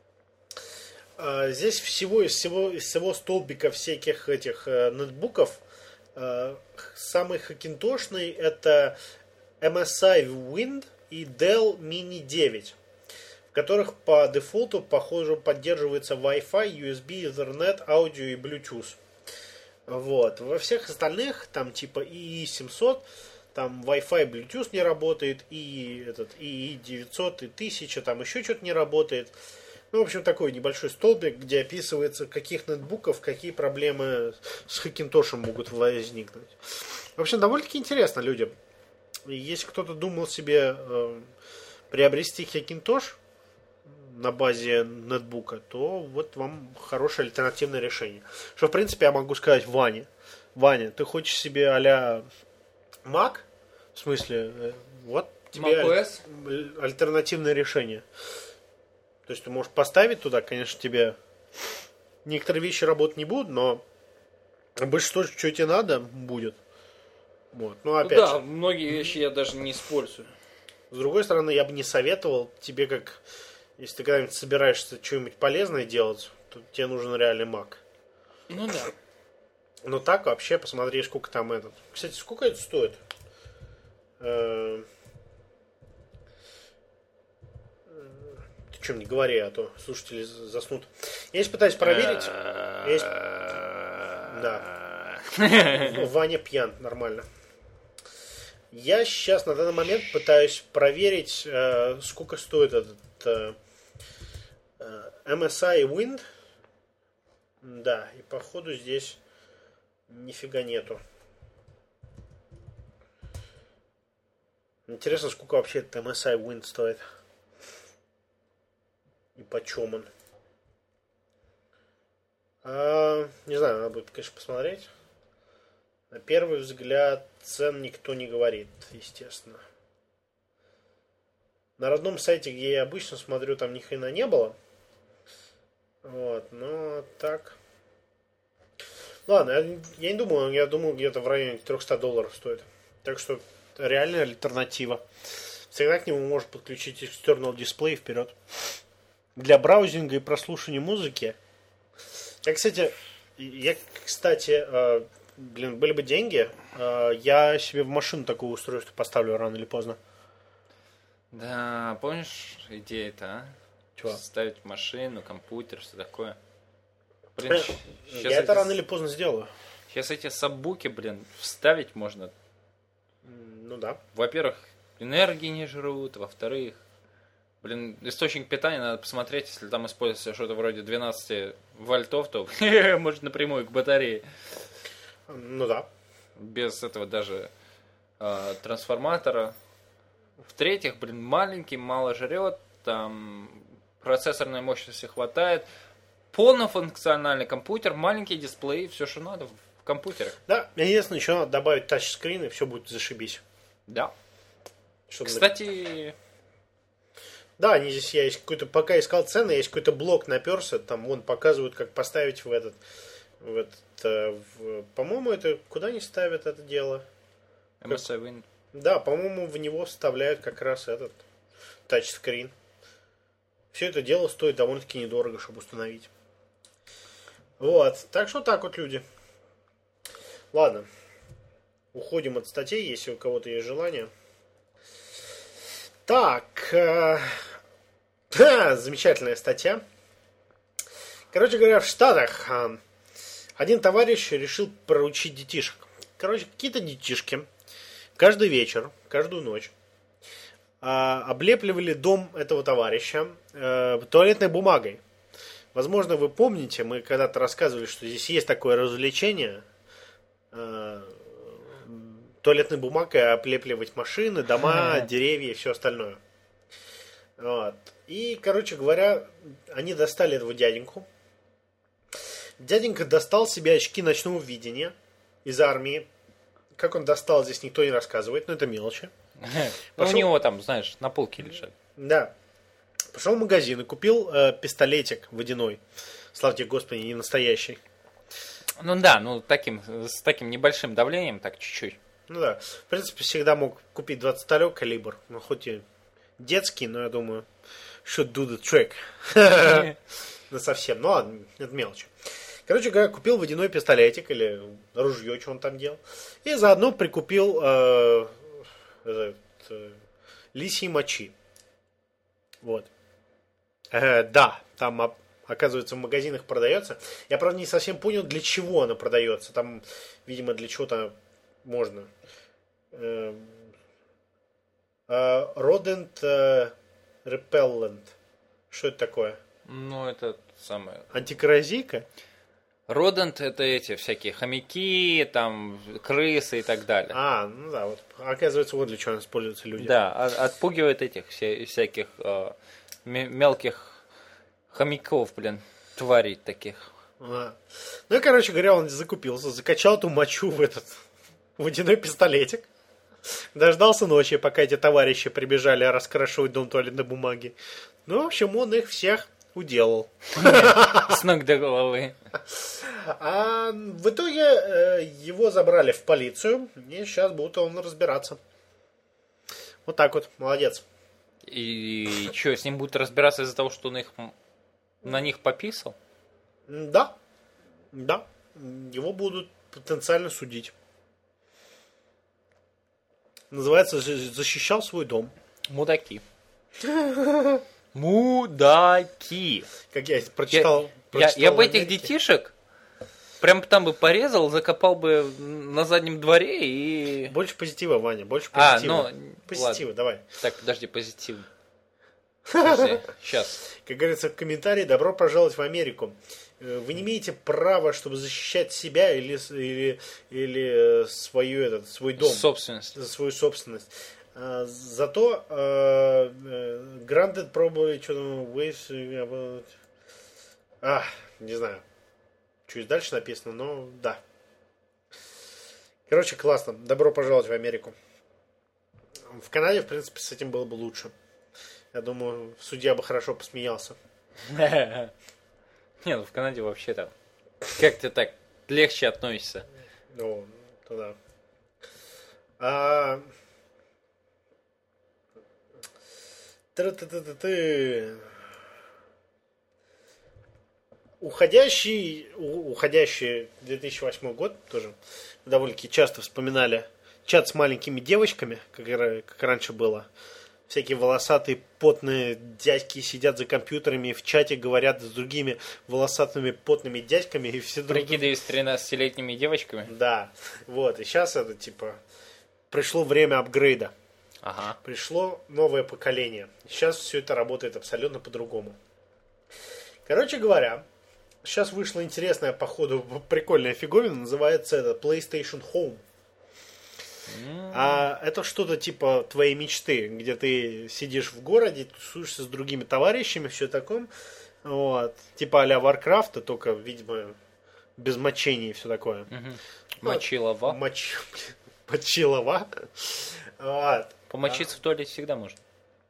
Здесь всего из всего, из всего столбика всяких этих э, нетбуков э, самый хакинтошный это эм эс ай Wind и Dell Mini девять, в которых по дефолту, похоже, поддерживается Wi-Fi, ю эс би, Ethernet, аудио и Bluetooth. Вот. Во всех остальных, там типа и и семьсот, там Wi-Fi, Bluetooth не работает, и этот и и девятьсот, и тысяча, там еще что-то не работает. Ну, в общем, такой небольшой столбик, где описывается, каких нетбуков, какие проблемы с Хакинтошем могут возникнуть. В общем, довольно-таки интересно людям. Если кто-то думал себе э, приобрести Хакинтош на базе нетбука, то вот вам хорошее альтернативное решение. Что, в принципе, я могу сказать Ване. Ваня, ты хочешь себе а-ля Mac? В смысле, э, вот тебе аль- альтернативное решение. То есть ты можешь поставить туда, конечно, тебе некоторые вещи работать не будут, но большинство, что тебе надо, будет. Вот. Ну, опять да, же, многие вещи я даже не использую. с другой стороны, я бы не советовал тебе, как если ты когда-нибудь собираешься что-нибудь полезное делать, то тебе нужен реальный Mac. Ну да. Но так вообще посмотри, сколько там этот. Кстати, сколько это стоит? Ты чем не говори, а то слушатели заснут. Я сейчас пытаюсь проверить. Я сейчас... Да. Ваня пьян, нормально. Я сейчас на данный момент пытаюсь проверить, э, сколько стоит этот э, эм эс ай Wind. Да, и походу здесь нифига нету. Интересно, сколько вообще этот эм эс ай Wind стоит. И почем он. А, не знаю, надо будет, конечно, посмотреть. На первый взгляд цен никто не говорит, естественно. На родном сайте, где я обычно смотрю, там ни хрена не было. Вот, но так. Ладно, я, я не думаю, я думаю, где-то в районе триста долларов стоит. Так что реальная альтернатива. Всегда к нему можно подключить external дисплей вперед. Для браузинга и прослушивания музыки. Я, кстати, я, кстати, э, блин, были бы деньги, э, я себе в машину такое устройство поставлю рано или поздно. Да, помнишь идея-то, а? Чего? Ставить машину, компьютер, что такое. Блин, я это эти... рано или поздно сделаю. Сейчас эти саббуки, блин, вставить можно. Ну да. Во-первых, энергии не жрут, во-вторых, блин, источник питания надо посмотреть, если там используется что-то вроде двенадцать вольтов, то может напрямую к батарее. Ну да. Без этого даже э, трансформатора. В-третьих, блин, маленький, мало жрет, там процессорной мощности хватает. Полнофункциональный компьютер, маленький дисплей, все, что надо в компьютере. Да, единственное, еще надо добавить тачскрин, и все будет зашибись. Да. Чтобы... Кстати... Да, они здесь, я есть какой-то, пока искал цены, есть какой-то блок наперся, там вон показывают, как поставить в этот, в этот, в, по-моему, это, куда они ставят это дело? эм эс ай Wind. Да, по-моему, в него вставляют как раз этот тачскрин. Все это дело стоит довольно-таки недорого, чтобы установить. Вот, так что так вот, люди. Ладно, уходим от статей, если у кого-то есть желание. Так, э, замечательная статья. Короче говоря, в Штатах э, один товарищ решил проучить детишек. Короче, какие-то детишки каждый вечер, каждую ночь э, облепливали дом этого товарища э, туалетной бумагой. Возможно, вы помните, мы когда-то рассказывали, что здесь есть такое развлечение. Э, туалетной бумагой облепливать машины, дома, деревья и все остальное. Вот. И, короче говоря, они достали этого дяденьку. Дяденька достал себе очки ночного видения из армии. Как он достал, здесь никто не рассказывает, но это мелочи. Ну, у него там, знаешь, на полке лежат. Да. Пошел в магазин и купил э, пистолетик водяной. Слава тебе, Господи, не настоящий. Ну да, ну таким, с таким небольшим давлением, так чуть-чуть. Ну да, в принципе, всегда мог купить двадцать второй калибр, ну хоть и детский, но я думаю, should do the trick. Ну совсем, ну ладно, это мелочь. Короче говоря, купил водяной пистолетик или ружье, что он там делал, и заодно прикупил э, э, э, лисьи мочи. Вот. Э, да, там, оказывается, в магазинах продается. Я, правда, не совсем понял, для чего она продается. Там, видимо, для чего-то можно. Rodent Repellent. Что это такое? Ну, это самое... Антикоррозийка? Rodent — это эти всякие хомяки, там, крысы и так далее. А, ну да, вот. Оказывается, вот для чего используются люди. Да, отпугивает этих вся, всяких э, мелких хомяков, блин, тварей таких. А. Ну и, короче говоря, он закупился, закачал эту мочу в этот водяной пистолетик. Дождался ночи, пока эти товарищи прибежали раскрашивать дом туалетной бумаги. Ну, в общем, он их всех уделал. С ног до головы. А в итоге его забрали в полицию, и сейчас будут он разбираться. Вот так вот, молодец. И что, с ним будут разбираться из-за того, что он их на них пописал? Да, да. Его будут потенциально судить. Называется «Защищал свой дом». Мудаки. Мудаки. Как я прочитал. Я, прочитал я, я бы этих детишек прям там бы порезал, закопал бы на заднем дворе и... Больше позитива, Ваня, больше позитива. А, ну, позитива, ладно. давай. Так, подожди, позитив. Подожди, сейчас. Как говорится в комментарии, добро пожаловать в Америку. Вы не имеете права, чтобы защищать себя или, или, или свою, этот, свой дом. Собственность. Свою собственность. А, зато э, granted probably что там ways... А, не знаю. Чуть дальше написано, но да. Короче, классно. Добро пожаловать в Америку. В Канаде, в принципе, с этим было бы лучше. Я думаю, судья бы хорошо посмеялся. Не, ну в Канаде вообще-то как ты так легче относишься. Ну, туда. А... Ты-ты-ты-ты-ты. Уходящий, уходящий две тысячи восьмой год тоже довольно-таки часто вспоминали чат с маленькими девочками, как, как раньше было. Всякие волосатые, потные дядьки сидят за компьютерами и в чате говорят с другими волосатыми, потными дядьками. И все друг... Прикидываясь тринадцатилетними девочками? Да. Вот. И сейчас это типа пришло время апгрейда. Ага. Пришло новое поколение. Сейчас все это работает абсолютно по-другому. Короче говоря, сейчас вышла интересная, походу, прикольная фиговина. Называется это PlayStation Home. А это что-то типа твоей мечты, где ты сидишь в городе, тусуешься с другими товарищами, все такое. Вот. Типа а-ля Warcraft, только, видимо, без мочения и все такое. Угу. Мочилова. Моч... Мочилова. Вот. Помочиться а... в туалете всегда можно.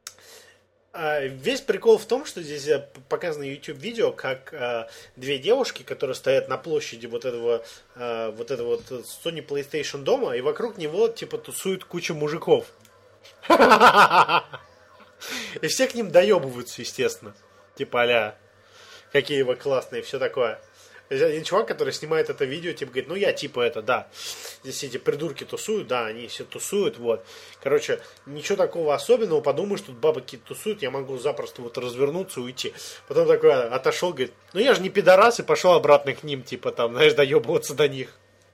Весь прикол в том, что здесь показано YouTube видео, как э, две девушки, которые стоят на площади вот этого э, вот этого вот Sony PlayStation дома, и вокруг него типа тусует куча мужиков. И все к ним доебываются, естественно. Типа а-ля, какие вы классные, все такое. Один чувак, который снимает это видео, типа говорит, ну я типа это, да. Здесь эти придурки тусуют, да, они все тусуют, вот. Короче, ничего такого особенного, подумаешь, тут бабы какие-то тусуют, я могу запросто вот развернуться и уйти. Потом такой отошел, говорит, ну я же не пидорас, и пошел обратно к ним, типа там, знаешь, доебываться до них.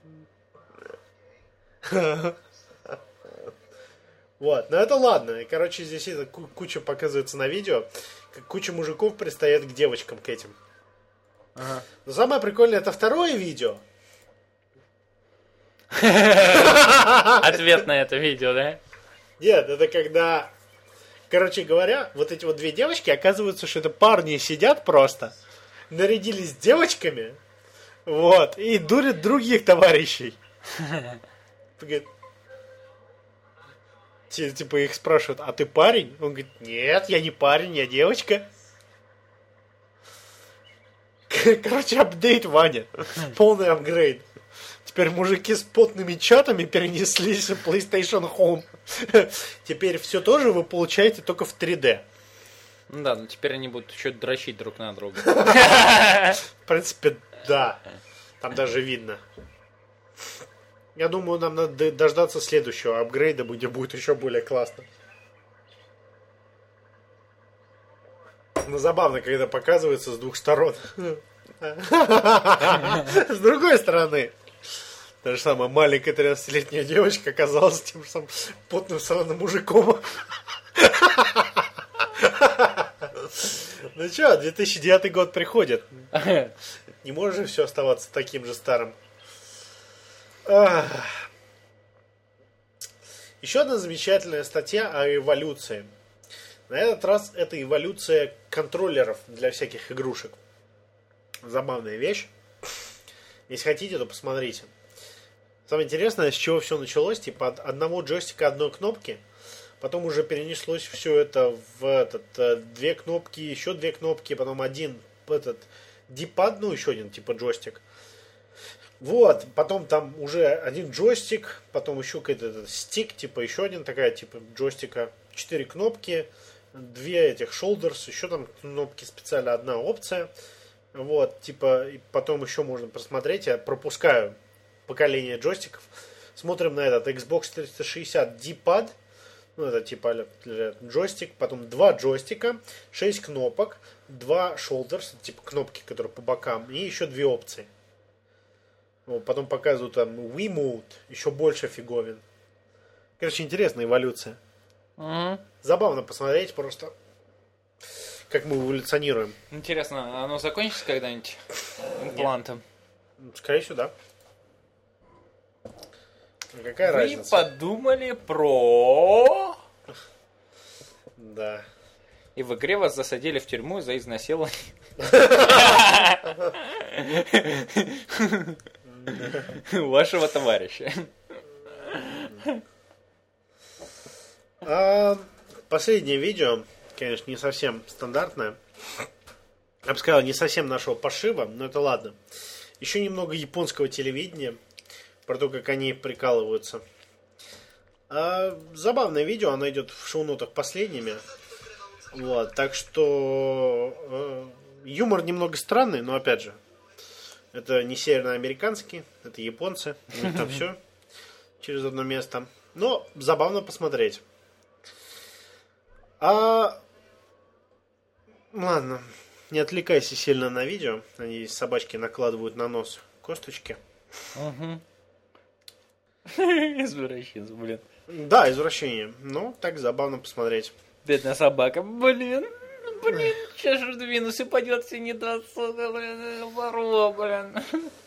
Вот, но это ладно. И, короче, здесь это куча показывается на видео, как куча мужиков пристает к девочкам, к этим. Ага. Но самое прикольное это второе видео. Ответ на это видео, да? Нет, это когда, короче говоря, вот эти вот две девочки, оказывается, что это парни сидят просто, нарядились девочками, вот, и дурят других товарищей. Типа их спрашивают, а ты парень? Он говорит, нет, я не парень, я девочка. Короче, апдейт, Ваня. Полный апгрейд. Теперь мужики с потными чатами перенеслись в PlayStation Home. Теперь все тоже вы получаете только в три дэ. Ну да, но теперь они будут еще дрочить друг на друга. В принципе, да. Там даже видно. Я думаю, нам надо дождаться следующего апгрейда, где будет еще более классно. Но забавно, когда показывается с двух сторон. С другой стороны. Та же самая маленькая тринадцатилетняя девочка оказалась тем же самым потным сраным мужиком. Ну что, две тысячи девятый год приходит. Не может же все оставаться таким же старым. Еще одна замечательная статья о эволюции. На этот раз это эволюция контроллеров для всяких игрушек. Забавная вещь. Если хотите, то посмотрите. Самое интересное, с чего все началось, типа от одного джойстика одной кнопки, потом уже перенеслось все это в этот, две кнопки, еще две кнопки, потом один этот дипад, ну еще один типа джойстик. Вот, потом там уже один джойстик, потом еще какой-то стик, типа еще один такая типа джойстика, четыре кнопки, две этих shoulders, еще там кнопки специально, одна опция. Вот, типа, и потом еще можно просмотреть. Я пропускаю поколение джойстиков. Смотрим на этот Xbox триста шестьдесят D-pad. Ну, это типа джойстик, потом два джойстика, шесть кнопок, два shoulders, типа кнопки, которые по бокам, и еще две опции. Вот, потом показывают там Wii Mode, еще больше фиговин. Короче, интересная эволюция. Mm-hmm. Забавно посмотреть просто, как мы эволюционируем. Интересно, оно закончится когда-нибудь имплантом? Нет. Скорее всего, да. Какая Вы разница? подумали про... Да. И в игре вас засадили в тюрьму за изнасилование. Вашего товарища. А, последнее видео, конечно, не совсем стандартное. Я бы сказал, не совсем нашего пошиба, но это ладно. Еще немного японского телевидения, про то, как они прикалываются. А, забавное видео, оно идет в шоу-нотах последними. Вот, так что э, юмор немного странный, но опять же, это не северноамериканский, это японцы, у них там все через одно место. Но забавно посмотреть. А... Ладно, не отвлекайся сильно на видео. Они собачки накладывают на нос косточки. Угу. Извращенец, блин. Да, извращение. Ну, так забавно посмотреть. Бедная собака, блин. Блин, сейчас же двинусь и пойдет все не до сука, блин, ворова, блин.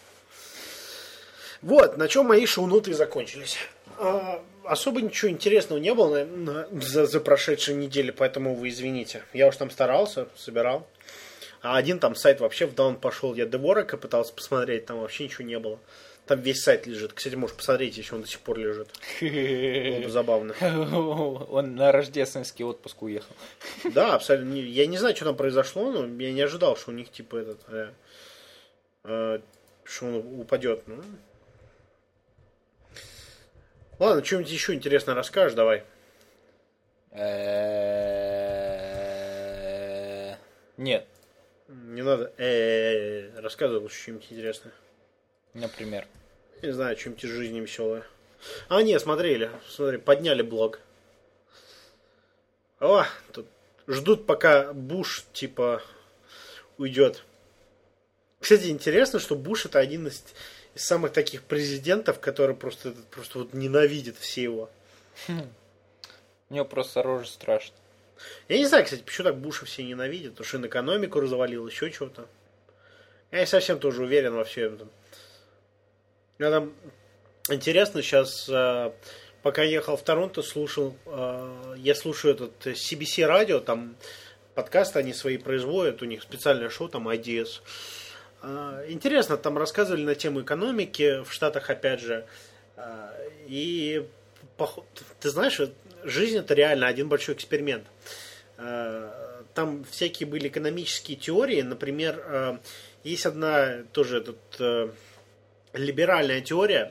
Вот, на чем мои шоу-ноты закончились. А, особо ничего интересного не было на, на, за, за прошедшие недели, поэтому вы извините. Я уж там старался, собирал. А один там сайт вообще в даун пошел. Я Деворака пытался посмотреть, там вообще ничего не было. Там весь сайт лежит. Кстати, можешь посмотреть, если он до сих пор лежит. Было бы забавно. Он на рождественский отпуск уехал. Да, абсолютно. Я не знаю, что там произошло, но я не ожидал, что у них типа этот... Э, э, что он упадет. Ну. Ладно, что-нибудь еще интересное расскажешь, давай. Нет. Не надо. Рассказывай лучше что-нибудь интересное. Например. Не знаю, что-нибудь из жизни веселое. А, не, смотрели. Смотри, подняли блог. О, тут ждут, пока Буш, типа, уйдет. Кстати, интересно, что Буш это один из, из самых таких президентов, который просто, просто вот ненавидит все его. Хм. У него просто рожа страшная. Я не знаю, кстати, почему так Буша все ненавидят. Потому что он экономику развалил, еще чего-то. Я не совсем тоже уверен во всем этом. Я там интересно сейчас, пока ехал в Торонто, слушал, я слушаю этот си би си радио, там подкасты они свои производят, у них специальное шоу, там ай ди эс. Интересно, там рассказывали на тему экономики в Штатах, опять же. И ты знаешь, жизнь это реально один большой эксперимент. Там всякие были экономические теории, например, есть одна тоже этот... либеральная теория.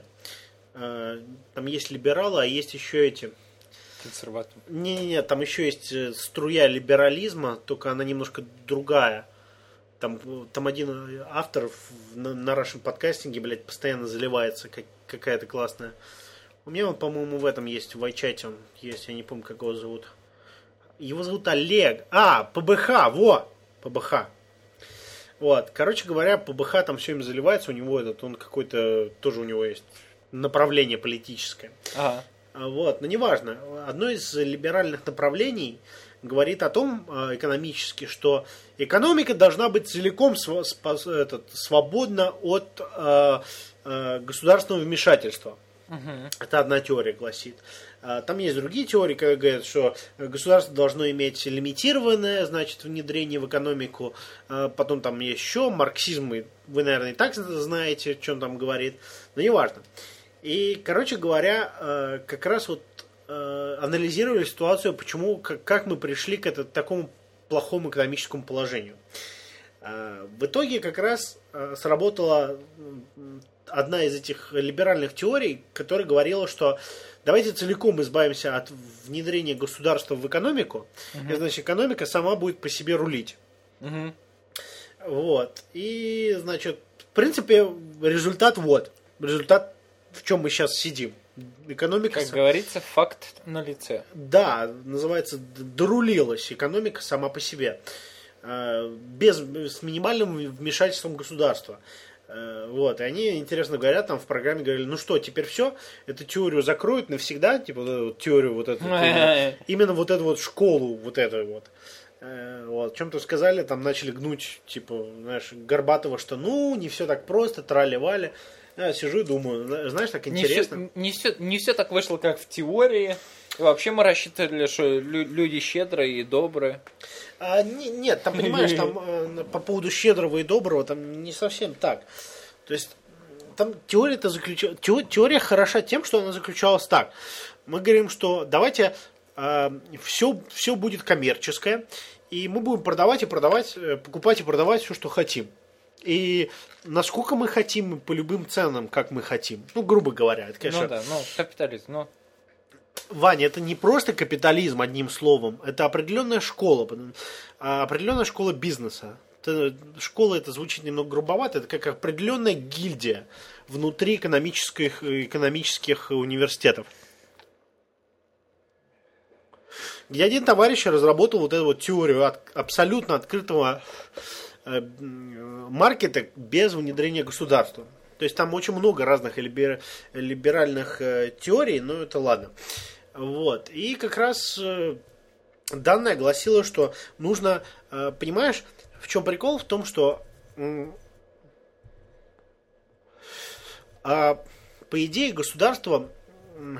Там есть либералы, а есть еще эти... Консерваторы. Не-не-не, там еще есть струя либерализма, только она немножко другая. Там, там один автор на, на Russian подкастинге, блядь, постоянно заливается, как, какая-то классная. У меня он, по-моему, в этом есть, в iChat он есть, я не помню, как его зовут. Его зовут Олег. А, ПБХ, во! ПБХ. Вот, короче говоря, ПБХ там все им заливается, у него этот, он какой-то, тоже у него есть направление политическое. Ага. Вот, но неважно. Одно из либеральных направлений говорит о том, экономически, что экономика должна быть целиком св- сп- этот, свободна от э, э, государственного вмешательства. Угу. Это одна теория гласит. Там есть другие теории, которые говорят, что государство должно иметь лимитированное, значит, внедрение в экономику. Потом там есть еще марксизм, вы, наверное, и так знаете, что он там говорит, но не важно. И, короче говоря, как раз вот анализировали ситуацию, почему, как мы пришли к это, такому плохому экономическому положению. В итоге как раз сработала одна из этих либеральных теорий, которая говорила, что давайте целиком избавимся от внедрения государства в экономику, uh-huh. и, значит, экономика сама будет по себе рулить. Uh-huh. Вот. И, значит, в принципе, результат вот. Результат, в чем мы сейчас сидим. Экономика... Как говорится, факт на лице. Да, называется, дорулилась экономика сама по себе. Без, с минимальным вмешательством государства. Вот, и они, интересно говорят, там в программе говорили, ну что, теперь все, эту теорию закроют навсегда, типа вот эту вот теорию, вот эту, именно, именно вот эту вот школу, вот эту вот. Вот, чем-то сказали, там начали гнуть, типа, знаешь, Горбатова, что ну, не все так просто, трали-вали. Я сижу и думаю, знаешь, так интересно. Не все, не, все, не все так вышло, как в теории. И вообще мы рассчитывали, что люди щедрые и добрые. А, не, нет, там, понимаешь, там э, по поводу щедрого и доброго, там не совсем так. То есть, там теория-то заключалась... Теория хороша тем, что она заключалась так. Мы говорим, что давайте э, все, все будет коммерческое, и мы будем продавать и продавать, покупать и продавать все, что хотим. И насколько мы хотим, по любым ценам, как мы хотим. Ну, грубо говоря. Это, конечно... Ну да, ну, капитализм, ну... Ваня, это не просто капитализм, одним словом. Это определенная школа. Определенная школа бизнеса. Это, школа, это звучит немного грубовато. Это как определенная гильдия внутри экономических, экономических университетов. Где один товарищ разработал вот эту вот теорию от, абсолютно открытого э, маркета без внедрения государства. То есть там очень много разных либер, либеральных э, теорий, но это ладно. Вот. И как раз э, данное гласило, что нужно, э, понимаешь, в чем прикол? В том, что э, э, по идее государство, э,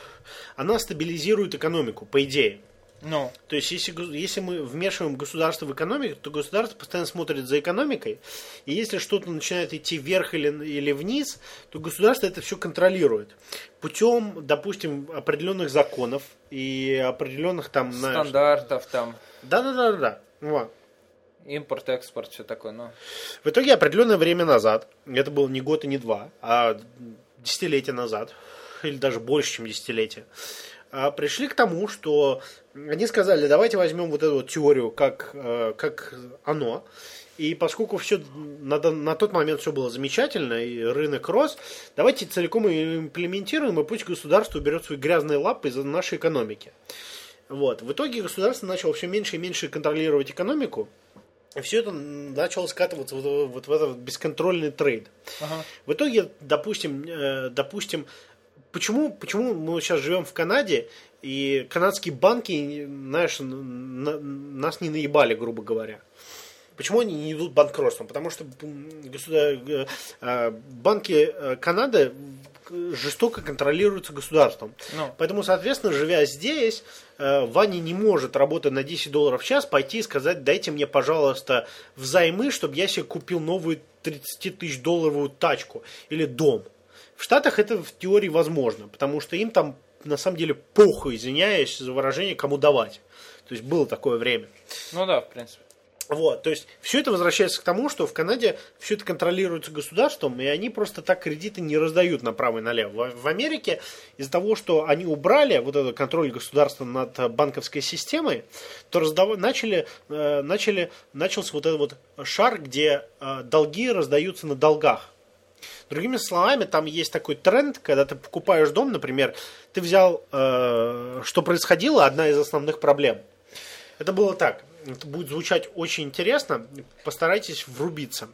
оно стабилизирует экономику, по идее. No. То есть, если, если мы вмешиваем государство в экономику, то государство постоянно смотрит за экономикой, и если что-то начинает идти вверх или, или вниз, то государство это все контролирует. Путем, допустим, определенных законов и определенных там... Стандартов знаешь, там. Да-да-да-да. Вот. Импорт, экспорт, все такое. Но... В итоге определенное время назад, это было не год и не два, а десятилетия назад, или даже больше, чем десятилетия, пришли к тому, что они сказали, давайте возьмем вот эту вот теорию как, как оно, и поскольку все на, на тот момент все было замечательно, и рынок рос, давайте целиком ее имплементируем, и пусть государство уберет свои грязные лапы из нашей экономики. Вот. В итоге государство начало все меньше и меньше контролировать экономику, и все это начало скатываться вот, вот в этот бесконтрольный трейд. Ага. В итоге, допустим, допустим, Почему, почему мы сейчас живем в Канаде, и канадские банки, знаешь, на, нас не наебали, грубо говоря? Почему они не идут банкротством? Потому что государ... банки Канады жестоко контролируются государством. No. Поэтому, соответственно, живя здесь, Ваня не может, работая на десять долларов в час, пойти и сказать, дайте мне, пожалуйста, взаймы, чтобы я себе купил новую тридцать тысяч долларовую тачку или дом. В Штатах это в теории возможно, потому что им там на самом деле похуй, извиняюсь за выражение, кому давать. То есть было такое время. Ну да, в принципе. Вот, то есть все это возвращается к тому, что в Канаде все это контролируется государством, и они просто так кредиты не раздают направо и налево. В Америке из-за того, что они убрали вот этот контроль государства над банковской системой, то раздав... начали, начали, начался вот этот вот шар, где долги раздаются на долгах. Другими словами, там есть такой тренд, когда ты покупаешь дом, например, ты взял, э, что происходило, одна из основных проблем. Это было так, это будет звучать очень интересно, постарайтесь врубиться.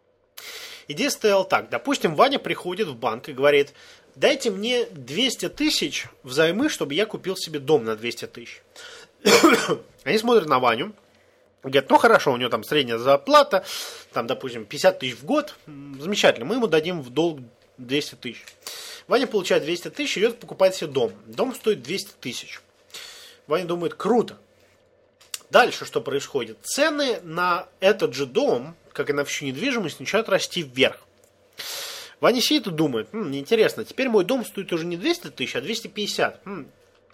Идея стояла так, допустим, Ваня приходит в банк и говорит, дайте мне двести тысяч взаймы, чтобы я купил себе дом на двести тысяч. Они смотрят на Ваню. Говорят, ну хорошо, у него там средняя зарплата, там, допустим, пятьдесят тысяч в год, замечательно, мы ему дадим в долг двести тысяч. Ваня получает двести тысяч, идет покупать себе дом. Дом стоит двести тысяч. Ваня думает, круто. Дальше что происходит? Цены на этот же дом, как и на всю недвижимость, начинают расти вверх. Ваня сидит и думает, хм, интересно, теперь мой дом стоит уже не двести тысяч, а двести пятьдесят. Хм.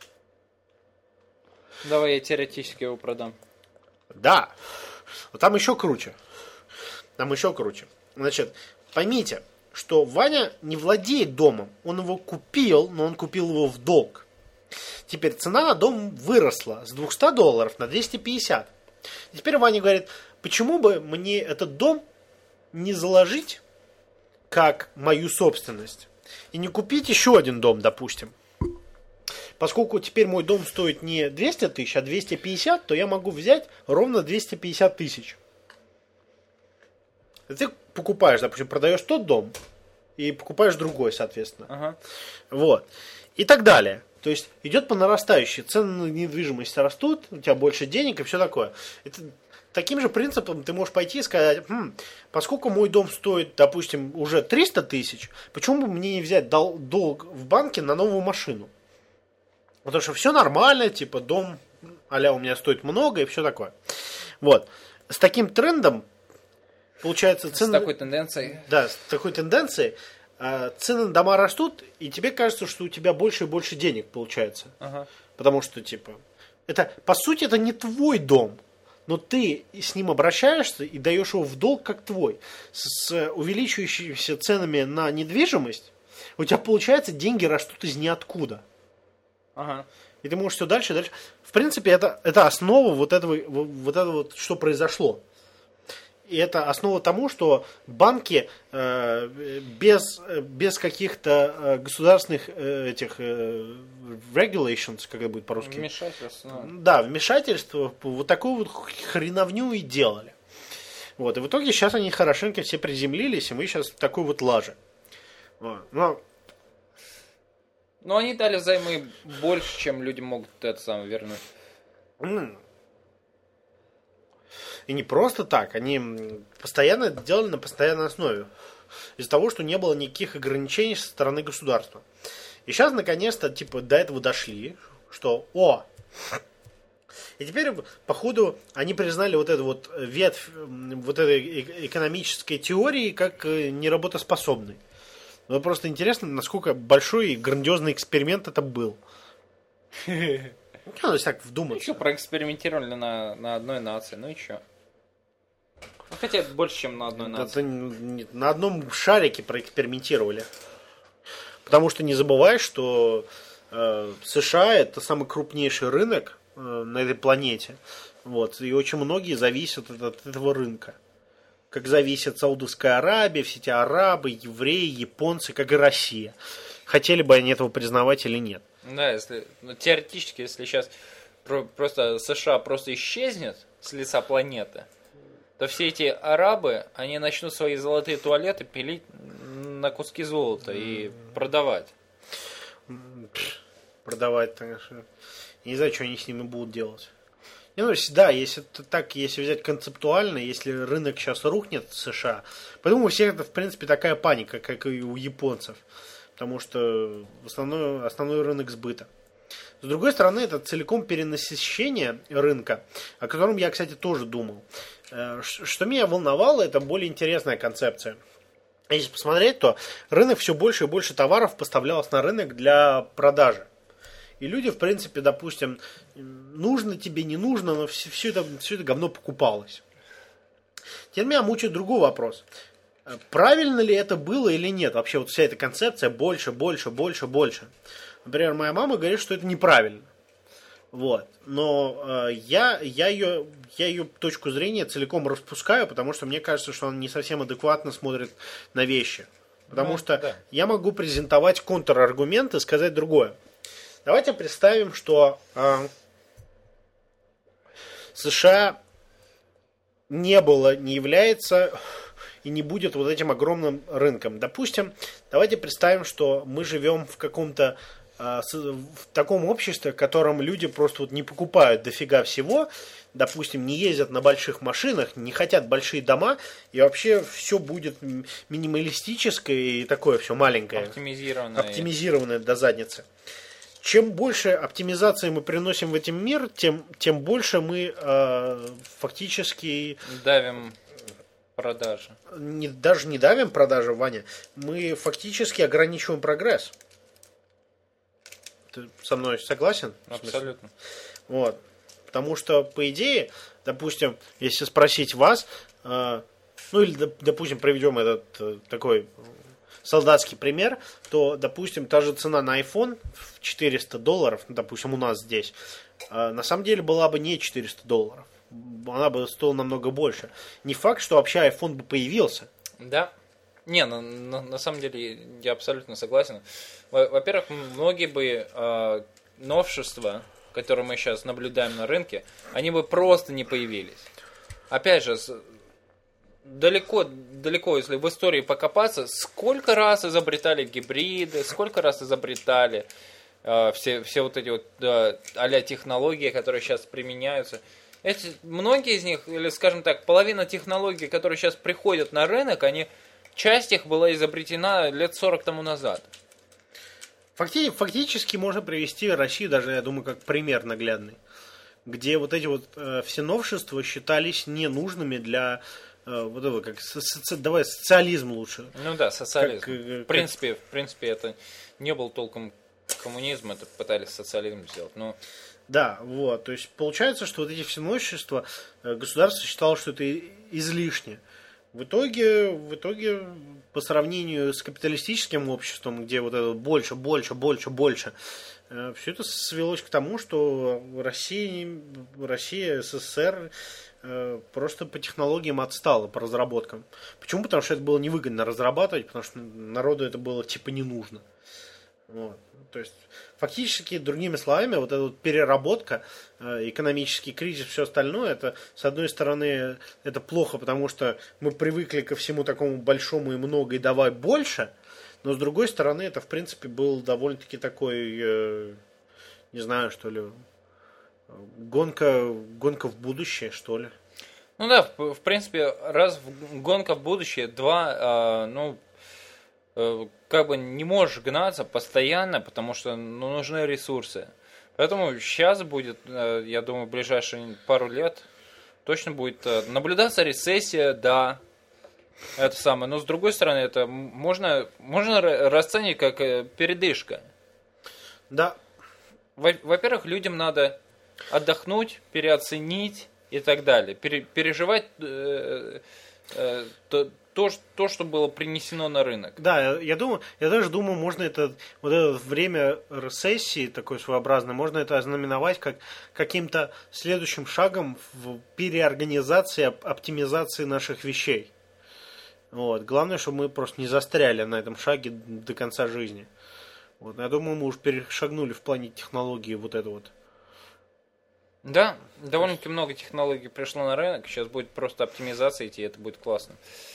Давай я теоретически его продам. Да, вот там еще круче. Там еще круче. Значит, поймите, что Ваня не владеет домом. Он его купил, но он купил его в долг. Теперь цена на дом выросла с двухсот долларов на двести пятьдесят. И теперь Ваня говорит, почему бы мне этот дом не заложить как мою собственность? и не купить еще один дом, допустим. Поскольку теперь мой дом стоит не двести тысяч, а двести пятьдесят, то я могу взять ровно двести пятьдесят тысяч. И ты покупаешь, допустим, продаешь тот дом и покупаешь другой, соответственно. Ага. Вот. И так далее. То есть идет по нарастающей. Цены на недвижимость растут, у тебя больше денег и все такое. Это, таким же принципом ты можешь пойти и сказать, хм, поскольку мой дом стоит, допустим, уже триста тысяч, почему бы мне не взять дол- долг в банке на новую машину? Потому что все нормально, типа дом а-ля у меня стоит много и все такое. Вот. С таким трендом получается цены... С такой тенденцией. Да, с такой тенденцией э, цены на дома растут, и тебе кажется, что у тебя больше и больше денег получается. Ага. Потому что, типа, это, по сути, это не твой дом, но ты с ним обращаешься и даешь его в долг как твой. С, с увеличивающимися ценами на недвижимость у тебя, получается, деньги растут из ниоткуда. Ага. И ты можешь все дальше и дальше. В принципе, это, это основа вот этого, вот этого вот, что произошло. И это основа тому, что банки э, без, без каких-то э, государственных э, этих э, regulations, как это будет по-русски? Вмешательство. Да, вмешательство, вот такую вот хреновню и делали. Вот. И в итоге сейчас они хорошенько все приземлились, и мы сейчас в такой вот лаже. Вот. Но... Но они дали взаймы больше, чем люди могут это самое вернуть. И не просто так, они постоянно это делали на постоянной основе. Из-за того, что не было никаких ограничений со стороны государства. И сейчас, наконец-то, типа, до этого дошли, что, о, и теперь, походу, они признали вот эту вот ветвь вот этой экономической теории как неработоспособной. Но просто интересно, насколько большой и грандиозный эксперимент это был. Ну, если так вдуматься. Ну, что, проэкспериментировали на, на одной нации, ну и что? Ну, хотя больше, чем на одной нации. Это на одном шарике проэкспериментировали. Потому что не забывай, что э, США это самый крупнейший рынок э, на этой планете. Вот, и очень многие зависят от, от этого рынка. Как зависит Саудовская Аравия, все эти арабы, евреи, японцы, как и Россия. Хотели бы они этого признавать или нет. Да, если ну, теоретически, если сейчас про, просто США просто исчезнет с лица планеты, то все эти арабы, они начнут свои золотые туалеты пилить на куски золота и продавать. Продавать, конечно. Я не знаю, что они с ними будут делать. Не, ну, да, если так, если взять концептуально, если рынок сейчас рухнет в США, поэтому у всех это, в принципе, такая паника, как и у японцев. Потому что основной, основной рынок сбыта. С другой стороны, это целиком перенасыщение рынка, о котором я, кстати, тоже думал. Что меня волновало, это более интересная концепция. Если посмотреть, то рынок все больше и больше товаров поставлялось на рынок для продажи. И люди, в принципе, допустим, нужно тебе, не нужно, но все, все, это, все это говно покупалось. Теперь меня мучает другой вопрос. Правильно ли это было или нет? Вообще вот вся эта концепция больше, больше, больше, больше. Например, моя мама говорит, что это неправильно. Вот. Но э, я, я, ее, я ее точку зрения целиком распускаю, потому что мне кажется, что она не совсем адекватно смотрит на вещи. Потому ну, что да. Я могу презентовать контраргументы и сказать другое. Давайте представим, что э, США не было, не является и не будет вот этим огромным рынком. Допустим, давайте представим, что мы живем в каком-то э, в таком обществе, в котором люди просто вот не покупают дофига всего, допустим, не ездят на больших машинах, не хотят большие дома, и вообще все будет минималистическое и такое все маленькое. Оптимизированное. Оптимизированное до задницы. Чем больше оптимизации мы приносим в этот мир, тем, тем больше мы э, фактически... Давим продажи. Не, даже не давим продажи, Ваня. Мы фактически ограничиваем прогресс. Ты со мной согласен? Абсолютно. Вот. Потому что, по идее, допустим, если спросить вас, э, ну или, допустим, проведем этот э, такой... солдатский пример, то, допустим, та же цена на iPhone в четыреста долларов, допустим, у нас здесь, на самом деле была бы не четыреста долларов. Она бы стоила намного больше. Не факт, что вообще iPhone бы появился. Да. Не, на, на, на самом деле я абсолютно согласен. Во-первых, многие бы э, новшества, которые мы сейчас наблюдаем на рынке, они бы просто не появились. Опять же, далеко, далеко, если в истории покопаться, сколько раз изобретали гибриды, сколько раз изобретали э, все, все вот эти вот э, а-ля технологии, которые сейчас применяются. Эти, многие из них, или скажем так, половина технологий, которые сейчас приходят на рынок, они, часть их была изобретена лет сорок тому назад. Факти, фактически можно привести Россию, даже, я думаю, как пример наглядный, где вот эти вот э, все новшества считались ненужными для э, вот этого, как со, со, давай социализм лучше. Ну да, социализм. Как, э, в принципе, как... в принципе, это не был толком коммунизм, это пытались социализм сделать. Но... Да, вот, то есть получается, что вот эти все новшества э, государство считало, что это излишне. В итоге, в итоге, по сравнению с капиталистическим обществом, где вот это больше, больше, больше, больше, э, все это свелось к тому, что Россия, Россия СССР э, просто по технологиям отстала, по разработкам. Почему? Потому что это было невыгодно разрабатывать, потому что народу это было типа не нужно. Вот. То есть, фактически, другими словами, вот эта вот переработка, экономический кризис, все остальное, это, с одной стороны, это плохо, потому что мы привыкли ко всему такому большому и много, и давай больше, но с другой стороны, это, в принципе, был довольно-таки такой, не знаю, что ли, гонка, гонка в будущее, что ли. Ну да, в, в принципе, раз гонка в будущее, два, ну, как бы не можешь гнаться постоянно, потому что ну, нужны ресурсы. Поэтому сейчас будет, я думаю, в ближайшие пару лет точно будет наблюдаться рецессия, да, это самое. Но с другой стороны, это можно, можно расценить как передышка. Да. Во-первых, людям надо отдохнуть, переоценить и так далее. Пере, переживать э, э, то, То, то, что было принесено на рынок. Да, я думаю, я даже думаю, можно это вот это время рецессии такой своеобразной, можно это ознаменовать как каким-то следующим шагом в переорганизации, оптимизации наших вещей. Вот. Главное, чтобы мы просто не застряли на этом шаге до конца жизни. Вот. Я думаю, мы уже перешагнули в плане технологии вот это вот. Да, довольно-таки много технологий пришло на рынок, сейчас будет просто оптимизация идти, и это будет классно.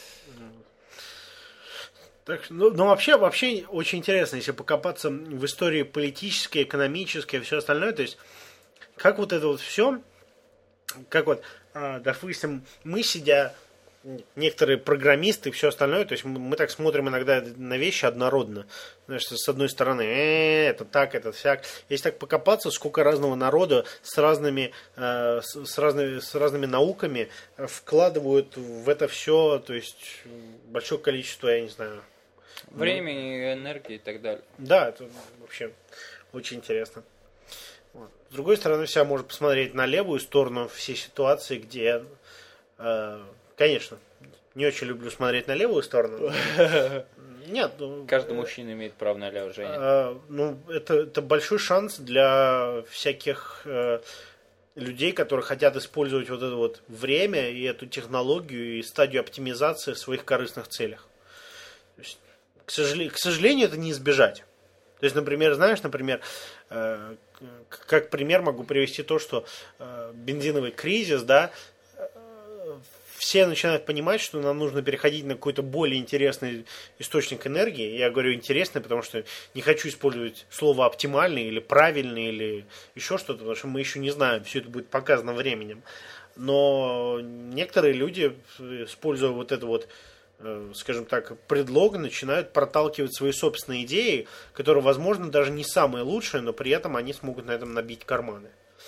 Так, ну, ну вообще, вообще очень интересно, если покопаться в истории политической, экономической и все остальное, то есть как вот это вот все, как вот, а, допустим, мы сидя, некоторые программисты и все остальное, то есть мы, мы так смотрим иногда на вещи однородно, знаешь, с одной стороны, э, это так, это всяк, если так покопаться, сколько разного народа с разными, э, с, с, разными, с разными науками вкладывают в это все, то есть большое количество, я не знаю, времени, энергии и так далее. Да, это вообще очень интересно. Вот. С другой стороны, вся может посмотреть на левую сторону все ситуации, где, э, конечно, не очень люблю смотреть на левую сторону. Нет, ну, каждый мужчина имеет право на левую Женя. Э, ну, это, это большой шанс для всяких э, людей, которые хотят использовать вот это вот время и эту технологию и стадию оптимизации в своих корыстных целях. То есть, К сожалению, к сожалению, это не избежать. То есть, например, знаешь, например, э, как пример могу привести то, что э, бензиновый кризис, да, э, все начинают понимать, что нам нужно переходить на какой-то более интересный источник энергии. Я говорю интересный, потому что не хочу использовать слово оптимальный или правильный или еще что-то, потому что мы еще не знаем, все это будет показано временем. Но некоторые люди, используя вот это вот, скажем так, предлог, начинают проталкивать свои собственные идеи, которые, возможно, даже не самые лучшие, но при этом они смогут на этом набить карманы.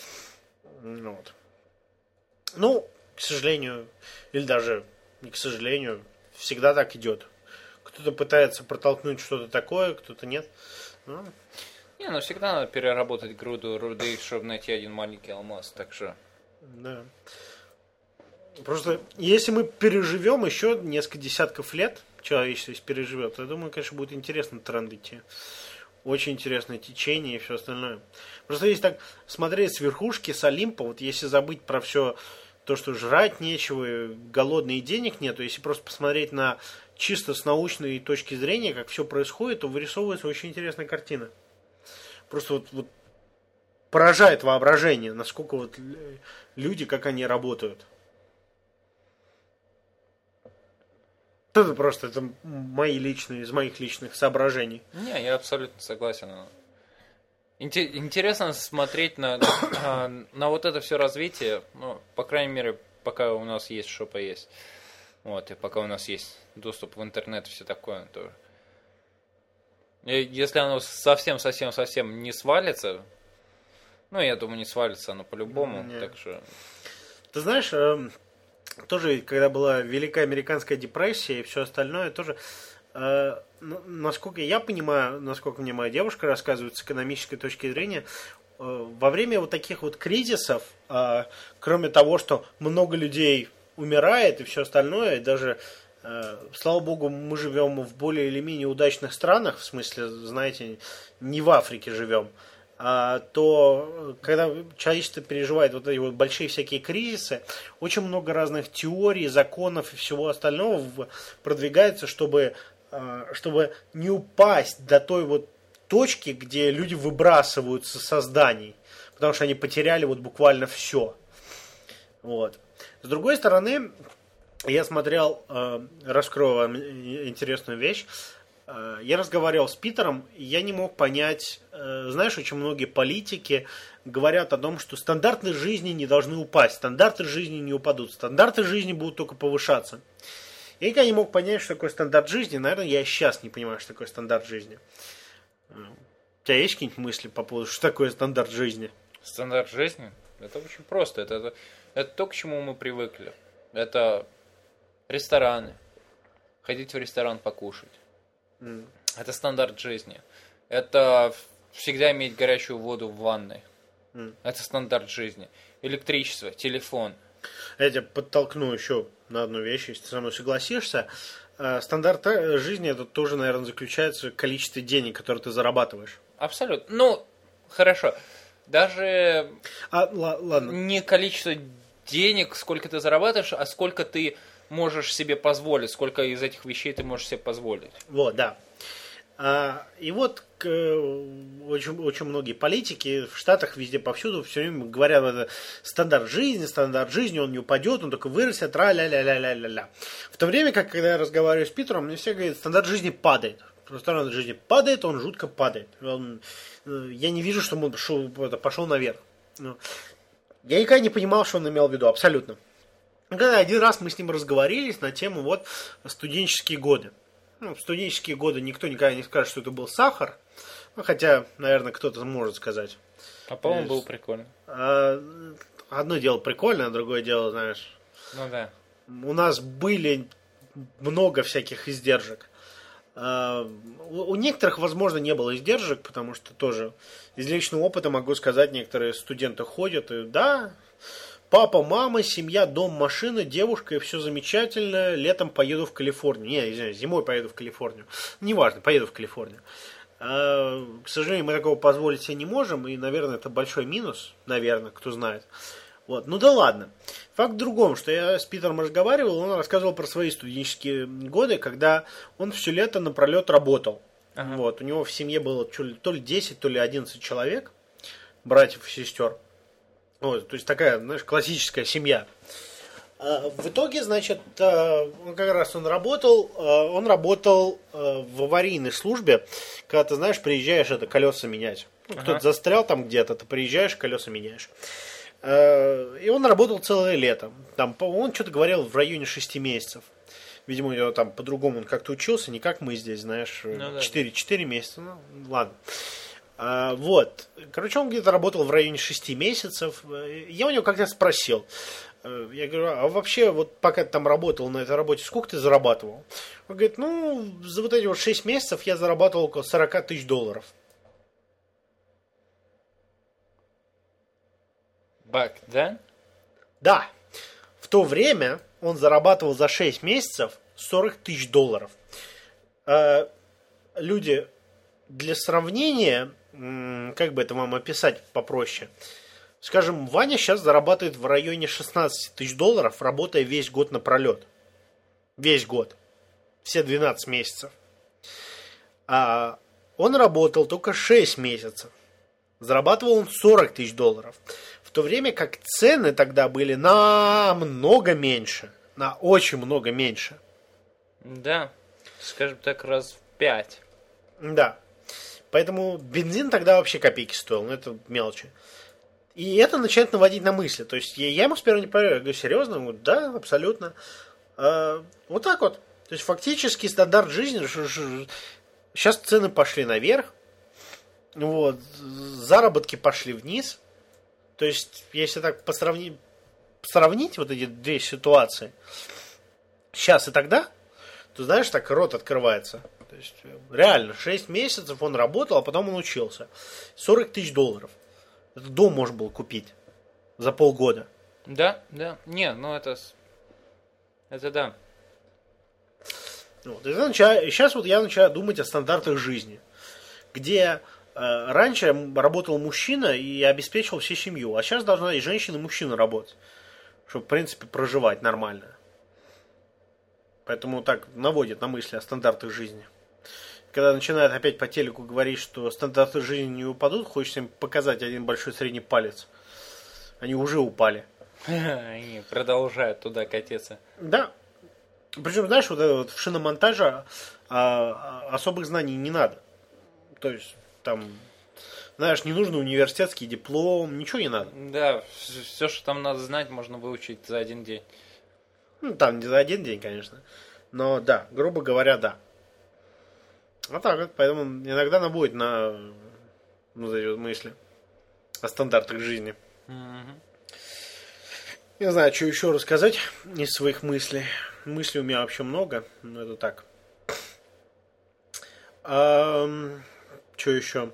Вот. Ну, к сожалению, или даже не к сожалению, всегда так идет. Кто-то пытается протолкнуть что-то такое, кто-то нет. Ну. Не, ну всегда надо переработать груду руды, чтобы найти один маленький алмаз, так что... Да. Просто если мы переживем еще несколько десятков лет, человечество если переживет, то я думаю, конечно, будет интересно тренд идти. Очень интересное течение и все остальное. Просто если так смотреть с верхушки, с Олимпа, вот если забыть про все то, что жрать нечего, голодный и денег нет. Если просто посмотреть на чисто с научной точки зрения, как все происходит, то вырисовывается очень интересная картина. Просто вот, вот поражает воображение, насколько вот люди, как они работают. Это просто это мои личные, из моих личных соображений. Не, я абсолютно согласен. Интересно смотреть на, на, на вот это все развитие, ну, по крайней мере, пока у нас есть что поесть. Вот, и пока у нас есть доступ в интернет и все такое, то... Если оно совсем-совсем-совсем не свалится, ну, я думаю, не свалится оно по-любому, Нет. так что... Ты знаешь, тоже, когда была Великая Американская депрессия и все остальное, тоже... Насколько я понимаю, насколько мне моя девушка рассказывает с экономической точки зрения, во время вот таких вот кризисов, кроме того, что много людей умирает и все остальное, и даже, слава богу, мы живем в более или менее удачных странах, в смысле, знаете, не в Африке живем, то когда человечество переживает вот эти вот большие всякие кризисы, очень много разных теорий, законов и всего остального продвигается, чтобы чтобы не упасть до той вот точки, где люди выбрасываются со зданий, потому что они потеряли вот буквально все. Вот. С другой стороны, я смотрел, раскрою вам интересную вещь, я разговаривал с Питером, и я не мог понять, знаешь, очень многие политики говорят о том, что стандарты жизни не должны упасть, стандарты жизни не упадут, стандарты жизни будут только повышаться. Я никогда не мог понять, что такое стандарт жизни. Наверное, я и сейчас не понимаю, что такое стандарт жизни. У тебя есть какие-нибудь мысли по поводу, что такое стандарт жизни? Стандарт жизни? Это очень просто. Это, это, это то, к чему мы привыкли. Это рестораны. Ходить в ресторан покушать. Mm. Это стандарт жизни. Это всегда иметь горячую воду в ванной. Mm. Это стандарт жизни. Электричество, телефон. Я тебя подтолкну еще на одну вещь, если ты со мной согласишься. Стандарт жизни, это тоже, наверное, заключается в количестве денег, которые ты зарабатываешь. Абсолютно. Ну, хорошо. Даже а, ладно. не количество денег, сколько ты зарабатываешь, а сколько ты можешь себе позволить, сколько из этих вещей ты можешь себе позволить. Вот, да. А, и вот к, очень, очень многие политики в Штатах везде повсюду все время говорят, это стандарт жизни, стандарт жизни, он не упадет, он только вырастет, ра-ля-ля-ля-ля-ля-ля. В то время, как когда я разговариваю с Питером, мне все говорят, стандарт жизни падает. Стандарт жизни падает, он жутко падает. Он, я не вижу, что он пошел, пошел наверх. Я никогда не понимал, что он имел в виду, абсолютно. Когда один раз мы с ним разговорились на тему вот студенческие годы. Ну, в студенческие годы никто никогда не скажет, что это был сахар. Ну, хотя, наверное, кто-то может сказать. А по-моему, было прикольно. Одно дело прикольно, а другое дело, знаешь... Ну да. У нас были много всяких издержек. У некоторых, возможно, не было издержек, потому что тоже из личного опыта могу сказать, некоторые студенты ходят и да... Папа, мама, семья, дом, машина, девушка, и все замечательно. Летом поеду в Калифорнию. Не, извиняюсь, зимой поеду в Калифорнию. Неважно, поеду в Калифорнию. А, к сожалению, мы такого позволить себе не можем. И, наверное, это большой минус. Наверное, кто знает. Вот. Ну да ладно. Факт в другом, что я с Питером разговаривал, он рассказывал про свои студенческие годы, когда он все лето напролет работал. Ага. Вот. У него в семье было то ли десять, то ли одиннадцать человек, братьев и сестер. Вот, то есть такая, знаешь, классическая семья. В итоге, значит, он как раз он работал, он работал в аварийной службе, когда ты, знаешь, приезжаешь это колеса менять. Ну, кто-то ага. застрял там где-то, ты приезжаешь, колеса меняешь. И он работал целое лето. Там, он что-то говорил в районе шести месяцев. Видимо, у него там по-другому он как-то учился, не как мы здесь, знаешь, ну, четыре, да. четыре месяца. Ну, ладно. А, вот. Короче, он где-то работал в районе шести месяцев. Я у него как-то спросил. Я говорю, а вообще, вот пока ты там работал на этой работе, сколько ты зарабатывал? Он говорит, ну, за вот эти вот шесть месяцев я зарабатывал около сорок тысяч долларов. Back then? Да. В то время он зарабатывал за шесть месяцев сорок тысяч долларов. А, люди, для сравнения... Как бы это вам описать попроще? Скажем, Ваня сейчас зарабатывает в районе шестнадцать тысяч долларов, работая весь год напролет. Весь год. Все двенадцать месяцев. А он работал только шесть месяцев. Зарабатывал он сорок тысяч долларов. В то время как цены тогда были намного меньше. На очень много меньше. Да, скажем так, раз в пять. Да. Поэтому бензин тогда вообще копейки стоил. Ну, это мелочи. И это начинает наводить на мысли. То есть я, я ему сперва не поверил. Я говорю, серьезно? Он говорит, да, абсолютно. А, вот так вот. То есть фактически стандарт жизни. Сейчас цены пошли наверх. Вот. Заработки пошли вниз. То есть, если так посравнить, сравнить вот эти две ситуации, сейчас и тогда, то, знаешь, так рот открывается. То есть, реально, шесть месяцев он работал, а потом он учился. сорок тысяч долларов. Это дом можно было купить за полгода. Да, да. Не, ну это... Это да. Вот. И начинаю, сейчас вот я начинаю думать о стандартах жизни. Где э, раньше работал мужчина и обеспечивал всю семью. А сейчас должна и женщина, и мужчина работать. Чтобы, в принципе, проживать нормально. Поэтому так наводит на мысли о стандартах жизни. Когда начинают опять по телеку говорить, что стандарты жизни не упадут, хочется им показать один большой средний палец. Они уже упали. Они продолжают туда катиться. Да. Причем, знаешь, вот, вот в шиномонтаже а, особых знаний не надо. То есть, там, знаешь, не нужно университетский диплом, ничего не надо. Да, все, что там надо знать, можно выучить за один день. Ну, там не за один день, конечно. Но да, грубо говоря, да. Вот так вот. Поэтому иногда наводит на ну, эти вот мысли о стандартах жизни. Mm-hmm. Не знаю, что еще рассказать из своих мыслей. Мыслей у меня вообще много, но это так. А, что еще?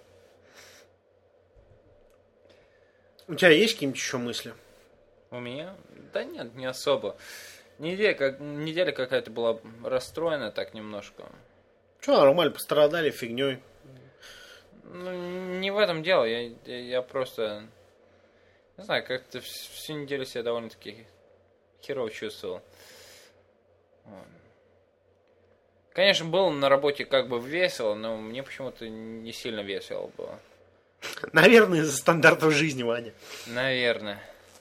У тебя есть какие-нибудь еще мысли? У меня? Да нет, не особо. Неделя, как, неделя какая-то была расстроена так немножко. Че, нормально, пострадали фигней? Ну, не в этом дело. Я, я, я просто... Не знаю, как-то всю неделю себя довольно-таки херово чувствовал. Конечно, было на работе как бы весело, но мне почему-то не сильно весело было. Наверное, из-за стандартов жизни, Ваня. Наверное.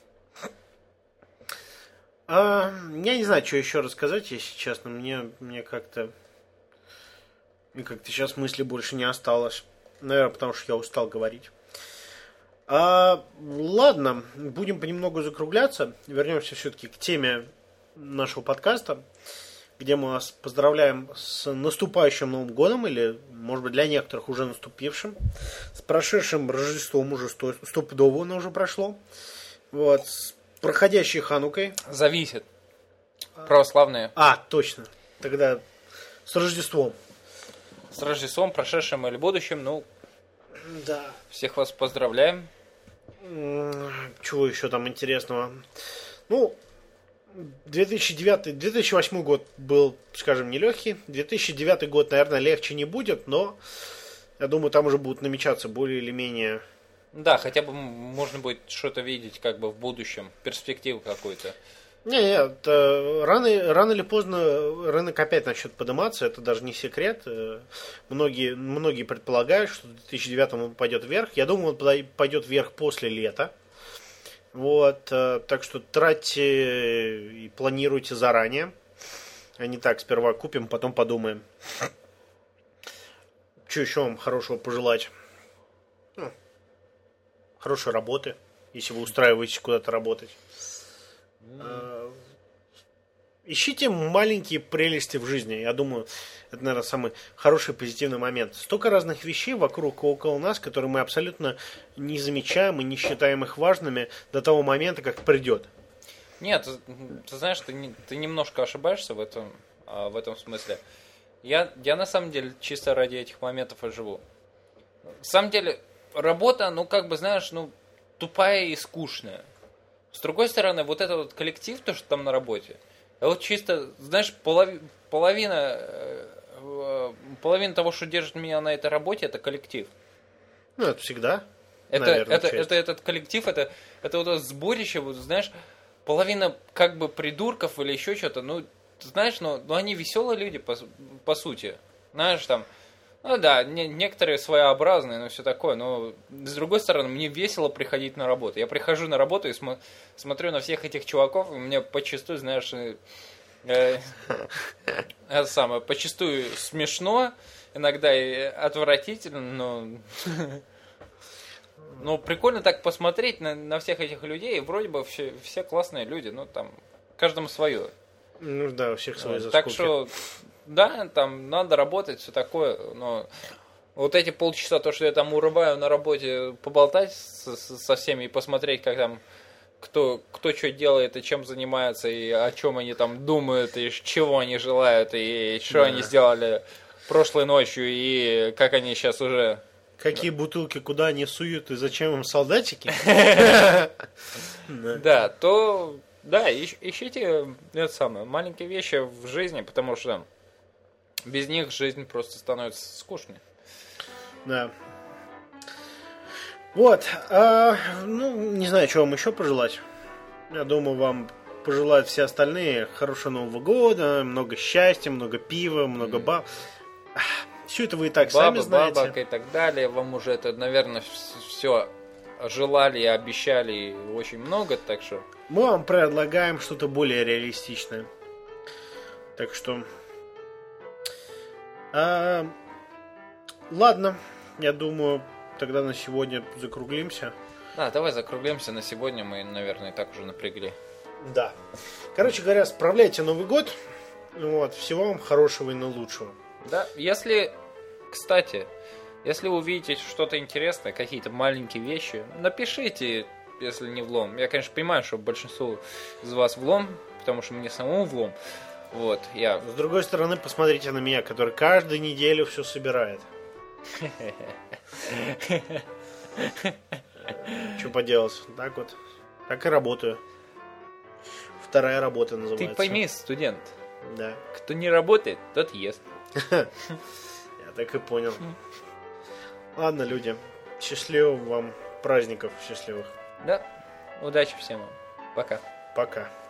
А, я не знаю, что еще рассказать, если честно. Мне, мне как-то... Мне как-то сейчас мысли больше не осталось. Наверное, потому что я устал говорить. А, ладно, будем понемногу закругляться. Вернемся все-таки к теме нашего подкаста, где мы вас поздравляем с наступающим Новым годом, или, может быть, для некоторых уже наступившим, с прошедшим Рождеством, уже сто, стопудово оно уже прошло, вот, с проходящей Ханукой. Зависит. Православные. А, точно. Тогда с Рождеством. С Рождеством, прошедшим или будущим, ну, да. Всех вас поздравляем. Чего еще там интересного? Ну, две тысячи девятый, две тысячи восьмой год был, скажем, нелегкий. две тысячи девятый год, наверное, легче не будет, но я думаю, там уже будут намечаться более или менее... Да, хотя бы можно будет что-то видеть как бы в будущем, перспективу какую-то. Не, нет, рано, рано или поздно рынок опять начнет подниматься, это даже не секрет. Многие, многие предполагают, что в две тысячи девятом он пойдет вверх. Я думаю, он пойдет вверх после лета. Вот, так что тратьте и планируйте заранее. А не так, сперва купим, потом подумаем. Что еще вам хорошего пожелать? Ну, хорошей работы, если вы устраиваетесь куда-то работать. Mm. Ищите маленькие прелести в жизни. Я думаю, это, наверное, самый хороший позитивный момент. Столько разных вещей вокруг около нас, которые мы абсолютно не замечаем и не считаем их важными до того момента, как придет. Нет, ты, ты знаешь, ты, не, ты немножко ошибаешься в этом, в этом смысле. Я, я на самом деле чисто ради этих моментов и живу. На самом деле, работа, ну, как бы, знаешь, ну, тупая и скучная. С другой стороны, вот этот вот коллектив, то, что там на работе, вот чисто, знаешь, полови, половина, половина того, что держит меня на этой работе, это коллектив. Ну, это всегда. Это, наверное, это, часть. это этот коллектив, это, это вот это сборище, вот, знаешь, половина как бы придурков или еще что-то, ну, знаешь, ну, ну они веселые люди, по, по сути. Знаешь, там, ну да, не, некоторые своеобразные, но все такое, но с другой стороны, мне весело приходить на работу. Я прихожу на работу и смо, смотрю на всех этих чуваков, и мне почастую, знаешь, э, э, это самое, почастую смешно, иногда и отвратительно, но... Ну, прикольно так посмотреть на, на всех этих людей, и вроде бы все, все классные люди, ну, там, каждому свое. Ну, да, у всех свои Вот, заскоки. так что, да, там, надо работать, все такое, но вот эти полчаса, то, что я там урываю на работе, поболтать со, со всеми и посмотреть, как там, кто, кто что делает, и чем занимается, и о чем они там думают, и чего они желают, и что Да. они сделали прошлой ночью, и как они сейчас уже... Какие бутылки куда они суют и зачем им солдатики? Да, то да, ищ- ищите это самое, маленькие вещи в жизни, потому что без них жизнь просто становится скучной. Да. Вот. а, Ну, не знаю, что вам еще пожелать. Я думаю, вам пожелают все остальные хорошего Нового года, много счастья, много пива, много баб. Все это вы и так сами Бабы, знаете. бабок и так далее, вам уже это, наверное, все желали и обещали очень много, так что... Мы вам предлагаем что-то более реалистичное. Так что... а, Ладно, я думаю, тогда на сегодня закруглимся. Да, давай закруглимся на сегодня, мы, наверное, и так уже напрягли. Да. Короче говоря, справляйте Новый год. Вот, всего вам хорошего и наилучшего. Да, если, кстати, если вы увидите что-то интересное, какие-то маленькие вещи, напишите, если не влом. Я, конечно, понимаю, что большинству из вас влом, потому что мне самому влом. Вот, я... С другой стороны, посмотрите на меня, который каждую неделю все собирает. Что поделать? Так вот. Так и работаю. Вторая работа называется. Ты пойми, студент, Да. кто не работает, тот ест. Я так и понял. Ладно, люди. Счастливых вам праздников счастливых. Да, удачи всем вам. Пока. Пока.